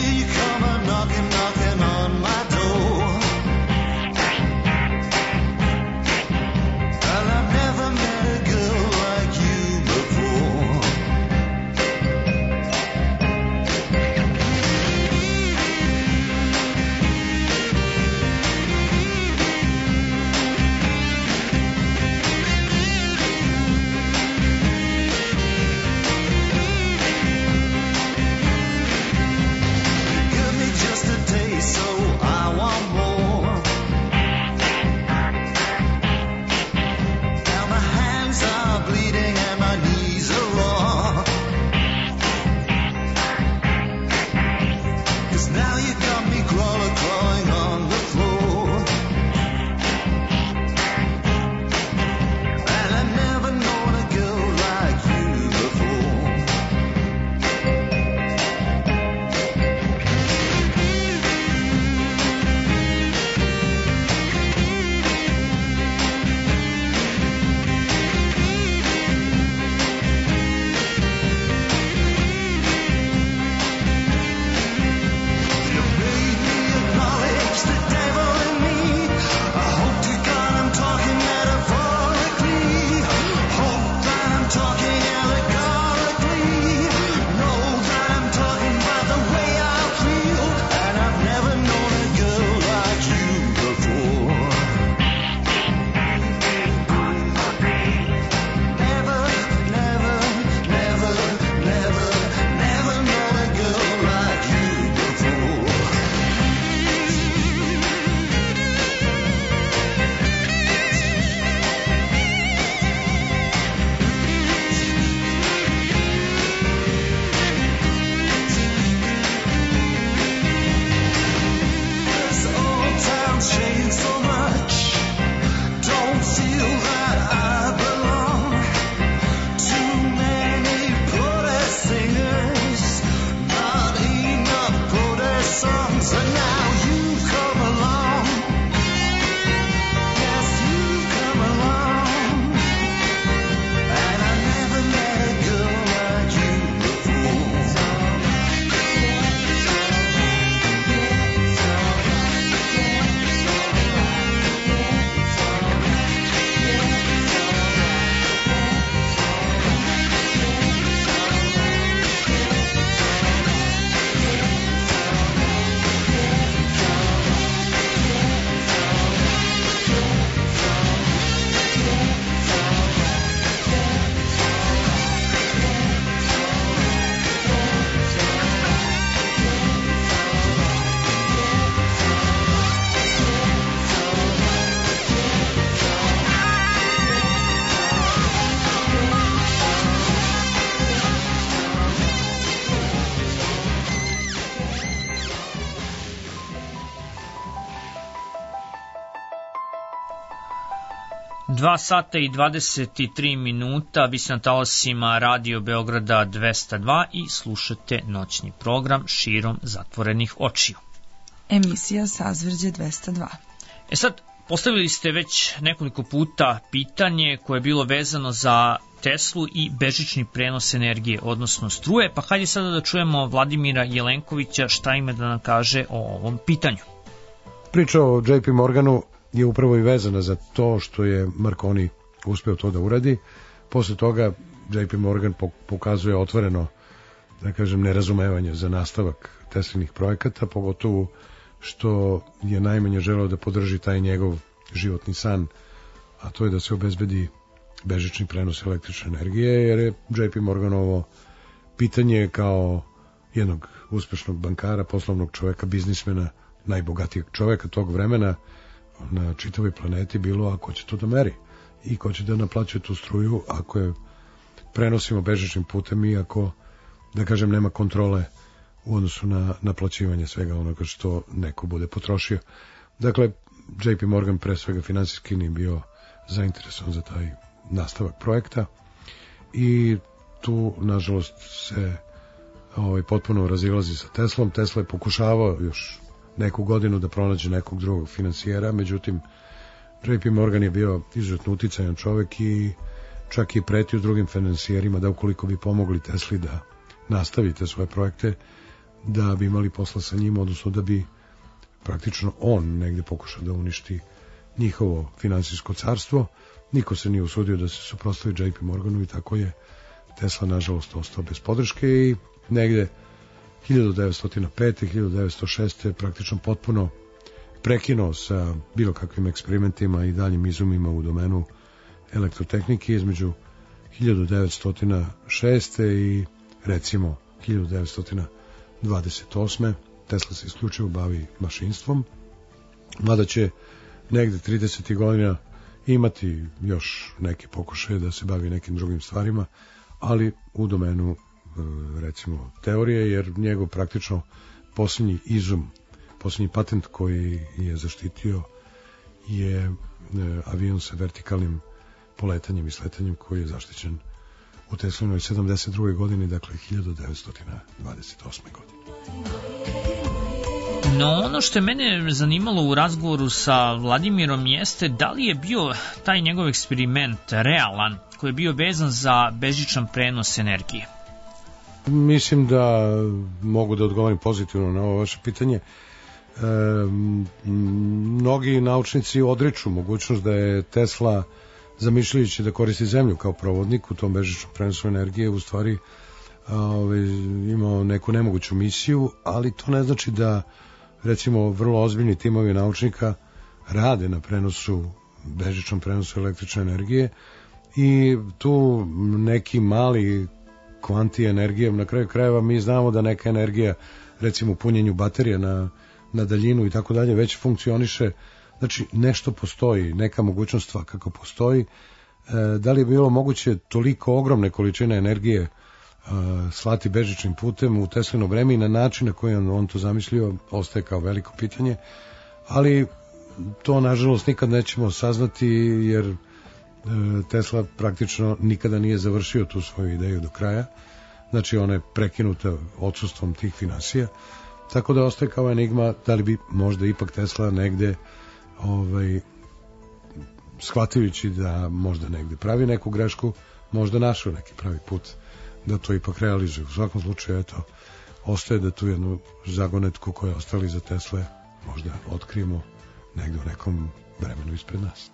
Dva sata i dvadeset tri minuta, vi ste na talasima Radio Beograda dvesta dva i slušate noćni program Širom zatvorenih očiju. Emisija Sazveđe dvesta dva. E sad, postavili ste već nekoliko puta pitanje koje je bilo vezano za Teslu i bežični prenos energije, odnosno struje, pa hajde sada da čujemo Vladimira Jelenkovića šta ima da nam kaže o ovom pitanju. Priča o J P Morganu je upravo i vezana za to što je Marconi uspeo to da uradi. Posle toga J P Morgan pokazuje otvoreno, da kažem, nerazumevanje za nastavak Teslinih projekata, pogotovo što je najmanje želeo da podrži taj njegov životni san, a to je da se obezbedi bežični prenos električne energije, jer je J P Morganovo pitanje kao jednog uspešnog bankara, poslovnog čoveka, biznismena, najbogatijeg čoveka tog vremena na čitavoj planeti bilo, a ko će to da meri i ko će da naplaćuje tu struju ako je prenosimo bežičnim putem i ako, da kažem, nema kontrole u odnosu na naplaćivanje svega onoga što neko bude potrošio. Dakle, J P Morgan pre svega finansijski nije bio zainteresovan za taj nastavak projekta i tu, nažalost, se ovaj, potpuno razilazi sa Teslom. Tesla je pokušavao još neku godinu da pronađe nekog drugog finansijera, međutim J P Morgan je bio izuzetno uticajan čovek i čak i pretio drugim finansijerima da ukoliko bi pomogli Tesli da nastavite svoje projekte, da bi imali posla sa njim, odnosno da bi praktično on negde pokušao da uništi njihovo finansijsko carstvo. Niko se nije usudio da se suprotstavi J P Morganu i tako je Tesla nažalost ostao bez podrške i negde hiljadu devetsto pete. hiljadu devetsto šeste. praktično potpuno prekinuo sa bilo kakvim eksperimentima i daljim izumima u domenu elektrotehnike između hiljadu devetsto šeste. i recimo hiljadu devetsto dvadeset osme. Tesla se isključivo bavi mašinstvom, mada će negde tridesetih godina imati još neke pokušaje da se bavi nekim drugim stvarima, ali u domenu recimo teorije, jer njegov praktično posljednji izum, posljednji patent koji je zaštitio je avion sa vertikalnim poletanjem i sletanjem koji je zaštićen u Teslinoj sedamdeset druge godini, dakle hiljadu devetsto dvadeset osme. godine. No, ono što je mene zanimalo u razgovoru sa Vladimirom jeste da li je bio taj njegov eksperiment realan, koji je bio vezan za bežičan prenos energije. Mislim da mogu da odgovorim pozitivno na ovo vaše pitanje. E, mnogi naučnici odriču mogućnost da je Tesla, zamišljajući da koristi zemlju kao provodnik u tom bežičnom prenosu energije, u stvari ove, imao neku nemoguću misiju, ali to ne znači da recimo vrlo ozbiljni timovi naučnika rade na prenosu, bežičnom prenosu električne energije i tu neki mali kvanti energije, na kraju krajeva mi znamo da neka energija, recimo u punjenju baterija na, na daljinu i tako dalje, već funkcioniše, znači nešto postoji, neka mogućnost svakako postoji. E, da li je bilo moguće toliko ogromne količine energije slati bežičnim putem u Teslino vreme i na način na koji on, on to zamislio ostaje kao veliko pitanje, ali to nažalost nikad nećemo saznati jer e, Tesla praktično nikada nije završio tu svoju ideju do kraja, znači ona je prekinuta odsustvom tih finansija, tako da ostaje kao enigma da li bi možda ipak Tesla negde ovaj, shvatajući da možda negde pravi neku grešku, možda našao neki pravi put da to ipak realizuje. U svakom slučaju, eto, ostaje da tu jednu zagonetku koja je ostala iza Tesle možda otkrijemo negde u nekom vremenu ispred nas.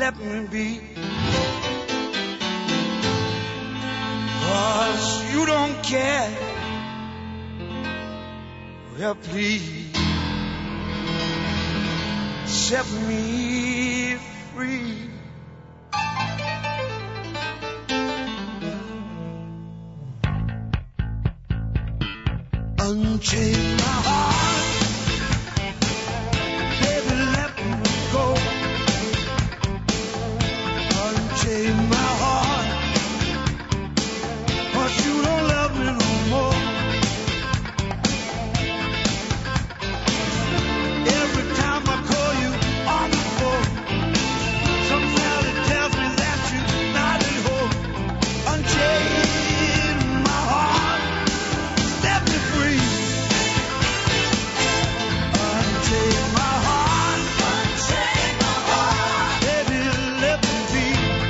let me be. 'Cause you don't care. Well, please set me free. Unchain my heart, baby, let me go. Unchain my heart, 'cause you don't love me no more. Every time I call you on the phone, somehow it tells me that you're not at home. Unchain my heart, set me free. Unchain my heart, unchain my heart, baby, let me be.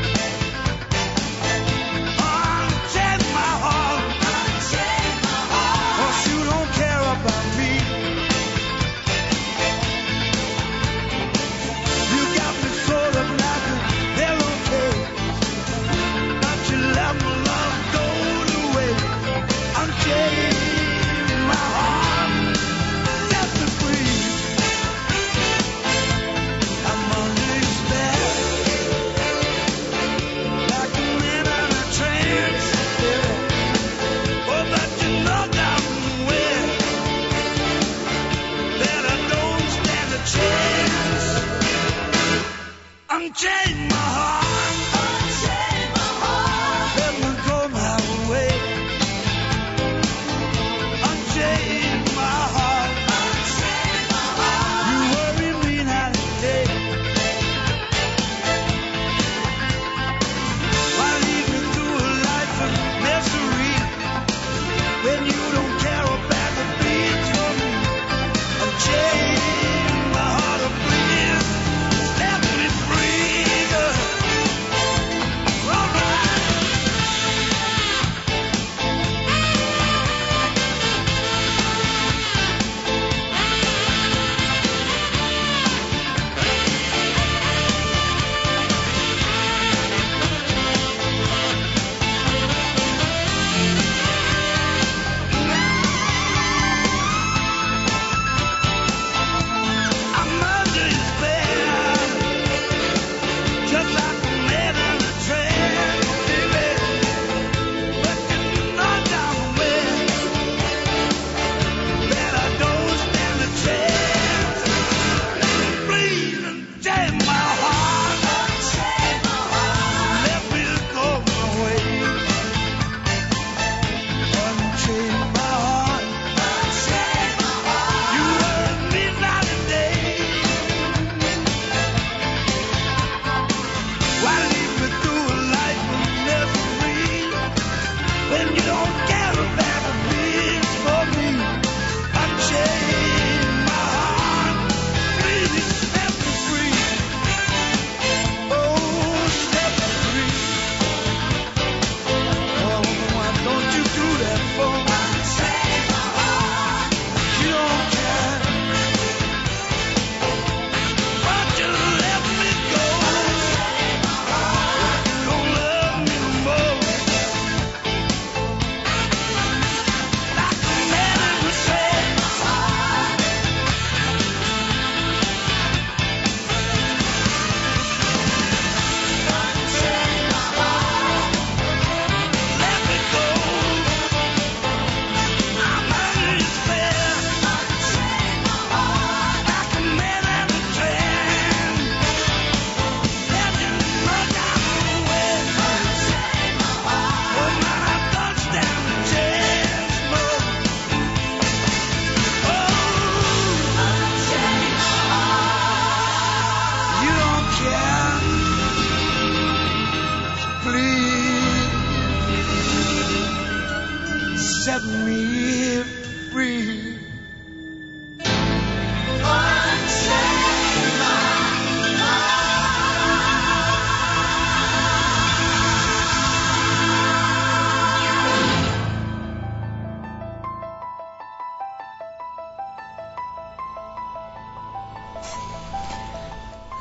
Unchain my heart, unchain my heart, 'cause you don't care about me. You got me sort of like a pillowcase, but you let my love go to waste. Unchain my heart, set me free. I'm under your spell, like a man on a trance. Oh, but you know damn well that I don't stand a chance. Unchain my heart, unchain my heart, let me go my way. Unchain my heart, unchain my heart, you worry me night and day. Why lead me through a life of misery when you don't care about the beats for me? Unchain my heart, oh, please set me free. All right. I'm under your spell, just like a man in a trance, baby. But you know damn well that I don't stand a chance. Please unchain my heart, unchain my heart, let me go my way. Unchain my heart, unchain my heart, you worry me night and day. Why lead me through a life of misery when you don't care about the beats for me? Unchain my heart, please set me free. Oh, set me free. Oh, why don't you do that for me? Unchain my heart, you don't care. Why'd you let me go? Unchain my heart, you don't love me no more. Like a man in a trance. Unchain my heart, let me go. I'm under your spell. Unchain my heart, like a man in a trance. Let you know down well. Unchain my heart, oh man, I don't stand a chance, no. Oh, unchain my heart, you don't care. Please set me free. Unchain my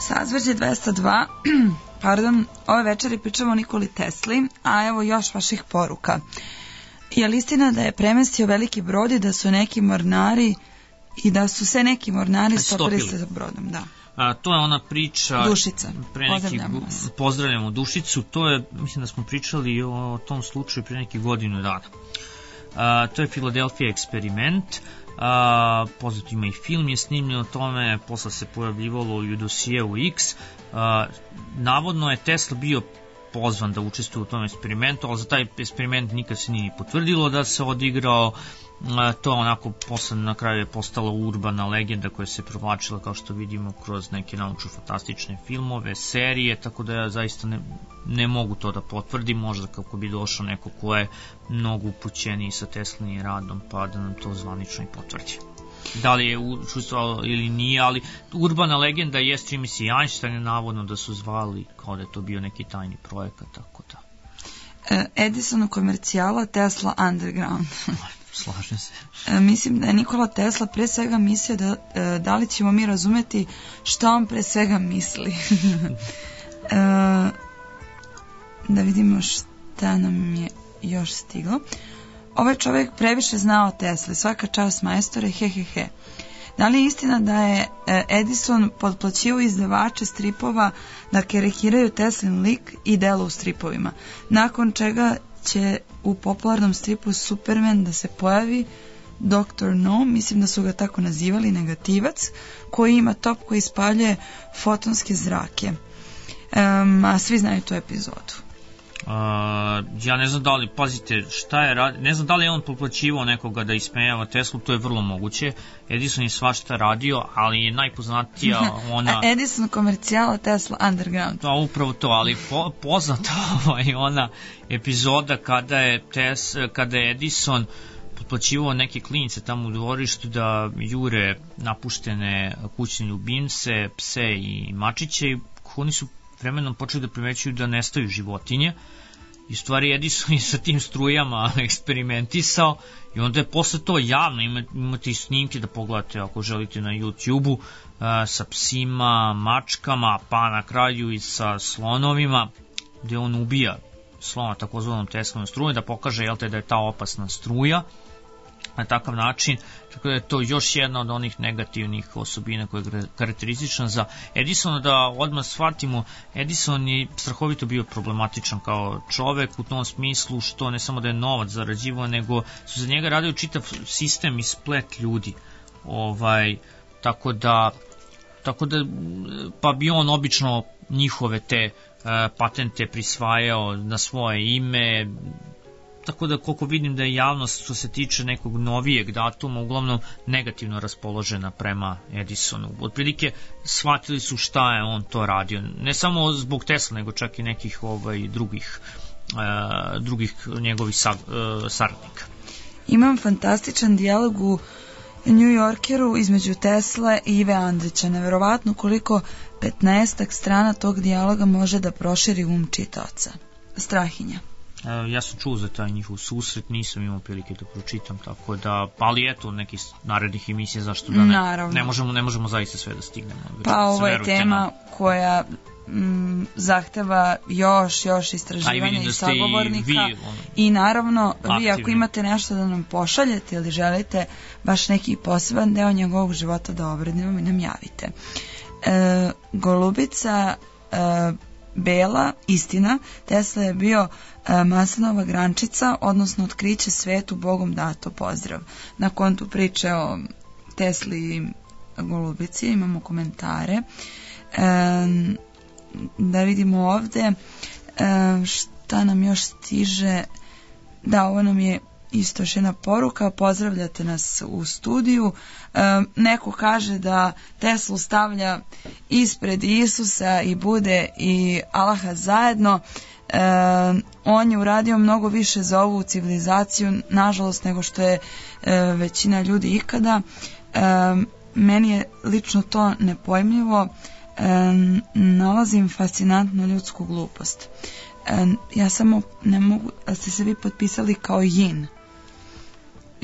Sazvežđe dvesta dva, pardon, ove večeri pričamo o Nikoli Tesli, a evo još vaših poruka. Je li istina da je premestio veliki brod i da su neki mornari i da su se neki mornari stopili sa brodom? Da. A, to je ona priča Dušica, pre neki, pozdravljamo Dušicu, to je, mislim da smo pričali o tom slučaju pre neki godinu dana. A, to je Philadelphia eksperiment, a, poznato ima i film je snimljen o tome, posle se pojavljivalo i u dosijevu X. A, navodno je Tesla bio pozvan da učestvuje u tom eksperimentu, ali za taj eksperiment nikad se nije potvrdilo da se odigrao. To onako posle na kraju je postala urbana legenda koja se provlačila, kao što vidimo, kroz neke naučno-fantastične filmove, serije, tako da ja zaista ne, ne mogu to da potvrdim, možda kako bi došao neko ko je mnogo upućeniji sa Teslinim radom, pa da nam to zvanično i potvrdi. Da li je učestvovao ili nije, ali urbana legenda je, čini mi se, i Einstein je navodno da su zvali kao da je to bio neki tajni projekat, tako da. Edisonu komercijala, Tesla underground. Slažem se. E, mislim da je Nikola Tesla pre svega mislio da, e, da li ćemo mi razumeti šta on pre svega misli. e, da vidimo šta nam je još stiglo. Ovaj čovjek previše znao Tesla, svaka čast majstore, he he he. Da li je istina da je Edison potplaćivao izdavače stripova da karikiraju Teslin lik i delo u stripovima, nakon čega će u popularnom stripu Superman da se pojavi doktor No, mislim da su ga tako nazivali, negativac, koji ima top koji ispaljuje fotonske zrake. Um, a svi znaju tu epizodu. Uh, ja ne znam da li, pazite, šta je radio, ne znam da li je on poplaćivao nekoga da ismejava Teslu, to je vrlo moguće. Edison je svašta radio, ali je najpoznatija ona... Edison komercijala, Tesla underground. Da, upravo to, ali po, poznata ovaj, ona epizoda kada je, Tes, kada je Edison potplaćivao neke klinice tamo u dvorištu da jure napuštene kućne ljubimce, pse i mačiće, i oni su vremenom počeli da primećuju da nestaju životinje, i u stvari Edison je sa tim strujama eksperimentisao, i onda je posle to javno, imate i snimke da pogledate ako želite na YouTube-u, uh, sa psima, mačkama, pa na kraju i sa slonovima, gde on ubija slona takozvanom Teslovom strujom, da pokaže, jel te, da je ta opasna struja na takav način. Tako da je to još jedna od onih negativnih osobina koja je karakteristična za Edisona. Da odmah shvatimo, Edison je strahovito bio problematičan kao čovek u tom smislu što ne samo da je novac zarađivao, nego su za njega radio čitav sistem i splet ljudi. Ovaj, tako da tako da pa bi on obično njihove te uh, patente prisvajao na svoje ime. Tako da koliko vidim da je javnost što se tiče nekog novijeg datuma uglavnom negativno raspoložena prema Edisonu. Otprilike shvatili su šta je on to radio. Ne samo zbog Tesla, nego čak i nekih ovaj, drugih, uh, drugih njegovih sa, uh, saradnika. Imam fantastičan dijalog u New Yorkeru između Tesla i Ive Andrića. Neverovatno koliko petnaestak strana tog dijaloga može da proširi um čitaoca. Strahinja. Ja sam čuo za taj njihov susret, nisam imao prilike da pročitam, tako da, ali eto, nekih narednih emisija, zašto da ne? Naravno. Ne možemo, ne možemo zaista sve da stignemo. Pa ovo je tema na... koja m, zahteva još, još istraživanja i sagovornika. I, vi, on, I naravno, aktivni. Vi ako imate nešto da nam pošaljete ili želite baš neki poseban deo njegovog života da obradimo, i nam javite. E, Golubica e, Bela, istina, Tesla je bio e, maslinova grančica, odnosno otkriće svetu Bogom dato, pozdrav. Na kontu priče o Tesli i Golubici imamo komentare. E, da vidimo ovde e, šta nam još stiže. Da, ovo nam je isto još jedna poruka, pozdravljate nas u studiju. E, neko kaže da Tesla stavlja ispred Isusa i Bude i Allaha zajedno. E, on je uradio mnogo više za ovu civilizaciju, nažalost, nego što je e, većina ljudi ikada. E, meni je lično to nepojmljivo. E, nalazim fascinantnu ljudsku glupost. E, ja samo ne mogu, da ste se vi potpisali kao Yin.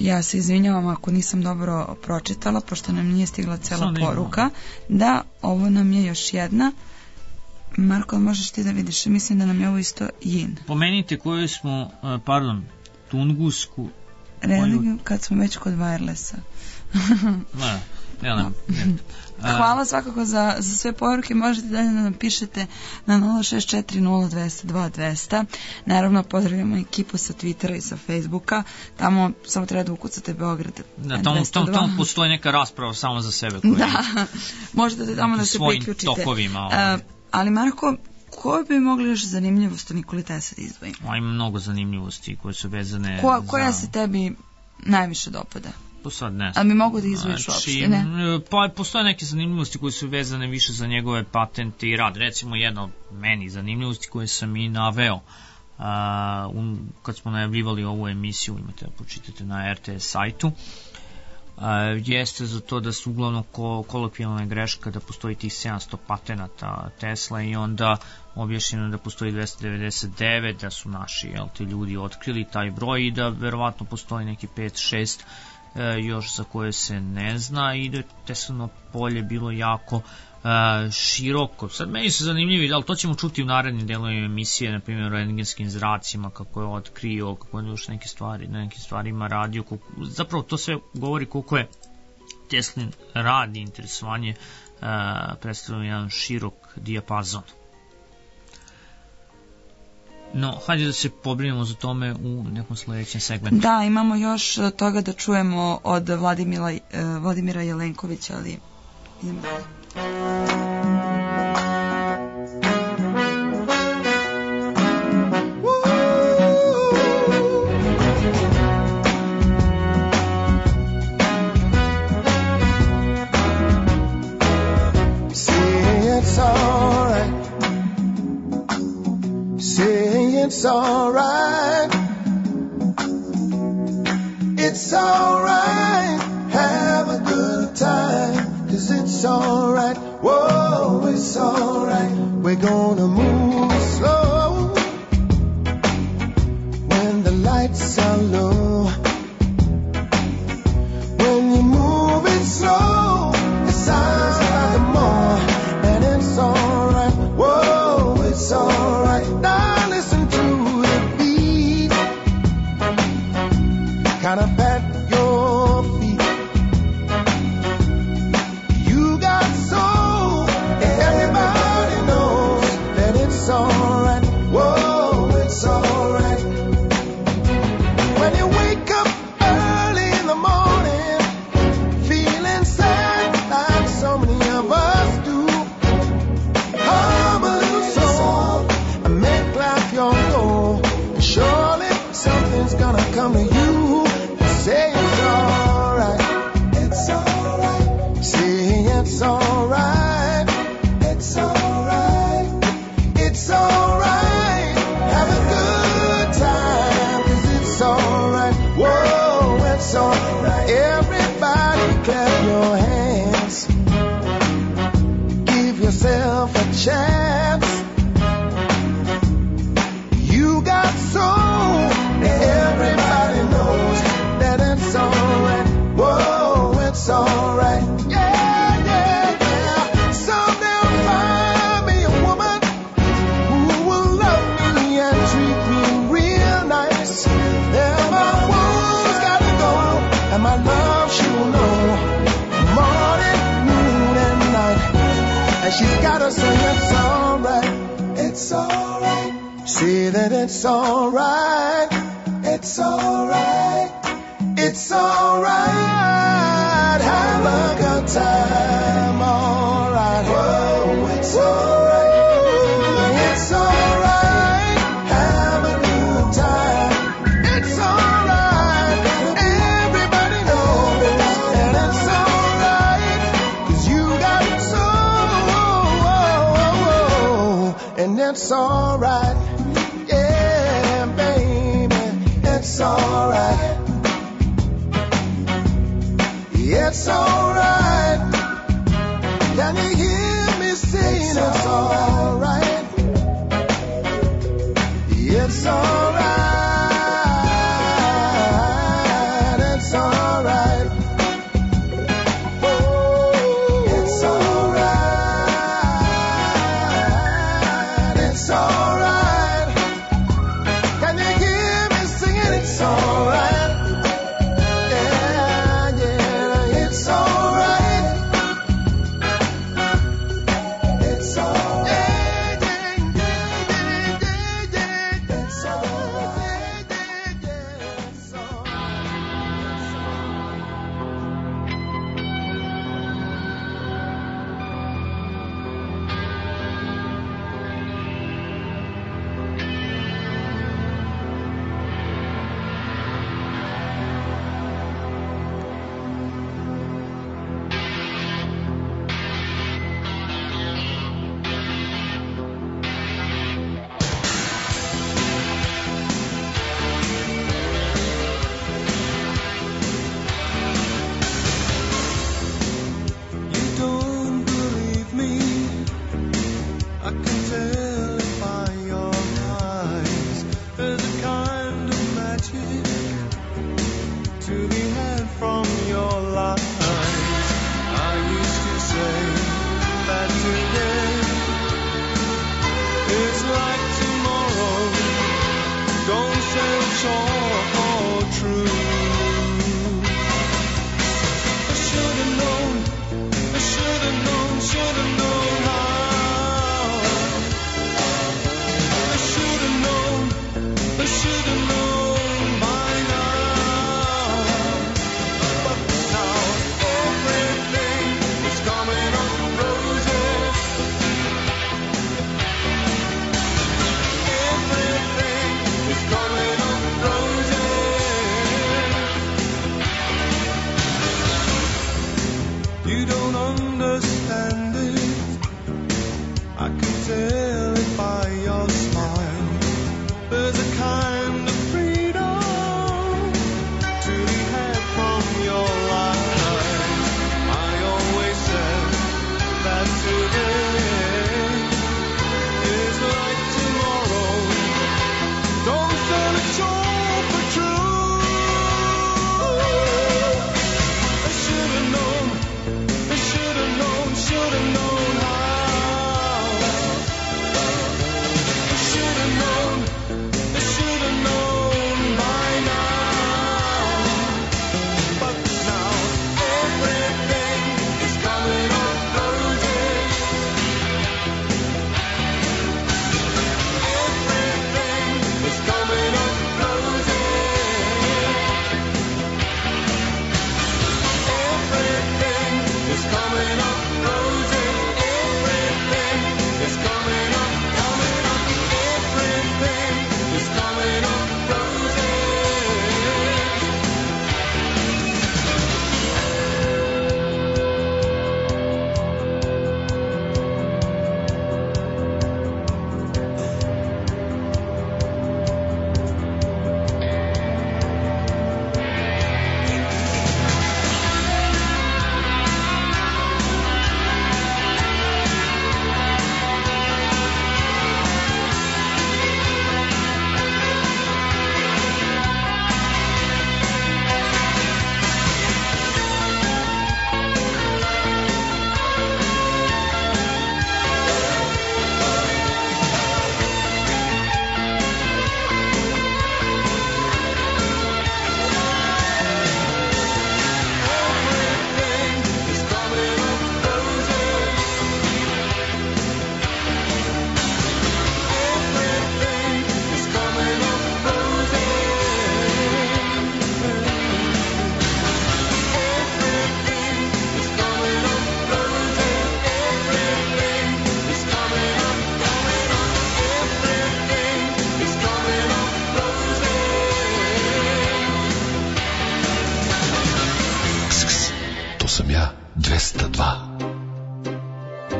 ja se izvinjavam ako nisam dobro pročitala, pošto nam nije stigla cela poruka, da ovo nam je još jedna. Marko, možeš ti da vidiš, mislim da nam je ovo isto Yin. Pomenite koju smo, pardon, Tungusku religiju, kad smo već kod wirelessa. Ne, ja ne. Hvala svakako za, za sve poruke, možete dalje da nam pišete na nula šest četiri nula dva nula dva dva nula. Naravno, pozdravljamo ekipu sa Twittera i sa Facebooka, tamo samo treba da ukucate Beograd. Da, tamo, tamo, tamo postoji neka rasprava samo za sebe. Koji da, možete tamo da se priključite. Svojim tokovima. Ovaj. Uh, ali Marko, koje bi mogli još zanimljivosti Nikoli Tesla da izdvojimo? O, ima mnogo zanimljivosti koje su vezane Ko, koja za... se tebi najviše dopada? To sad ne. A mi mogu da izvojiš znači, uopšte, ne? Pa postoje neke zanimljivosti koje su vezane više za njegove patente i rad. Recimo jedna od meni zanimljivosti koje sam i naveo uh, um, kad smo najavljivali ovu emisiju, imate da pročitate na R T S sajtu, uh, jeste za to da su uglavnom ko, kolokvijalna greška da postoji tih sedamsto patenata Tesla i onda objašnjeno da postoji dvesta devedeset devet, da su naši jel, ti ljudi otkrili taj broj i da verovatno postoji neki pet šest E, još za koje se ne zna i da je Teslino polje bilo jako e, široko. Sad meni se zanimljivi, ali to ćemo čuti u narednim delovima emisije, na primjer o rentgenskim zracima, kako je otkrio, kako je još neke stvari, na nekim stvarima radio, koliko, zapravo to sve govori koliko je Teslin rad i interesovanje e, predstavljeno jedan širok dijapazon. No, hajde da se pobrinemo za tome u nekom sledećem segmentu. Da, imamo još toga da čujemo od Vladimira, Vladimira Jelenkovića, ali idemo. It's alright, it's alright, have a good time, 'cause it's alright, whoa, it's alright, we're gonna move slow, when the lights are low, when you move it slow, it sounds like a more, and it's alright, whoa, it's alright, now listen to kind of pat your feet. You got soul, everybody knows that it's alright. Whoa, it's alright. When you wake up early in the morning, feeling sad like so many of us do, hum a little song and make life your goal. Surely something's gonna come to you. Say it's alright, it's alright. Say it's alright, it's alright, it's alright. Have a good time, 'cause it's alright. Whoa, it's alright. Everybody clap your hands. Give yourself a chance. You got soul, everybody knows that it's alright, whoa, it's alright, yeah, yeah, yeah. Someday I'll find me a woman who will love me and treat me real nice. Then my woes gotta go, and my love she will know, morning, noon, and night. And she's gotta say it's alright, it's alright. Say that it's alright, it's alright. It's alright, have a good time, alright, whoa, it's alright, it's alright, have a good time, it's alright, everybody knows that it's alright, 'cause you got soul, and it's alright, yeah, baby, it's alright. It's alright. Can you hear me saying it's alright? It's alright. It's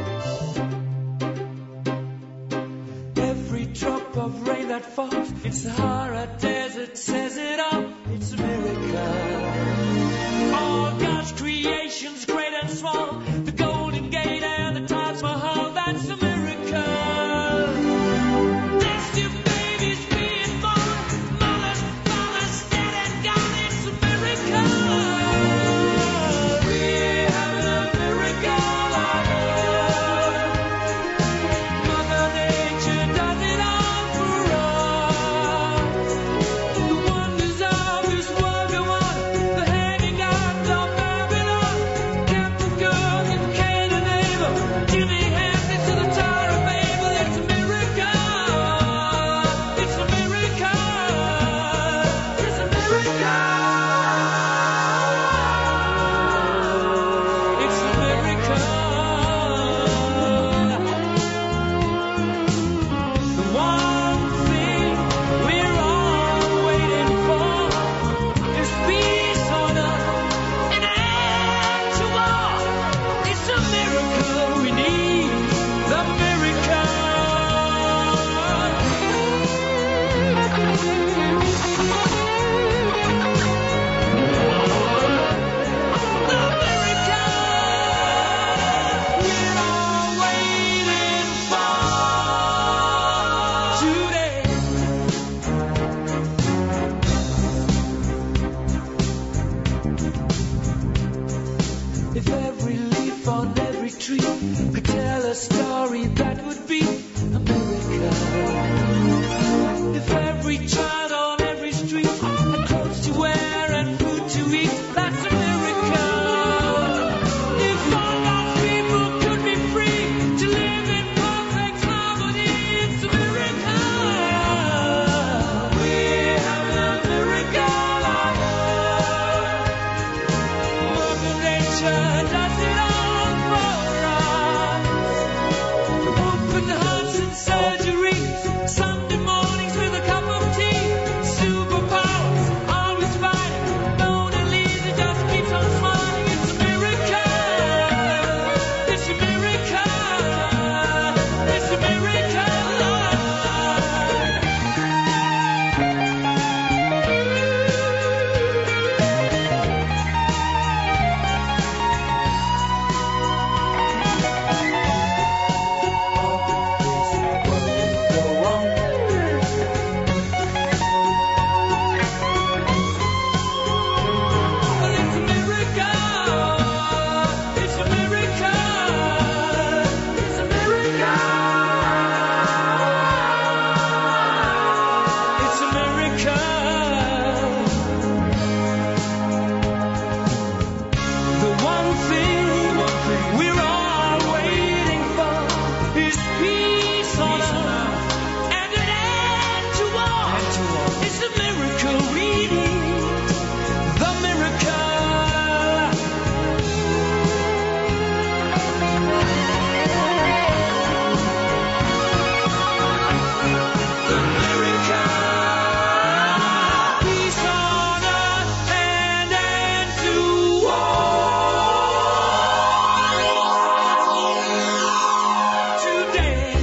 Every drop of rain that falls in Sahara Desert says it all. It's a miracle. All God's creations, great and small, the Golden Gate and the Taj Mahal, that's a miracle. Bless you, babies being born, mothers, fathers, dead and gone, it's a miracle. We're having a miracle on earth. Mother Nature does it all for us. The wonders of this world go on, the hanging gods of Babylon, captive girls in Cain and Abel, Jimmy Hampton to the Tower of Babel. It's a miracle. It's a miracle. It's a miracle. It's a miracle. The one thing we're all waiting for is peace on earth and an end to war. It's a miracle we need, the miracle. The miracle we're all waiting for today. If every leaf on every tree could tell a story, that would be a miracle. If every child on every street had clothes to wear and food to eat, that's a miracle. If all God's people could be free to live in perfect harmony, it's a miracle. We're having a miracle on earth. Mother Nature does it all for us. Open hearts and surgeries, Sunday mornings with a cup of tea, superpowers, always fighting. Mona Lisa just keeps on smiling. It's a miracle. It's a miracle. It's a miracle. It's a miracle. It's a miracle. It's a miracle. The one thing we're all waiting for is peace on earth and an end to war. It's a miracle we need, the miracle. The miracle. Peace on earth and end to war. Today.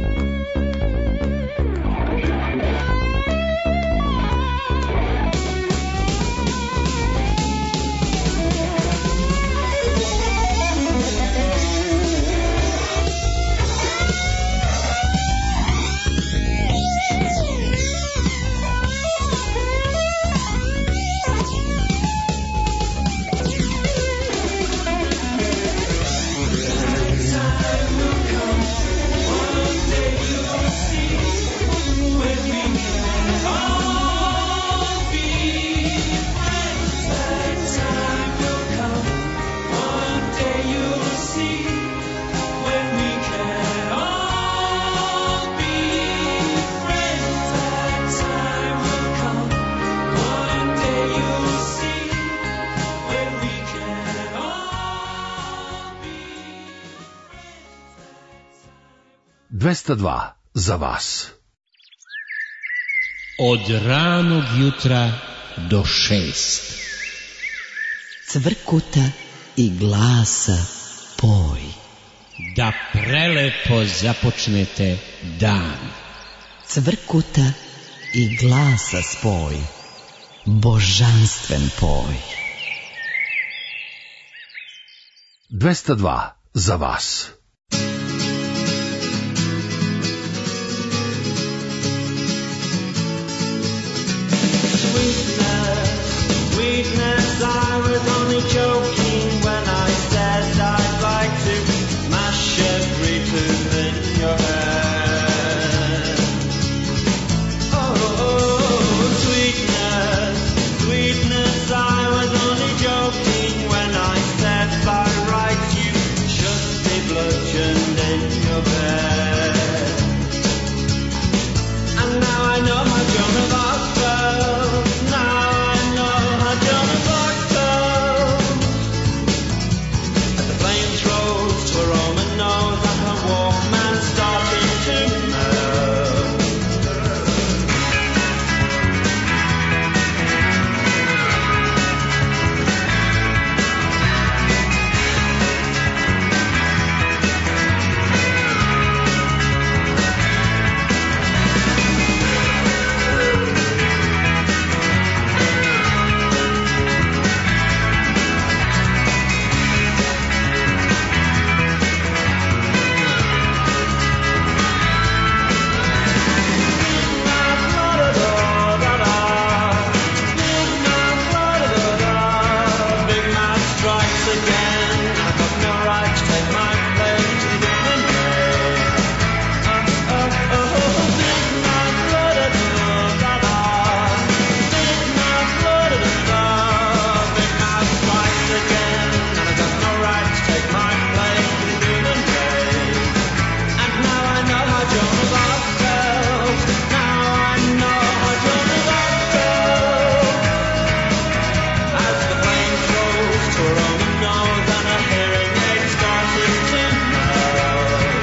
dvesta dva za vas. Od ranog jutra do šest. Cvrkuta i glasa poj. da prelepo započnete dan. Cvrkuta i glasa spoj, božanstven poj. dvesta dva za vas. Sweetness, I was only joking when I said I'd like to mash every tooth in your head. Oh, oh, sweetness, sweetness, I was only joking when I said by rights you should be bludgeoned in your bed. And now I know how Joan of Arc felt. Now I know how Joan of Arc felt. As the flames rose to her Roman nose and her Walkman started to melt. Big mouth strikes again. I've got no right to take my place to the human race. Oh, oh, oh, big mouth, da-da-da-da-da. Big mouth, da-da-da-da. Big mouth strikes again. And I've got no right to take my place to the human race. And now I know how Joan of Arc felt. Now I know how Joan of Arc felt. As the flames rose to her Roman nose and her hearing aid started to melt.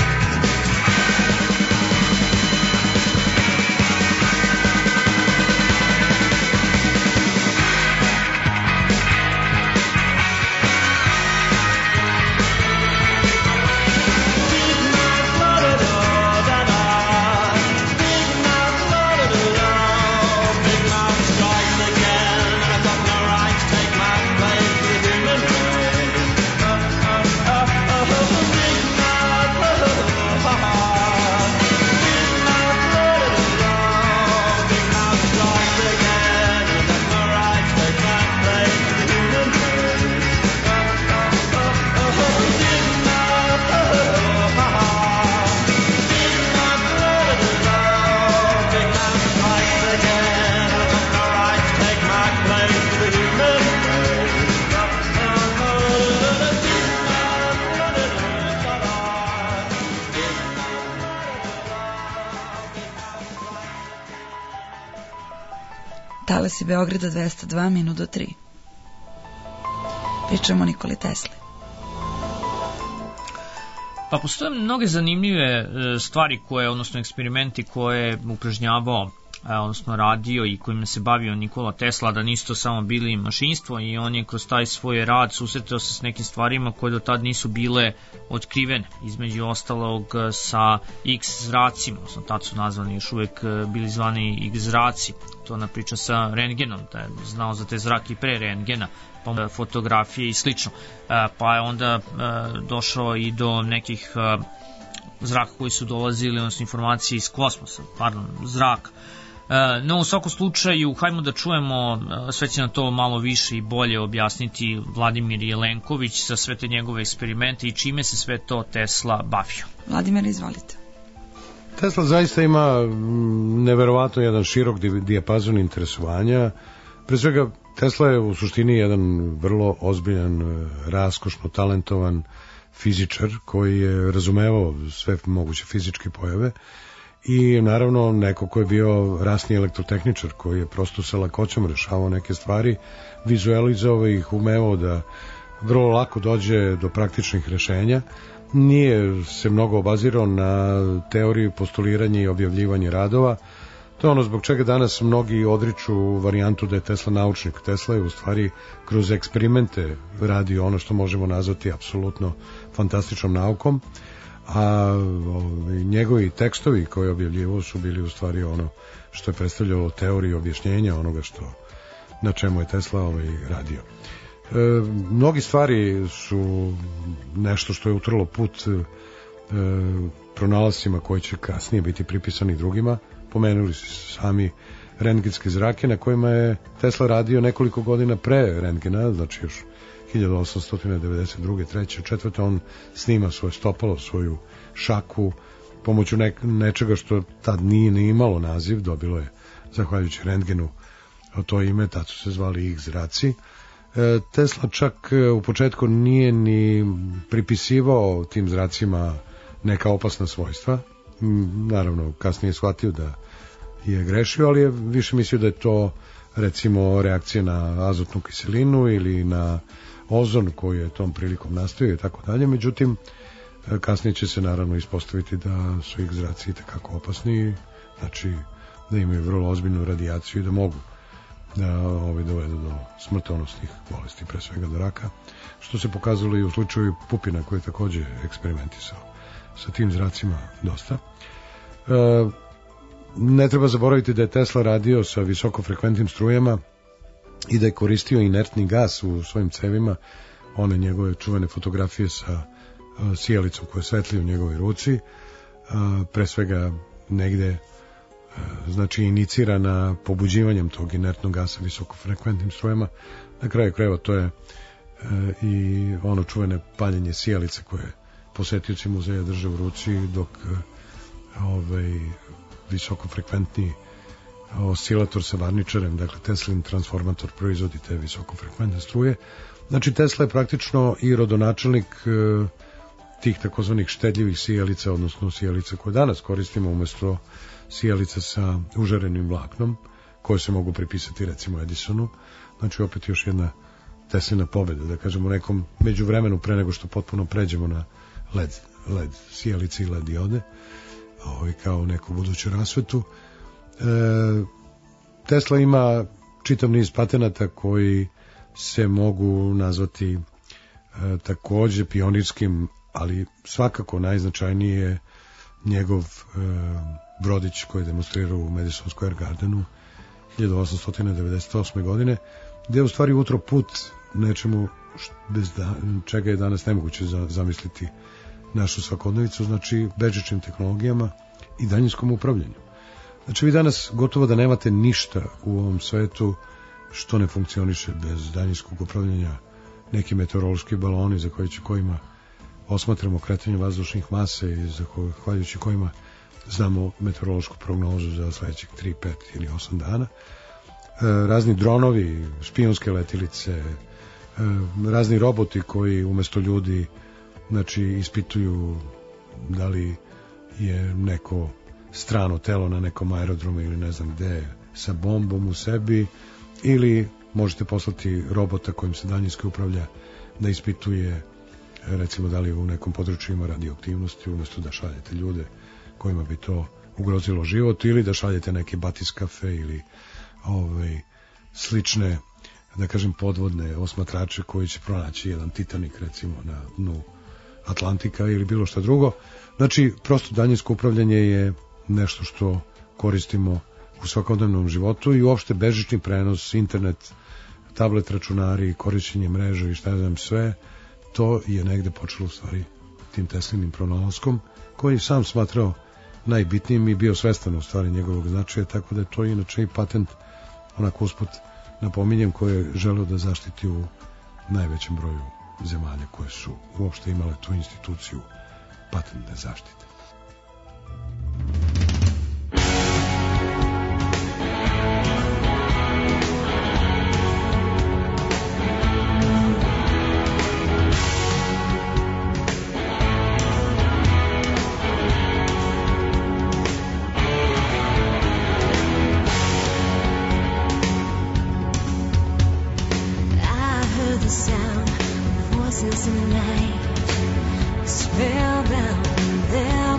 Big mouth, da-da-da-da-da. Big mouth, da-da-da-da. Big mouth strikes again. I've got no right to take my place to the human race. Oh, oh, oh, oh, big mouth, da-da-da-da. Big mouth, da-da-da-da. Big mouth strikes again. I've got no right to take my place to the human race. Oh, oh, oh, oh, big mouth, da-da-da-da. Big mouth, da-da-da-da. Big mouth strikes again. I've got no right to take my place to the human race. Oh, oh, oh, big mouth, da-da-da-da. Talasi Beograda dvesta dva, minut do tri. Pričamo o Nikoli Tesli. Pa postoje mnoge zanimljive e, stvari koje, odnosno eksperimenti koje je upražnjavao, e, odnosno radio i kojima se bavio Nikola Tesla, da nisu to samo bili mašinstvo, i on je kroz taj svoj rad susretao se s nekim stvarima koje do tad nisu bile otkrivene, između ostalog sa X zracima, odnosno tad su nazvani, još uvek bili zvani X zraci. To ona priča sa rentgenom, da je znao za te zrake i pre rentgena, pa fotografije i slično. Pa je onda došao i do nekih zraka koji su dolazili, odnosno informacije iz kosmosa, pardon, zraka. No, u svakom slučaju, hajmo da čujemo, sve će na to malo više i bolje objasniti Vladimir Jelenković za sve te njegove eksperimente i čime se sve to Tesla bavio. Vladimir, izvolite. Tesla zaista ima neverovatno jedan širok dijapazon interesovanja. Pre svega, Tesla je u suštini jedan vrlo ozbiljan, raskošno talentovan fizičar koji je razumevao sve moguće fizičke pojave i naravno neko ko je bio rasni elektrotehničar koji je prosto sa lakoćom rešavao neke stvari, vizualizovao ih, umevao da vrlo lako dođe do praktičnih rešenja. Nije se mnogo obazirao na teoriju, postuliranje i objavljivanje radova. To je ono zbog čega danas mnogi odriču varijantu da je Tesla naučnik. Tesla je u stvari kroz eksperimente radio ono što možemo nazvati apsolutno fantastičnom naukom, a ovi, njegovi tekstovi koje je objavljivo su bili u stvari ono što je predstavljalo teoriju objašnjenja onoga što, na čemu je Tesla ovaj, radio. E, mnogi stvari su nešto što je utrlo put e, pronalascima koji će kasnije biti pripisani drugima. Pomenuli su sami rentgenske zrake na kojima je Tesla radio nekoliko godina pre rentgena, znači još hiljadu osamsto devedeset druge, treće, četvrte on snima svoje stopalo, svoju šaku pomoću ne, nečega što tad nije ni imalo naziv, dobilo je zahvaljujući rentgenu to ime, tad su se zvali X zraci. E, Tesla čak u početku nije ni pripisivao tim zracima neka opasna svojstva. Naravno, kasnije je shvatio da je grešio, ali je više mislio da je to recimo reakcija na azotnu kiselinu ili na ozon koji je tom prilikom nastao i tako dalje. Međutim, kasnije će se naravno ispostaviti da su ih zraci itekako opasni, znači da imaju vrlo ozbiljnu radijaciju i da mogu da ovaj, dovedu do smrtonosnih bolesti, pre svega do raka, što se pokazalo i u slučaju Pupina koji je takođe eksperimentisao sa tim zracima dosta. E, ne treba zaboraviti da je Tesla radio sa visokofrekventnim strujama i da je koristio inertni gas u svojim cevima, one njegove čuvene fotografije sa a, sijalicom koja svetli u njegovoj ruci, a, pre svega negde a, znači inicirana pobuđivanjem tog inertnog gasa visokofrekventnim strujama. Na kraju krajeva to je a, i ono čuvene paljenje sijalice koje posetioci muzeja drže u ruci dok ovaj visokofrekventni oscilator sa varničarem, dakle Teslin transformator proizvodi te visokofrekventne struje. Znači Tesla je praktično i rodonačelnik e, tih takozvanih štedljivih sijalica, odnosno sijalica koje danas koristimo umesto sijalica sa užarenim vlaknom, koje se mogu pripisati recimo Edisonu. Znači opet još jedna Teslina pobeda, da kažemo u nekom međuvremenu pre nego što potpuno pređemo na led, led sijalice i led diode, ovaj, kao neku buduću rasvetu. E, Tesla ima čitav niz patenata koji se mogu nazvati e, takođe pionirskim, ali svakako najznačajniji je njegov e, brodić koji je demonstrirao u Madison Square Gardenu hiljadu osamsto devedeset osme godine, gde je u stvari utro put nečemu bez da, čega je danas nemoguće za, zamisliti našu svakodnevicu, znači bežičnim tehnologijama i daljinskom upravljanju. Znači vi danas gotovo da nemate ništa u ovom svetu što ne funkcioniše bez daljinskog upravljanja. Neki meteorološki baloni za koji kojima osmatramo kretanje vazdušnih masa i zahvaljujući kojima znamo meteorološku prognozu za sledećih tri, pet ili osam dana. E, razni dronovi, špijunske letilice, e, razni roboti koji umesto ljudi znači ispituju da li je neko strano telo na nekom aerodromu ili ne znam gde sa bombom u sebi, ili možete poslati robota kojim se daljinski upravlja da ispituje recimo da li u nekom području ima radioaktivnosti, umesto da šaljete ljude kojima bi to ugrozilo život, ili da šaljete neke batiskafe ili ovaj, slične, da kažem, podvodne osmatrače koji će pronaći jedan Titanik recimo na dnu Atlantika ili bilo šta drugo. Znači, prosto daljinsko upravljanje je nešto što koristimo u svakodnevnom životu i uopšte bežični prenos, internet, tablet računari, korišćenje mreža i šta ja znam sve, to je negde počelo u stvari tim Teslinim pronalaskom, koji sam smatrao najbitnijim i bio svestan u stvari njegovog značaja, tako da je to inače i patent, onako usput napominjem, koje je želeo da zaštiti u najvećem broju zemalja koje su uopšte imale tu instituciju patentne zaštite. Spellbound, there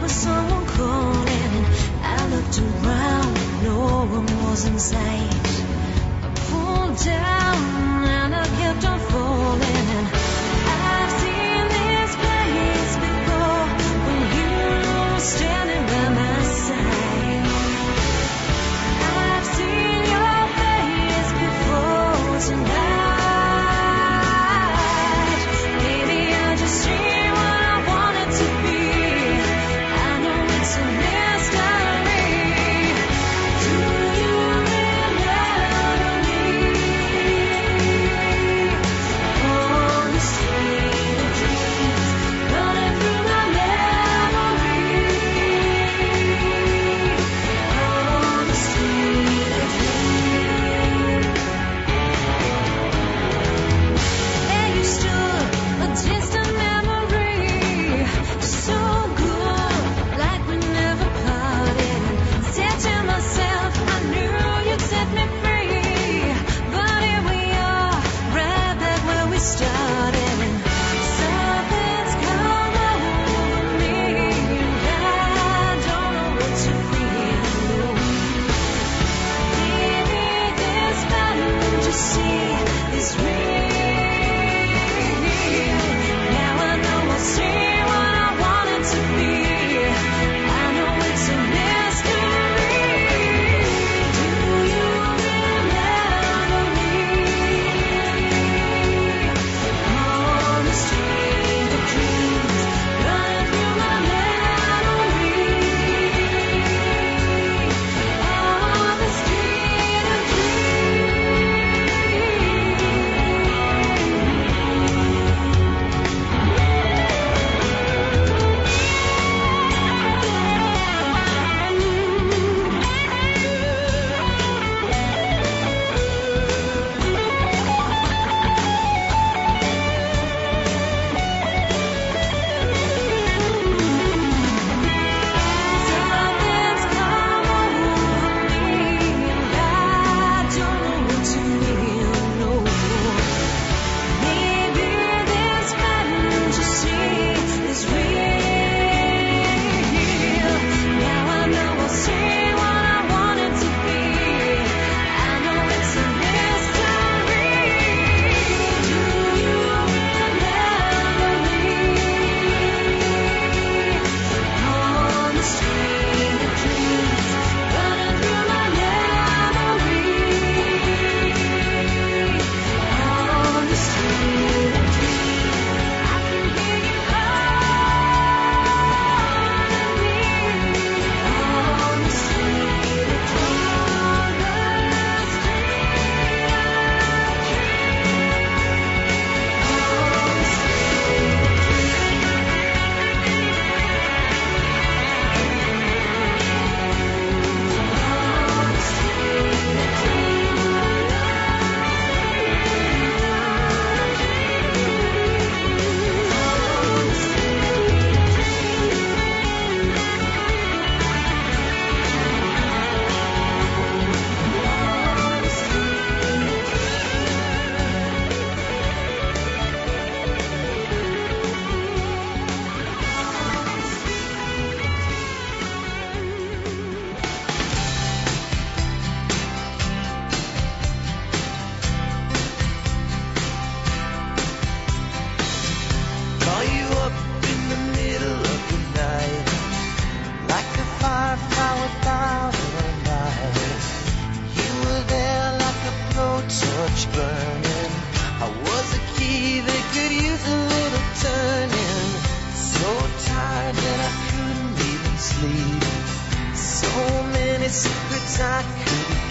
secrets I couldn't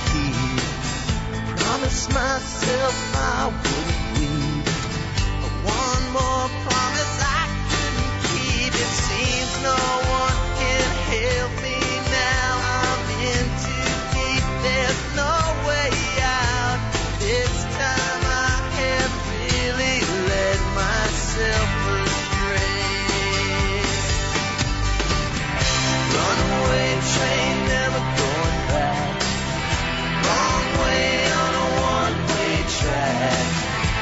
keep. Promised myself I wouldn't weep. But one more promise I couldn't keep. It seems no one can help me now. I'm in too deep. There's no way out. This time I have really led myself astray. Runaway train never going back. Wrong way on a one-way track.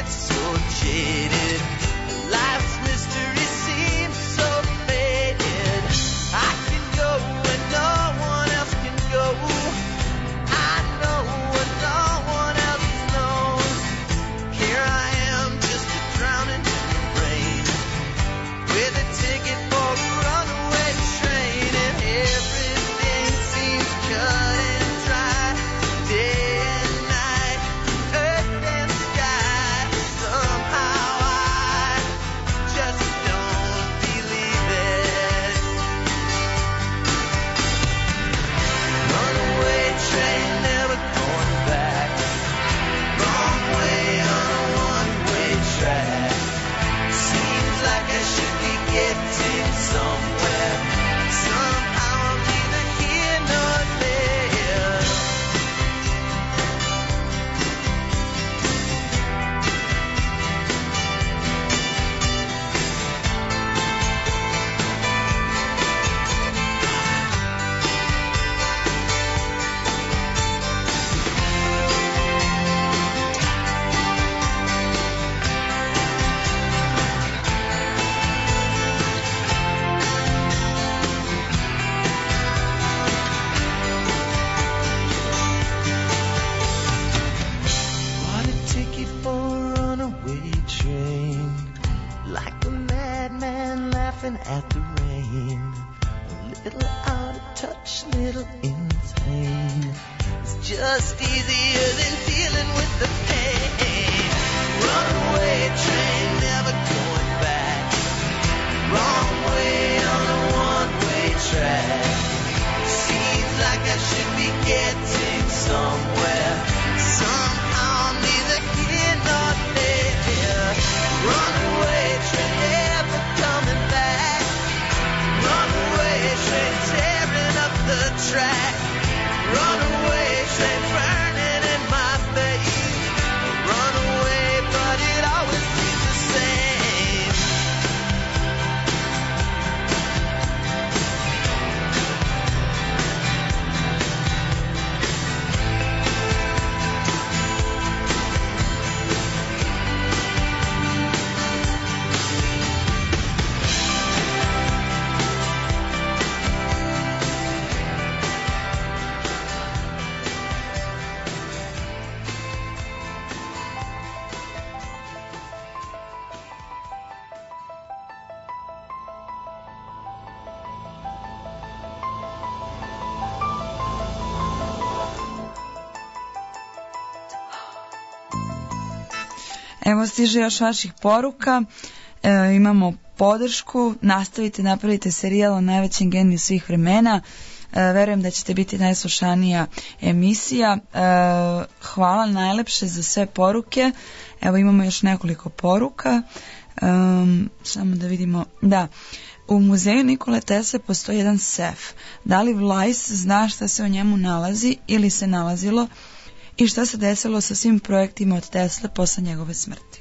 get so jaded. Life's mystery seems so faded. I can go where no one else can go. I know what no one else knows. Here I am, just a drowning in the rain, with a ticket for a runaway train, and everything seems cut and dry. Day and night, earth and sky. Somehow I just don't believe it. Runaway train, never going back. Wrong way on a one-way track. Seems like I should be getting somewhere. Somehow I'm neither here nor there. Bought a ticket for a runaway train, like a madman laughing at the rain. A little out of touch, little insane. It's just easier than dealing with the pain. Runaway train, never going back. Wrong way on a one-way track. Seems like I should be getting somewhere. Somehow I'm neither here nor there. Runaway train, never coming back. Runaway train, tearing up the track. Runaway train, burning in my face. Runaway, but it always seems the same. Evo stiže još vaših poruka, e, imamo podršku, nastavite, napravite serijal o najvećem geniju svih vremena, e, verujem da ćete biti najslušanija emisija, e, hvala najlepše za sve poruke, evo imamo još nekoliko poruka, e, samo da vidimo, da, u muzeju Nikole Tesle postoji jedan sef, da li Vlajs zna šta se o njemu nalazi ili se nalazilo, i šta se desilo sa svim projektima od Tesle posle njegove smrti?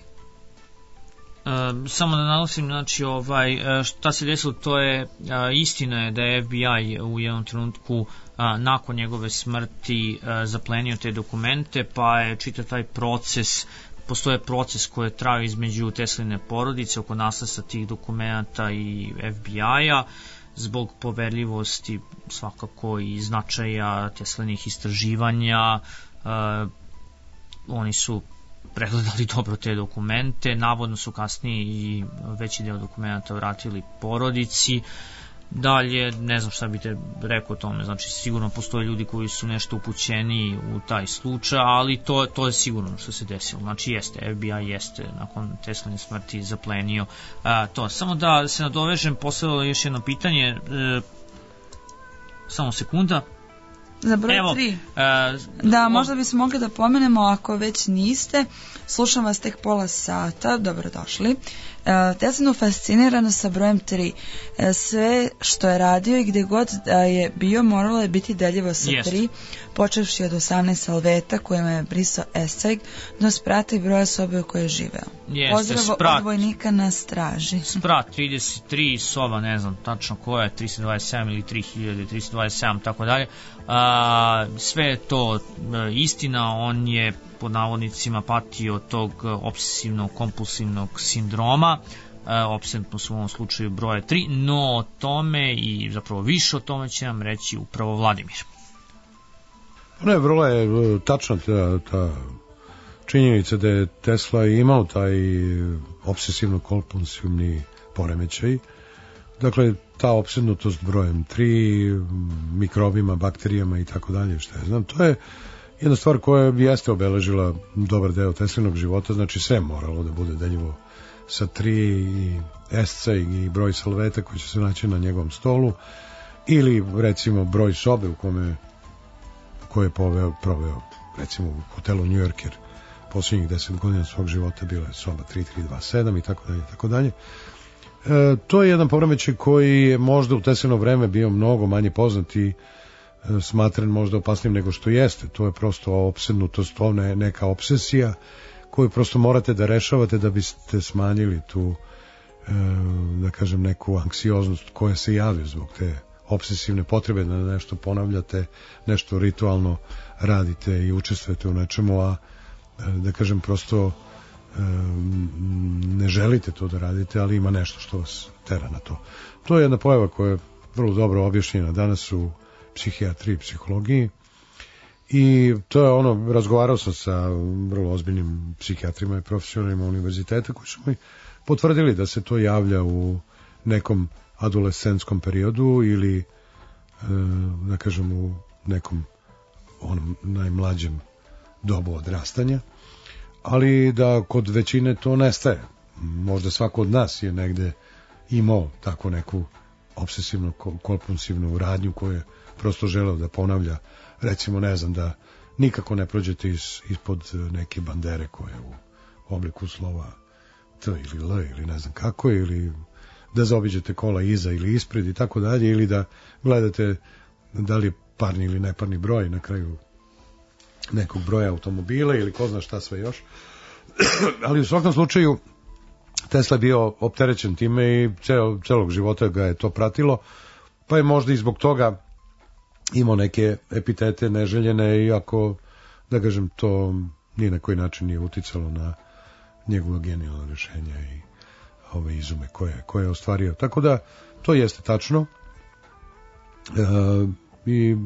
Uh, samo da naglasim, znači, ovaj, uh, šta se desilo, to je, uh, istina je da je F B I u jednom trenutku uh, nakon njegove smrti uh, zaplenio te dokumente, pa je čitav taj proces, postoje proces koji je trajao između Tesline porodice oko nasledstva tih dokumenta i F B I-a, zbog poverljivosti svakako i značaja Teslinih istraživanja. Uh, oni su pregledali dobro te dokumente, navodno su kasnije i veći deo dokumenta vratili porodici. Dalje, ne znam šta biste rekao o tome, znači sigurno postoje ljudi koji su nešto upućeni u taj slučaj, ali to, to je sigurno što se desilo, znači jeste, F B I jeste nakon Tesline smrti zaplenio uh, to. Samo da se nadovežem, postavilo još jedno pitanje, uh, samo sekunda. Za broj Evo, tri. Uh, da, možda bismo mogli da pomenemo, ako već niste, slušam vas tek pola sata, dobrodošli. Teslinu fascinirano sa brojem tri. Sve što je radio i gde god da je bio moralo je biti deljivo sa Jest. tri, počevši od osamnaest salveta kojima je brisao esceg do sprata i broja sobe u kojoj je živeo. Jeste, Pozdrav sprat. od vojnika na straži. Sprat trideset tri, soba ne znam tačno koja je, tristo dvadeset sedam ili tri hiljade tristo dvadeset sedam, tako dalje. A, sve je to a, istina, on je pod navodnicima patio od tog obsesivnog kompulsivnog sindroma, opsednutost u ovom slučaju broja tri, no o tome i zapravo više o tome će nam reći upravo Vladimir. Ne, vrlo je tačna ta, ta činjenica da je Tesla imao taj obsesivno-kompulsivni poremećaj. Dakle, ta opsednutost brojem tri, mikrobima, bakterijama i tako dalje, što ja znam, to je jedna stvar koja jeste obeležila dobar deo Teslinog života, znači sve moralo da bude deljivo sa tri i esceg i broj salveta koji će se naći na njegovom stolu, ili recimo broj sobe u kome koje je poveo, proveo recimo u hotelu New Yorker posljednjih deset godina svog života bila je soba tri tri dva sedam i tako dalje, tako dalje. E, to je jedan poremećaj koji je možda u Teslino vreme bio mnogo manje poznat i e, smatran možda opasnim nego što jeste. To je prosto opsednutost, to je neka obsesija koju prosto morate da rešavate da biste smanjili tu e, da kažem neku anksioznost koja se javi zbog te obsesivne potrebe da nešto ponavljate, nešto ritualno radite i učestvujete u nečemu, a da kažem prosto ne želite to da radite, ali ima nešto što vas tera na to. To je jedna pojava koja je vrlo dobro objašnjena danas u psihijatriji i psihologiji i to je ono, razgovarao sam sa vrlo ozbiljnim psihijatrima i profesionalima univerziteta koji su mi potvrdili da se to javlja u nekom adolescentskom periodu ili da kažem u nekom onom najmlađem dobu odrastanja, ali da kod većine to nestaje. Možda svako od nas je negde imao tako neku obsesivno kompulsivnu radnju koju je prosto želeo da ponavlja, recimo ne znam da nikako ne prođete iz, ispod neke bandere koje je u obliku slova T ili L ili ne znam kako, ili da zaobiđete kola iza ili ispred i tako dalje, ili da gledate da li je parni ili neparni broj na kraju nekog broja automobila ili ko zna šta sve još. Ali u svakom slučaju Tesla je bio opterećen time i ceo, celog života ga je to pratilo, pa je možda i zbog toga imao neke epitete neželjene, iako da kažem to ni na koji način nije uticalo na njegova genijalna rešenja i ove izume koje, koje je ostvario. Tako da to jeste tačno. E, i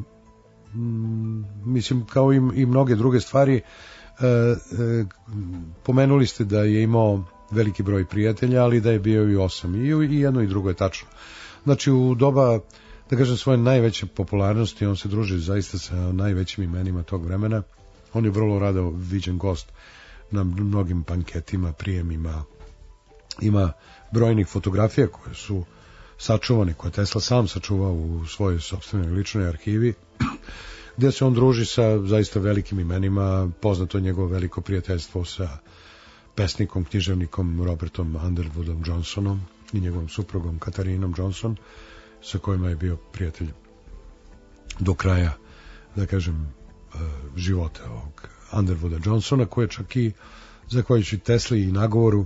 m, mislim kao i, i mnoge druge stvari, e, e, pomenuli ste da je imao veliki broj prijatelja, ali da je bio i osam. I, i jedno i drugo je tačno. Znači u doba, da kažem, svoje najveće popularnosti, on se druži zaista sa najvećim imenima tog vremena. On je vrlo rado viđen gost na mnogim banketima, prijemima. Ima brojnih fotografija koje su sačuvane, koje Tesla sam sačuvao u svojoj sopstvenoj ličnoj arhivi, gdje se on druži sa zaista velikim imenima. Poznato je njegovo veliko prijateljstvo sa pesnikom, književnikom Robertom Underwoodom Johnsonom i njegovom suprugom Katarinom Johnson, sa kojima je bio prijatelj do kraja, da kažem, života ovog Underwooda Johnsona, koji je čak i zahvaljujući Tesli i nagovoru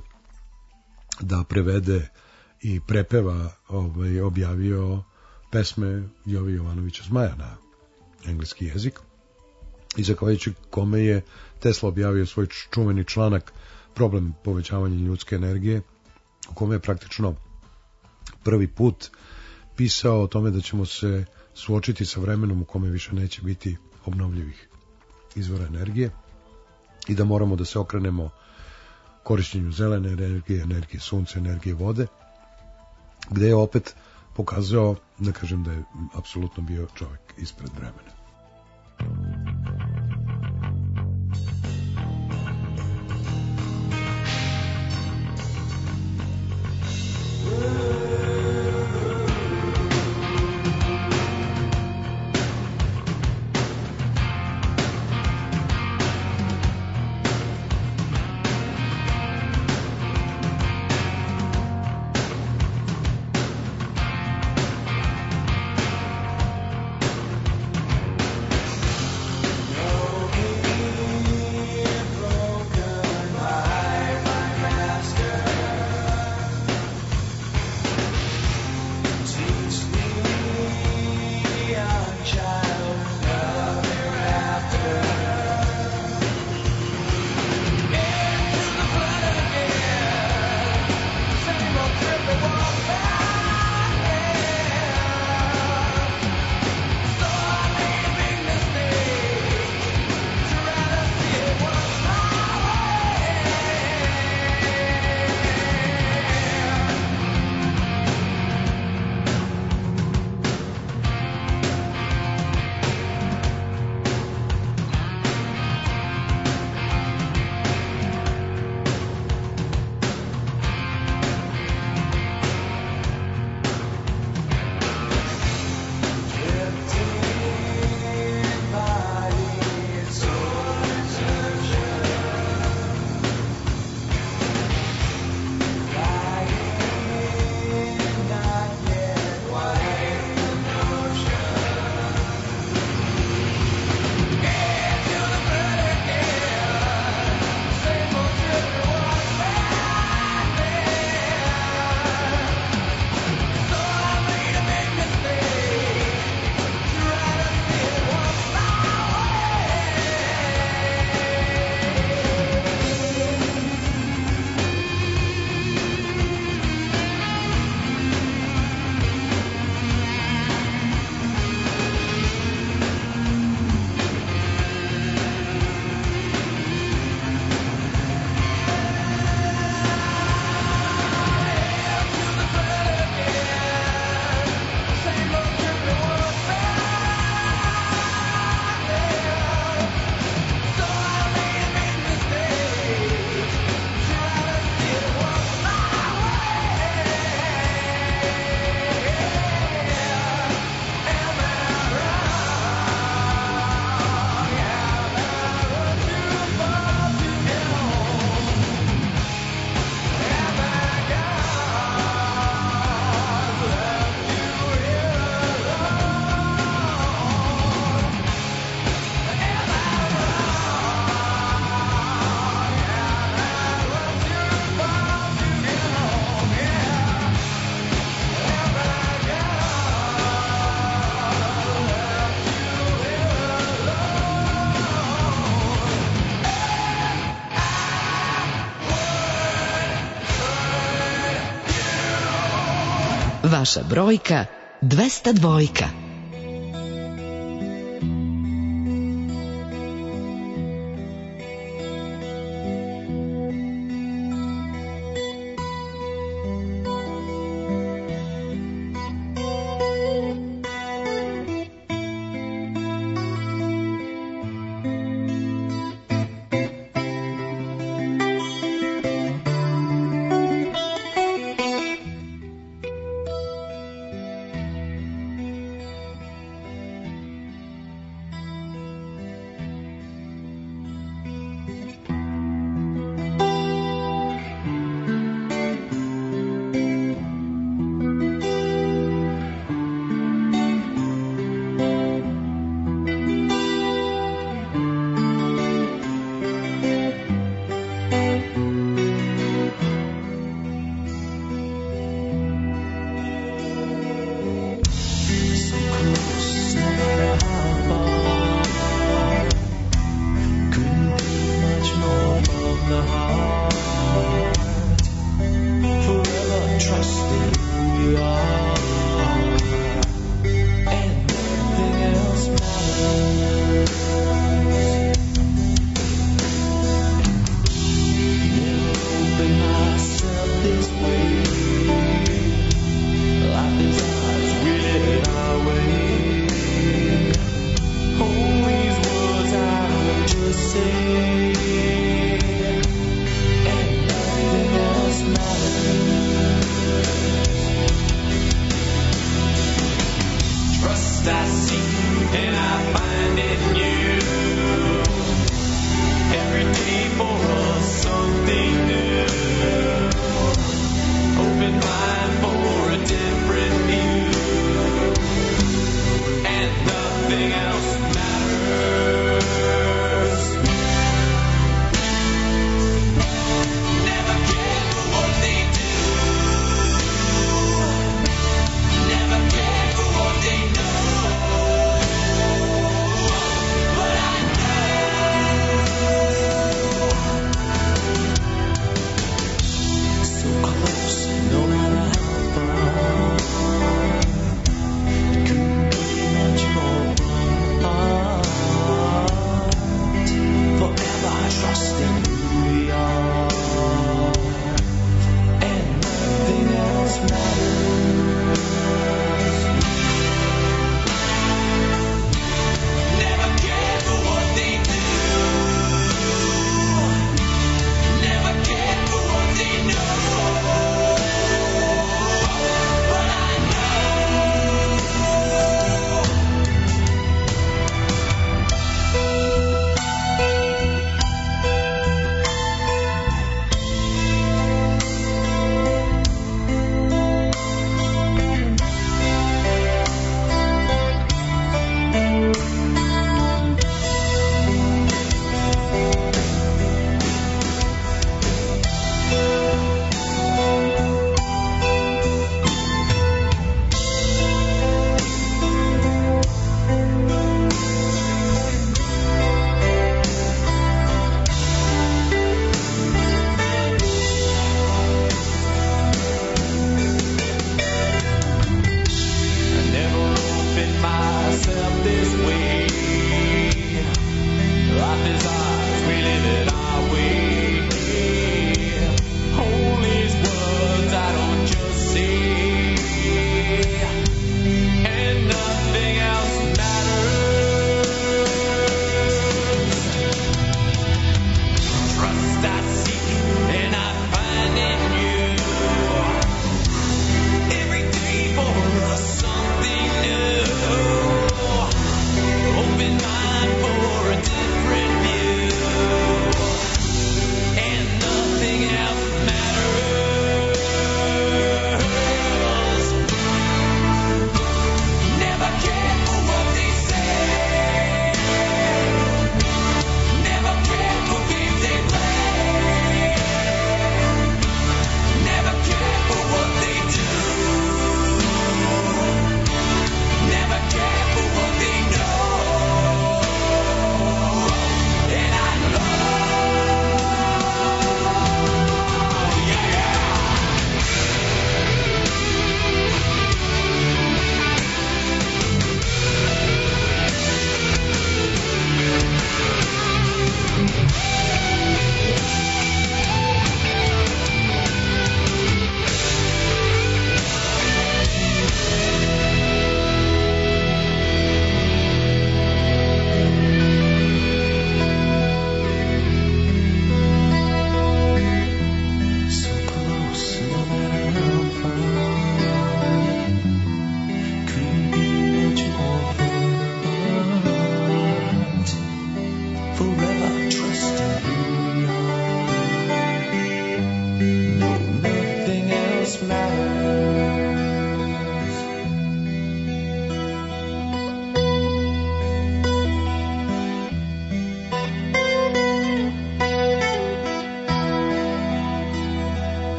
da prevede i prepeva ovaj, objavio pesme Jovi Jovanovića Zmaja na engleski jezik i zahvaljujući kome je Tesla objavio svoj čuveni članak Problem povećavanja ljudske energije, u kome je praktično prvi put pisao o tome da ćemo se suočiti sa vremenom u kome više neće biti obnovljivih izvora energije i da moramo da se okrenemo korišćenju zelene energije, energije sunca, energije vode, gde je opet pokazao, da kažem, da je apsolutno bio čovjek ispred vremena. Vaša brojka dvesta dva.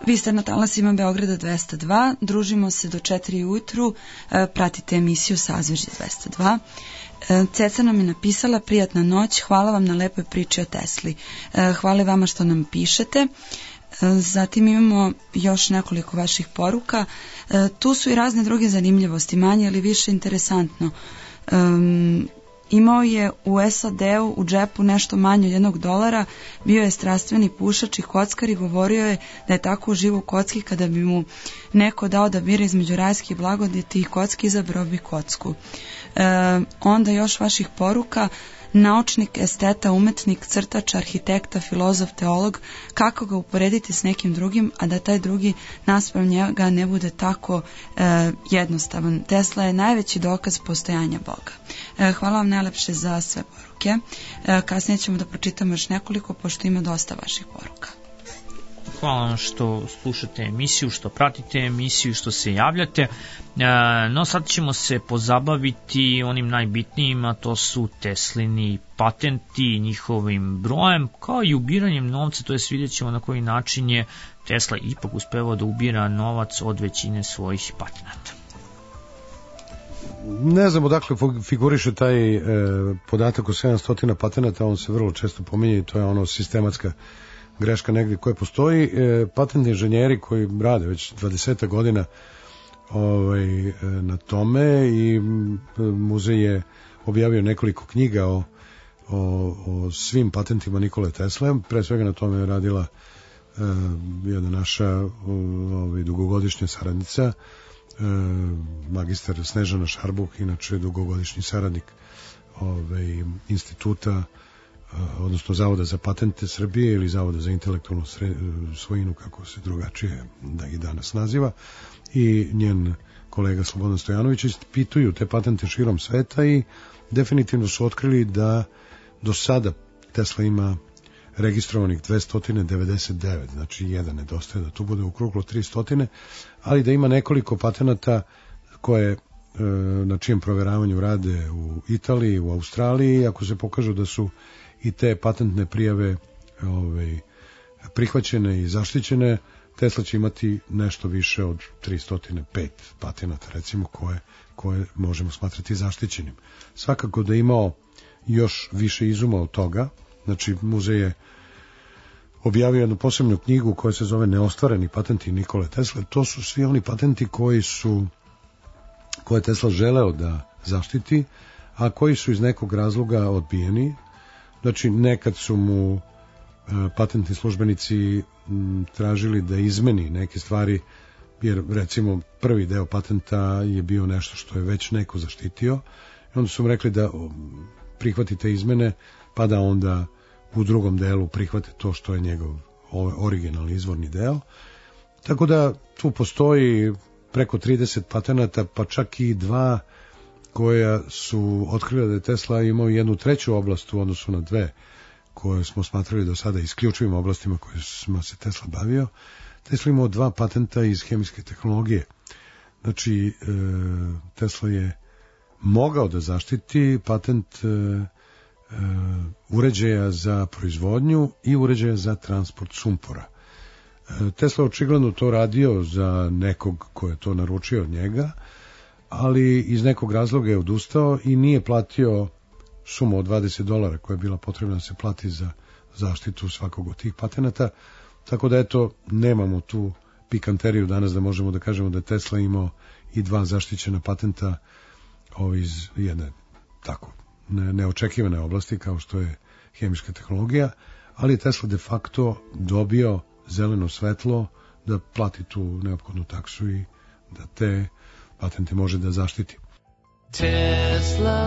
Vi ste na talasima Beograda dvesta dva, družimo se do četiri ujutru, pratite emisiju Sazvežđe dvesta dva. Ceca nam je napisala: prijatna noć, hvala vam na lepoj priči o Tesli. Hvala vama što nam pišete. Zatim imamo još nekoliko vaših poruka. Tu su i razne druge zanimljivosti, manje ili više interesantno. Um, Imao je u S A D-u u džepu nešto manje od jednog dolara, bio je strastveni pušač i kockar i govorio je da je tako uživo u kocki kada bi mu neko dao da bira između rajskih blagodeti i kocki, izabrao bi kocku. E, onda još vaših poruka: naučnik, esteta, umetnik, crtač, arhitekta, filozof, teolog, kako ga uporediti s nekim drugim, a da taj drugi naspram njega ne bude tako e, jednostavan. Tesla je najveći dokaz postojanja Boga. E, hvala vam najlepše za sve poruke. E, kasnije ćemo da pročitamo još nekoliko, pošto ima dosta vaših poruka. Hvala vam što slušate emisiju, što pratite emisiju, što se javljate. E, no sad ćemo se pozabaviti onim najbitnijim, a to su Teslini patenti, njihovim brojem, kao i ubiranjem novca, to je vidjet ćemo na koji način je Tesla ipak uspevao da ubira novac od većine svojih patenata. Ne znam odakle figuriše taj e, podatak o sedamsto patenata, on se vrlo često pominje i to je ono sistematska greška negdje koja postoji. E, patentni inženjeri koji rade već dvadeset godina ovaj, e, na tome i muzej je objavio nekoliko knjiga o, o, o svim patentima Nikole Tesle. Pre svega na tome je radila e, jedna naša ovaj, dugogodišnja saradnica, e, magistar Snežana Šarbuh, inače dugogodišnji saradnik ovaj, instituta, odnosno Zavoda za patente Srbije ili Zavoda za intelektualnu svojinu, kako se drugačije da i danas naziva, i njen kolega Slobodan Stojanović ispituju te patente širom sveta i definitivno su otkrili da do sada Tesla ima registrovanih dvesta devedeset devet, znači jedan nedostaje, da tu bude okruglo tristo, ali da ima nekoliko patenata koje na čijem proveravanju rade u Italiji, u Australiji. Ako se pokažu da su i te patentne prijave ovaj, prihvaćene i zaštićene, Tesla će imati nešto više od tristo pet patenata, recimo, koje, koje možemo smatrati zaštićenim. Svakako da je imao još više izuma od toga. Znači, muzej je objavio jednu posebnu knjigu koja se zove Neostvareni patenti Nikole Tesle. To su svi oni patenti koji su koje Tesla želeo da zaštiti, a koji su iz nekog razloga odbijeni. Znači, nekad su mu e, patentni službenici m, tražili da izmeni neke stvari, jer recimo prvi deo patenta je bio nešto što je već neko zaštitio, i onda su mu rekli da o, prihvatite izmene, pa da onda u drugom delu prihvate to što je njegov originalni izvorni deo. Tako da tu postoji preko trideset patenata, pa čak i dva koja su otkrila da je Tesla imao jednu treću oblast u odnosu na dve koje smo smatrali do sada isključivim oblastima koje smo se Tesla bavio. Tesla imao dva patenta iz hemijske tehnologije. Znači, e, Tesla je mogao da zaštiti patent e, e, uređaja za proizvodnju i uređaja za transport sumpora. E, Tesla očigledno to radio za nekog ko je to naručio od njega, ali iz nekog razloga je odustao i nije platio sumu od dvadeset dolara koja je bila potrebna da se plati za zaštitu svakog od tih patenata, tako da eto, nemamo tu pikanteriju danas da možemo da kažemo da je Tesla imao i dva zaštićena patenta iz jedne tako ne, neočekivane oblasti kao što je hemijska tehnologija, ali je Tesla de facto dobio zeleno svetlo da plati tu neophodnu taksu i da te patente može da zaštiti. Tesla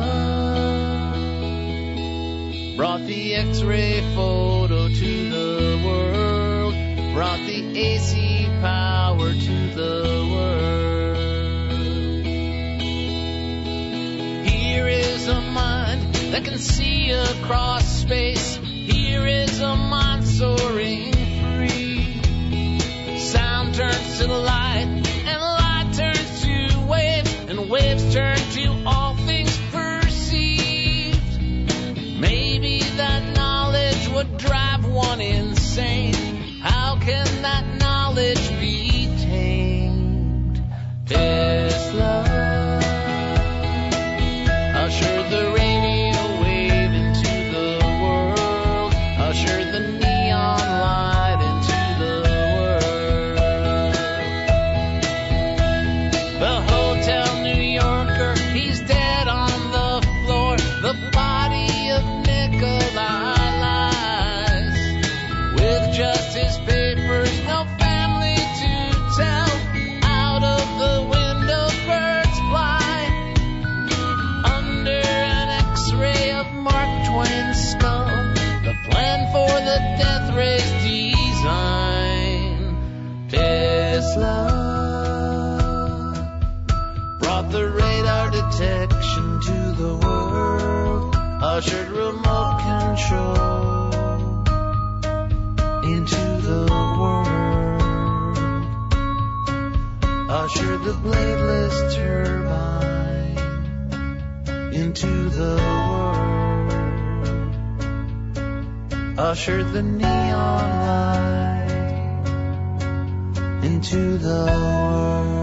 brought the X-ray photo to the world, brought the A C power to the world. Here is a mind that can see across space. Here is a mind soaring free. Sound turns to light, and light turns to wave, and waves turn to all things perceived. Maybe that knowledge would drive one insane. How can that knowledge be The Hotel New Yorker, he's dead on the floor. The body of Nikolai lies with just his papers, no family to tell. Out of the window birds fly under an X-ray of Mark Twain's skull. The plan for the death ray's design. Tesla brought the radar detection to the world, ushered remote control into the world, ushered the bladeless turbine into the world, ushered the neon light into the world.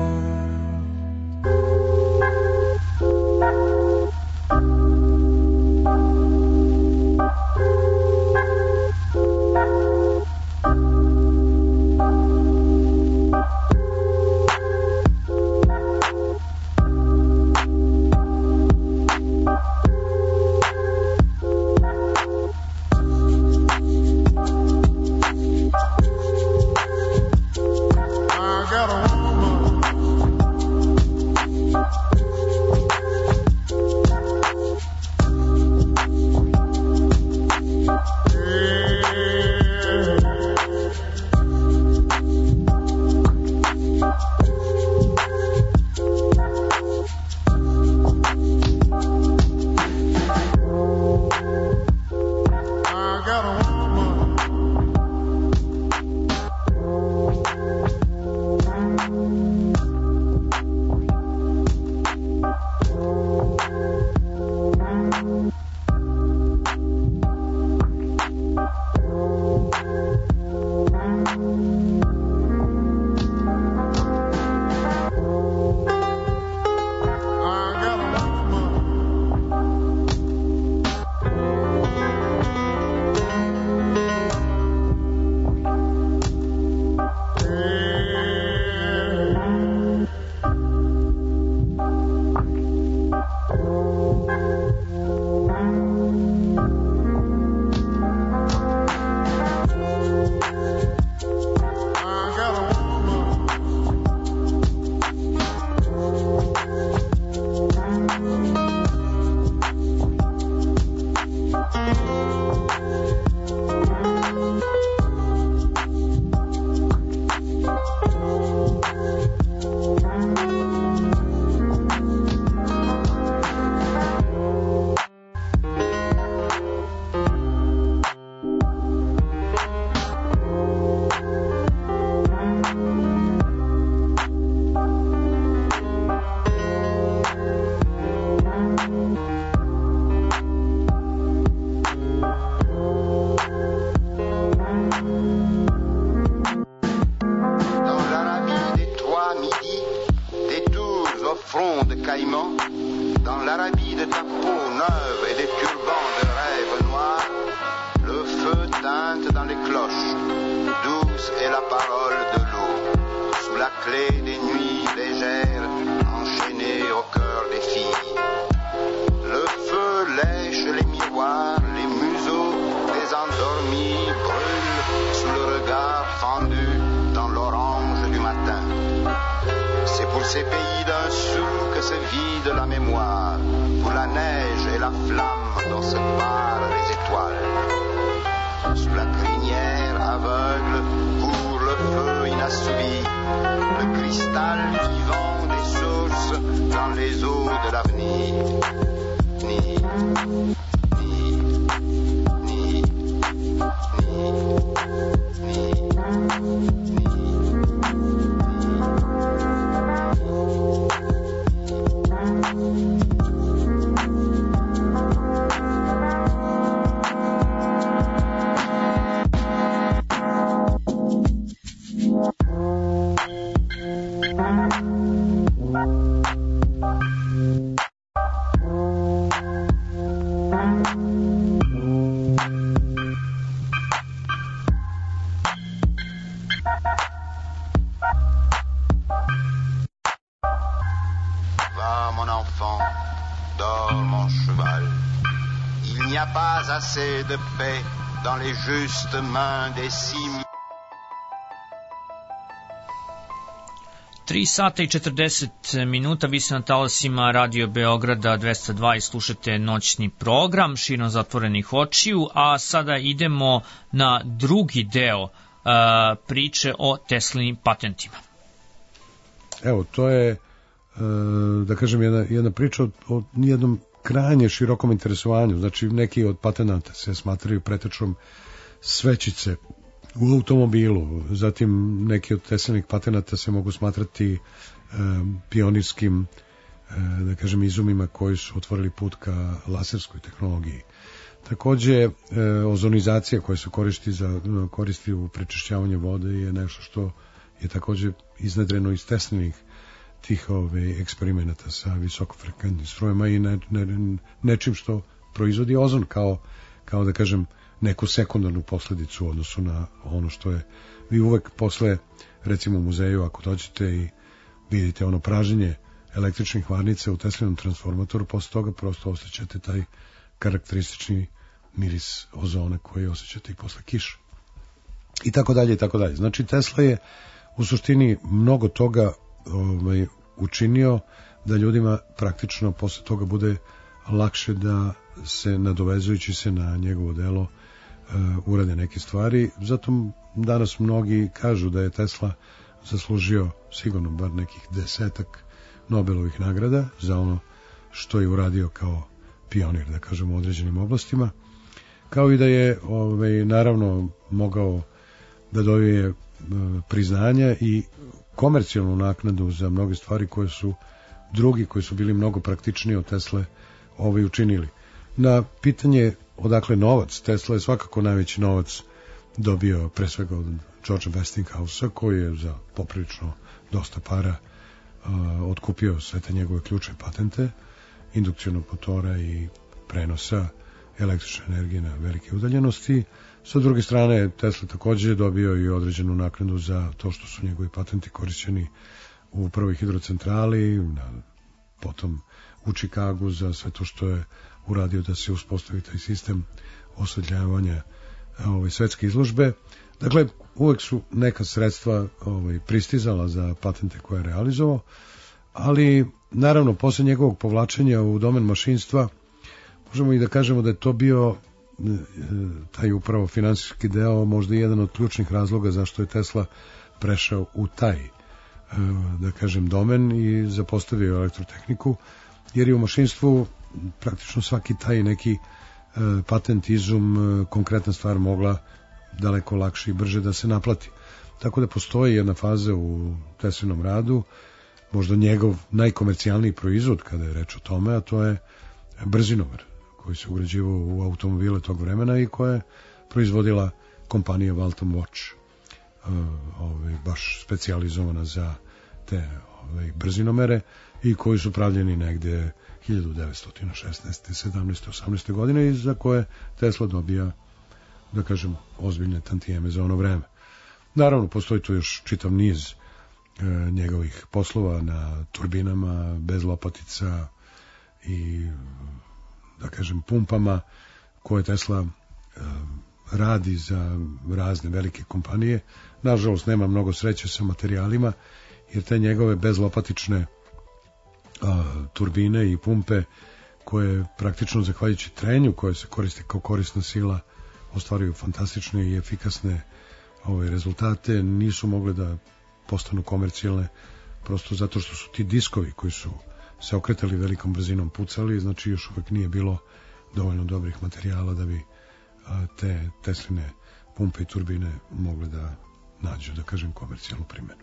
Dors mon enfant, dors mon cheval. Il n'y a pas assez de paix dans les justes mains des cimes. tri sata i četrdeset minuta, vi ste na talasima Radio Beograda dvesta dva i slušate noćni program širom zatvorenih očiju, a sada idemo na drugi deo uh, priče o Teslinim patentima. Evo, to je, uh, da kažem, jedna, jedna priča o, o jednom krajnje širokom interesovanju. Znači, neki od patenata se smatraju pretečom svećice u automobilu, zatim neki od Teslinih patenata se mogu smatrati e, pionirskim, e, da kažem, izumima koji su otvorili put ka laserskoj tehnologiji. Takođe, e, ozonizacija koja se koristi, za, koristi u prečišćavanju vode je nešto što je takođe iznedreno iz Teslinih tih ove, eksperimenata sa visokofrekventnim strujama i ne, ne, nečim što proizvodi ozon kao, kao da kažem, neku sekundarnu posledicu u odnosu na ono što je. Vi uvek posle, recimo u muzeju, ako dođete i vidite ono praženje električnih varnica u Teslinom transformatoru, posle toga prosto osjećate taj karakteristični miris ozona koji osjećate i posle kiše. I tako dalje, i tako dalje. Znači, Tesla je u suštini mnogo toga ovaj, učinio da ljudima praktično posle toga bude lakše da se, nadovezujući se na njegovo delo, Uh, urade neke stvari. Zato danas mnogi kažu da je Tesla zaslužio sigurno bar nekih desetak Nobelovih nagrada za ono što je uradio kao pionir, da kažemo, u određenim oblastima, kao i da je ovaj, naravno mogao da dobije uh, priznanja i komercijalnu naknadu za mnoge stvari koje su drugi, koji su bili mnogo praktičniji od Tesle, ovaj, učinili. Na pitanje odakle novac, Tesla je svakako najveći novac dobio pre svega od Georgea Westinghousa, koji je za poprilično dosta para uh, otkupio sve te njegove ključne patente indukcionog motora i prenosa električne energije na velike udaljenosti. Sa druge strane, Tesla takođe dobio i određenu naknadu za to što su njegovi patenti korišćeni u prvoj hidrocentrali, na, potom u Čikagu za sve to što je uradio da se uspostavi taj sistem osvetljavanja ovaj, svetske izložbe. Dakle, uvek su neka sredstva ovaj, pristizala za patente koje je realizovao, ali naravno, posle njegovog povlačenja u domen mašinstva, možemo i da kažemo da je to bio taj upravo finansijski deo, možda jedan od ključnih razloga zašto je Tesla prešao u taj, da kažem, domen i zapostavio elektrotehniku, jer je u mašinstvu praktično svaki taj neki e, patent, izum, e, konkretna stvar mogla daleko lakše i brže da se naplati. Tako da postoji jedna faza u Teslinom radu, možda njegov najkomercijalniji proizvod kada je reč o tome, a to je brzinomer koji se ugrađivao u automobile tog vremena i koja je proizvodila kompanija Waltham Watch, e, ovaj, baš specijalizovana za te ovaj, brzinomere i koji su pravljeni negde hiljadu devetsto šesnaeste, sedamnaeste, osamnaeste godine i za koje Tesla dobija, da kažem, ozbiljne tantijeme za ono vreme. Naravno, postoji tu još čitav niz e, njegovih poslova na turbinama, bez lopatica i, da kažem, pumpama koje Tesla e, radi za razne velike kompanije. Nažalost, nema mnogo sreće sa materijalima, jer te njegove bezlopatične a, turbine i pumpe koje praktično zahvaljujući trenju koje se koriste kao korisna sila ostvaruju fantastične i efikasne ove rezultate, nisu mogle da postanu komercijalne prosto zato što su ti diskovi koji su se okretali velikom brzinom pucali, znači još uvek nije bilo dovoljno dobrih materijala da bi a, te Tesline pumpe i turbine mogle da nađu, da kažem, komercijalnu primjenu.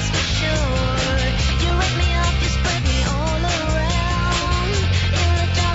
Spread me all around in the dark.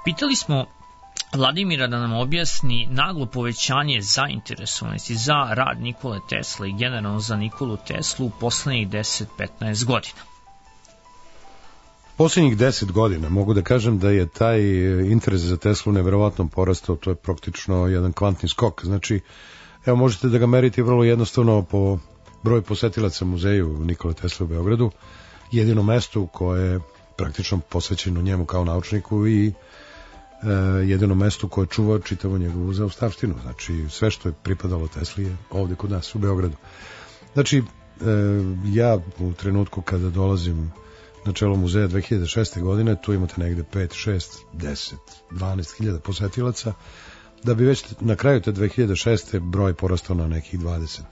Pitali smo Vladimira da nam objasni naglo povećanje zainteresovanosti za rad Nikole Tesle i generalno za Nikolu Teslu u poslednjih deset do petnaest godina. Poslednjih deset godina mogu da kažem da je taj interes za Teslu neverovatno porastao, to je praktično jedan kvantni skok. Znači, evo možete da ga merite vrlo jednostavno po broju posetilaca muzeju Nikole Tesle u Beogradu, jedino mesto koje je praktično posvećeno njemu kao naučniku i e, jedino mesto koje čuva čitavu njegovu zaostavštinu. Znači, sve što je pripadalo Tesli je ovde kod nas u Beogradu. Znači, e, ja u trenutku kada dolazim na čelo muzeja dve hiljade šeste. godine, tu imate negde pet, šest, deset, dvanaest hiljada posetilaca, da bi već na kraju te dve hiljade šeste. broj porastao na nekih dvadeset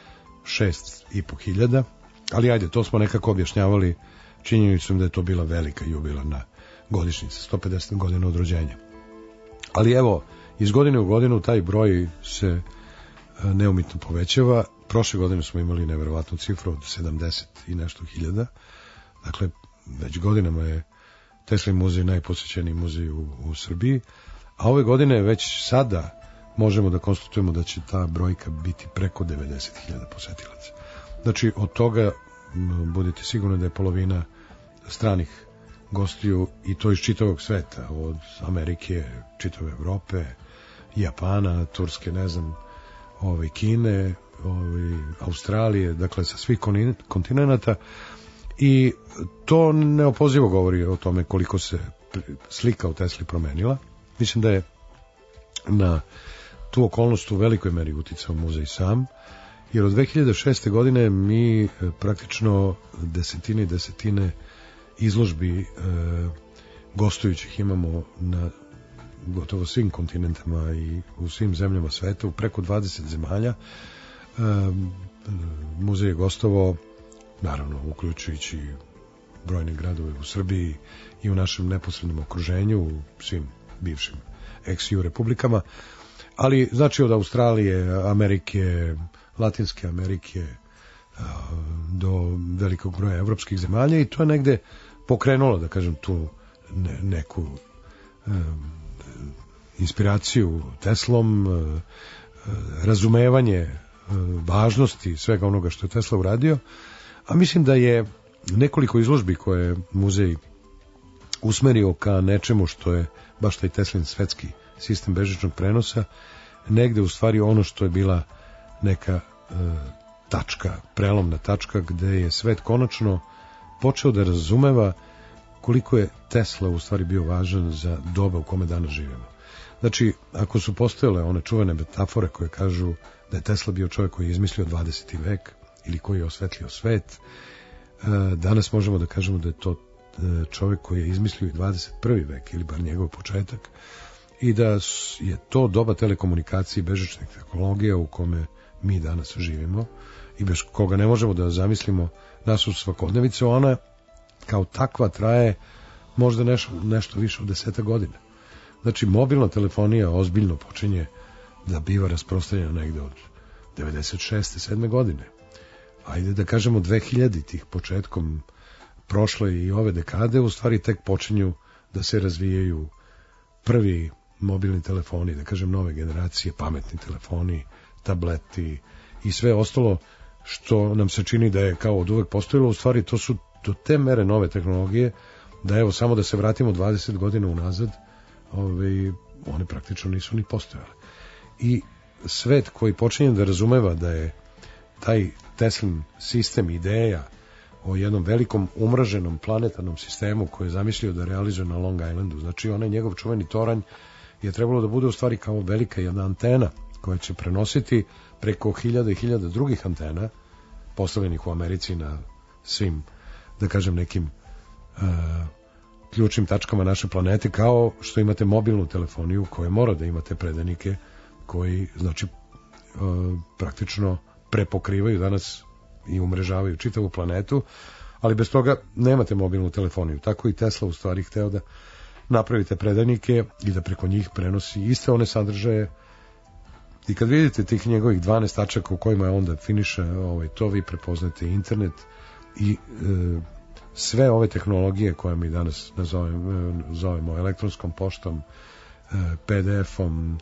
šest i po hiljada, ali ajde, to smo nekako objašnjavali činjenicom da je to bila velika jubilarna godišnjica, sto pedeset godina od rođenja. Ali evo, iz godine u godinu taj broj se neumitno povećava. Prošle godine smo imali neverovatnu cifru od sedamdeset i nešto hiljada. Dakle, već godinama je Teslin muzej najposećeniji muzej u, u Srbiji, a ove godine već sada možemo da konstatujemo da će ta brojka biti preko devedeset hiljada posetilaca. Znači, od toga budite sigurni da je polovina stranih gostiju i to iz čitavog sveta, od Amerike, čitave Evrope, Japana, Turske, ne znam, ove, Kine, ove, Australije, dakle sa svih kontinenata. I to neopozivo govori o tome koliko se slika o Tesli promenila. Mislim da je na tu okolnost u velikoj meri uticao muzej sam, jer od dve hiljade šeste. godine mi praktično desetine i desetine izložbi e, gostujućih imamo na gotovo svim kontinentama i u svim zemljama sveta, u preko dvadeset zemalja. E, muzej je gostovao, naravno, uključujući brojne gradove u Srbiji i u našem neposrednom okruženju, u svim bivšim ex-ju republikama, ali znači od Australije, Amerike, Latinske Amerike do velikog broja evropskih zemalja i to je negde pokrenulo, da kažem, tu ne, neku um, inspiraciju Teslom, um, razumevanje um, važnosti svega onoga što je Tesla uradio. A mislim da je nekoliko izložbi koje je muzej usmerio ka nečemu što je baš taj Teslin svetski sistem bežičnog prenosa, negde u stvari ono što je bila neka e, tačka, prelomna tačka gde je svet konačno počeo da razumeva koliko je Tesla u stvari bio važan za doba u kome danas živimo. Znači, ako su postojale one čuvene metafore koje kažu da je Tesla bio čovjek koji je izmislio dvadeseti vek, ili koji je osvetlio svet, danas možemo da kažemo da je to čovjek koji je izmislio i dvadeset prvi vek, ili bar njegov početak, i da je to doba telekomunikacije i bežičnih tehnologija u kome mi danas živimo i bez koga ne možemo da zamislimo našu svakodnevicu. Ona kao takva traje možda nešto, nešto više od deseta godina. Znači, mobilna telefonija ozbiljno počinje da biva rasprostranjena negde od devedeset šeste. sedme godine. Ajde da kažemo dve hiljaditih početkom prošle i ove dekade u stvari tek počinju da se razvijaju prvi mobilni telefoni, da kažem nove generacije, pametni telefoni, tableti i sve ostalo što nam se čini da je kao od uvek postojilo, u stvari to su do te mere nove tehnologije da evo samo da se vratimo dvadeset godina unazad, ove, one praktično nisu ni postojale. I svet koji počinje da razumeva da je taj Teslin sistem, ideja o jednom velikom umraženom planetarnom sistemu koji je zamislio da realizuje na Long Islandu, znači onaj njegov čuveni toranj je trebalo da bude u stvari kao velika jedna antena koja će prenositi preko hiljada i hiljada drugih antena postavljenih u Americi na svim, da kažem, nekim uh, ključnim tačkama naše planete, kao što imate mobilnu telefoniju koja mora da imate predenike koji, znači, uh, praktično prepokrivaju danas i umrežavaju čitavu planetu, ali bez toga nemate mobilnu telefoniju. Tako i Tesla u stvari hteo da napravite predajnike i da preko njih prenosi iste one sadržaje. I kad vidite tih njegovih dvanaest tačaka u kojima je onda finiše ovaj, to, vi prepoznate internet i e, sve ove tehnologije koje mi danas nazovemo, zovemo elektronskom poštom, P D F-om,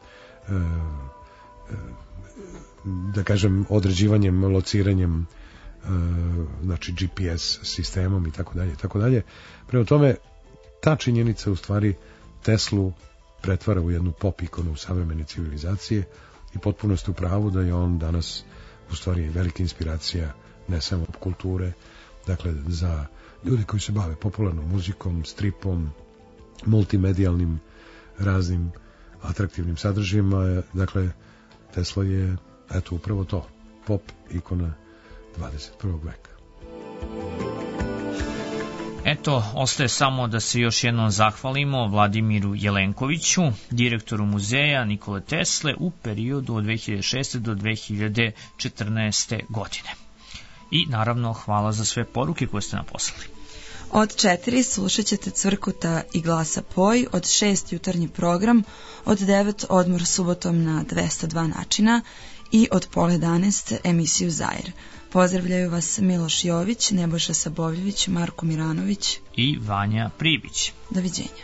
da kažem određivanjem, lociranjem, znači G P S sistemom i tako dalje, tako dalje. Prema tome, ta činjenica u stvari Teslu pretvara u jednu pop ikonu savremene civilizacije i potpuno ste u pravu da je on danas u stvari velika inspiracija ne samo kulture, dakle za ljude koji se bave popularnom muzikom, stripom, multimedijalnim raznim atraktivnim sadržajima. Dakle, Tesla je eto upravo to, pop ikona dvadeset prvog veka. Eto, ostaje samo da se još jednom zahvalimo Vladimiru Jelenkoviću, direktoru muzeja Nikole Tesle u periodu od dve hiljade šeste do dve hiljade četrnaeste. godine. I naravno hvala za sve poruke koje ste nam poslali. Od četiri slušat ćete Cvrkuta i Glasa Poj, od šest jutarnji program, od devet odmor subotom na dvesta dva načina i od pola jedanaest emisiju Zair. Pozdravljaju vas Miloš Jović, Nebojša Sabovljević, Marko Miranović i Vanja Pribić. Doviđenja.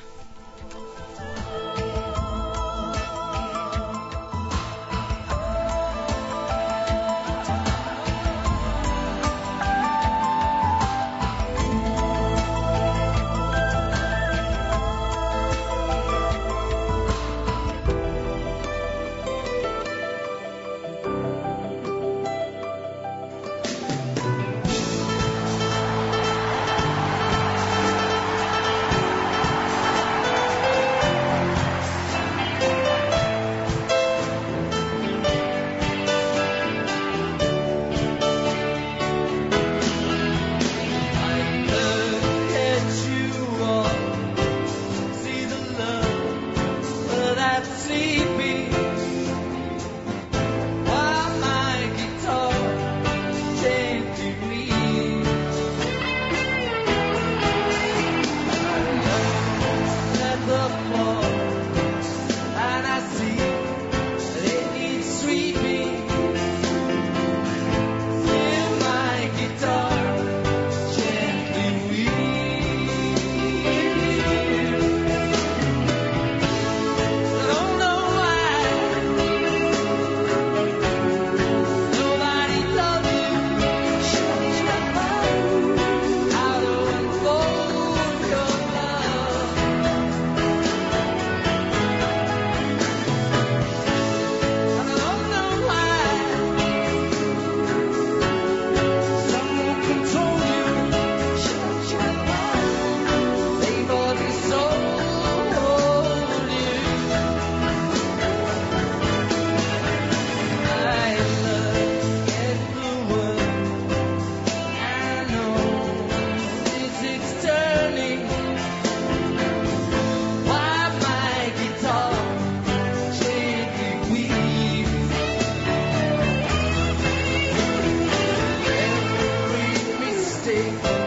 Mistake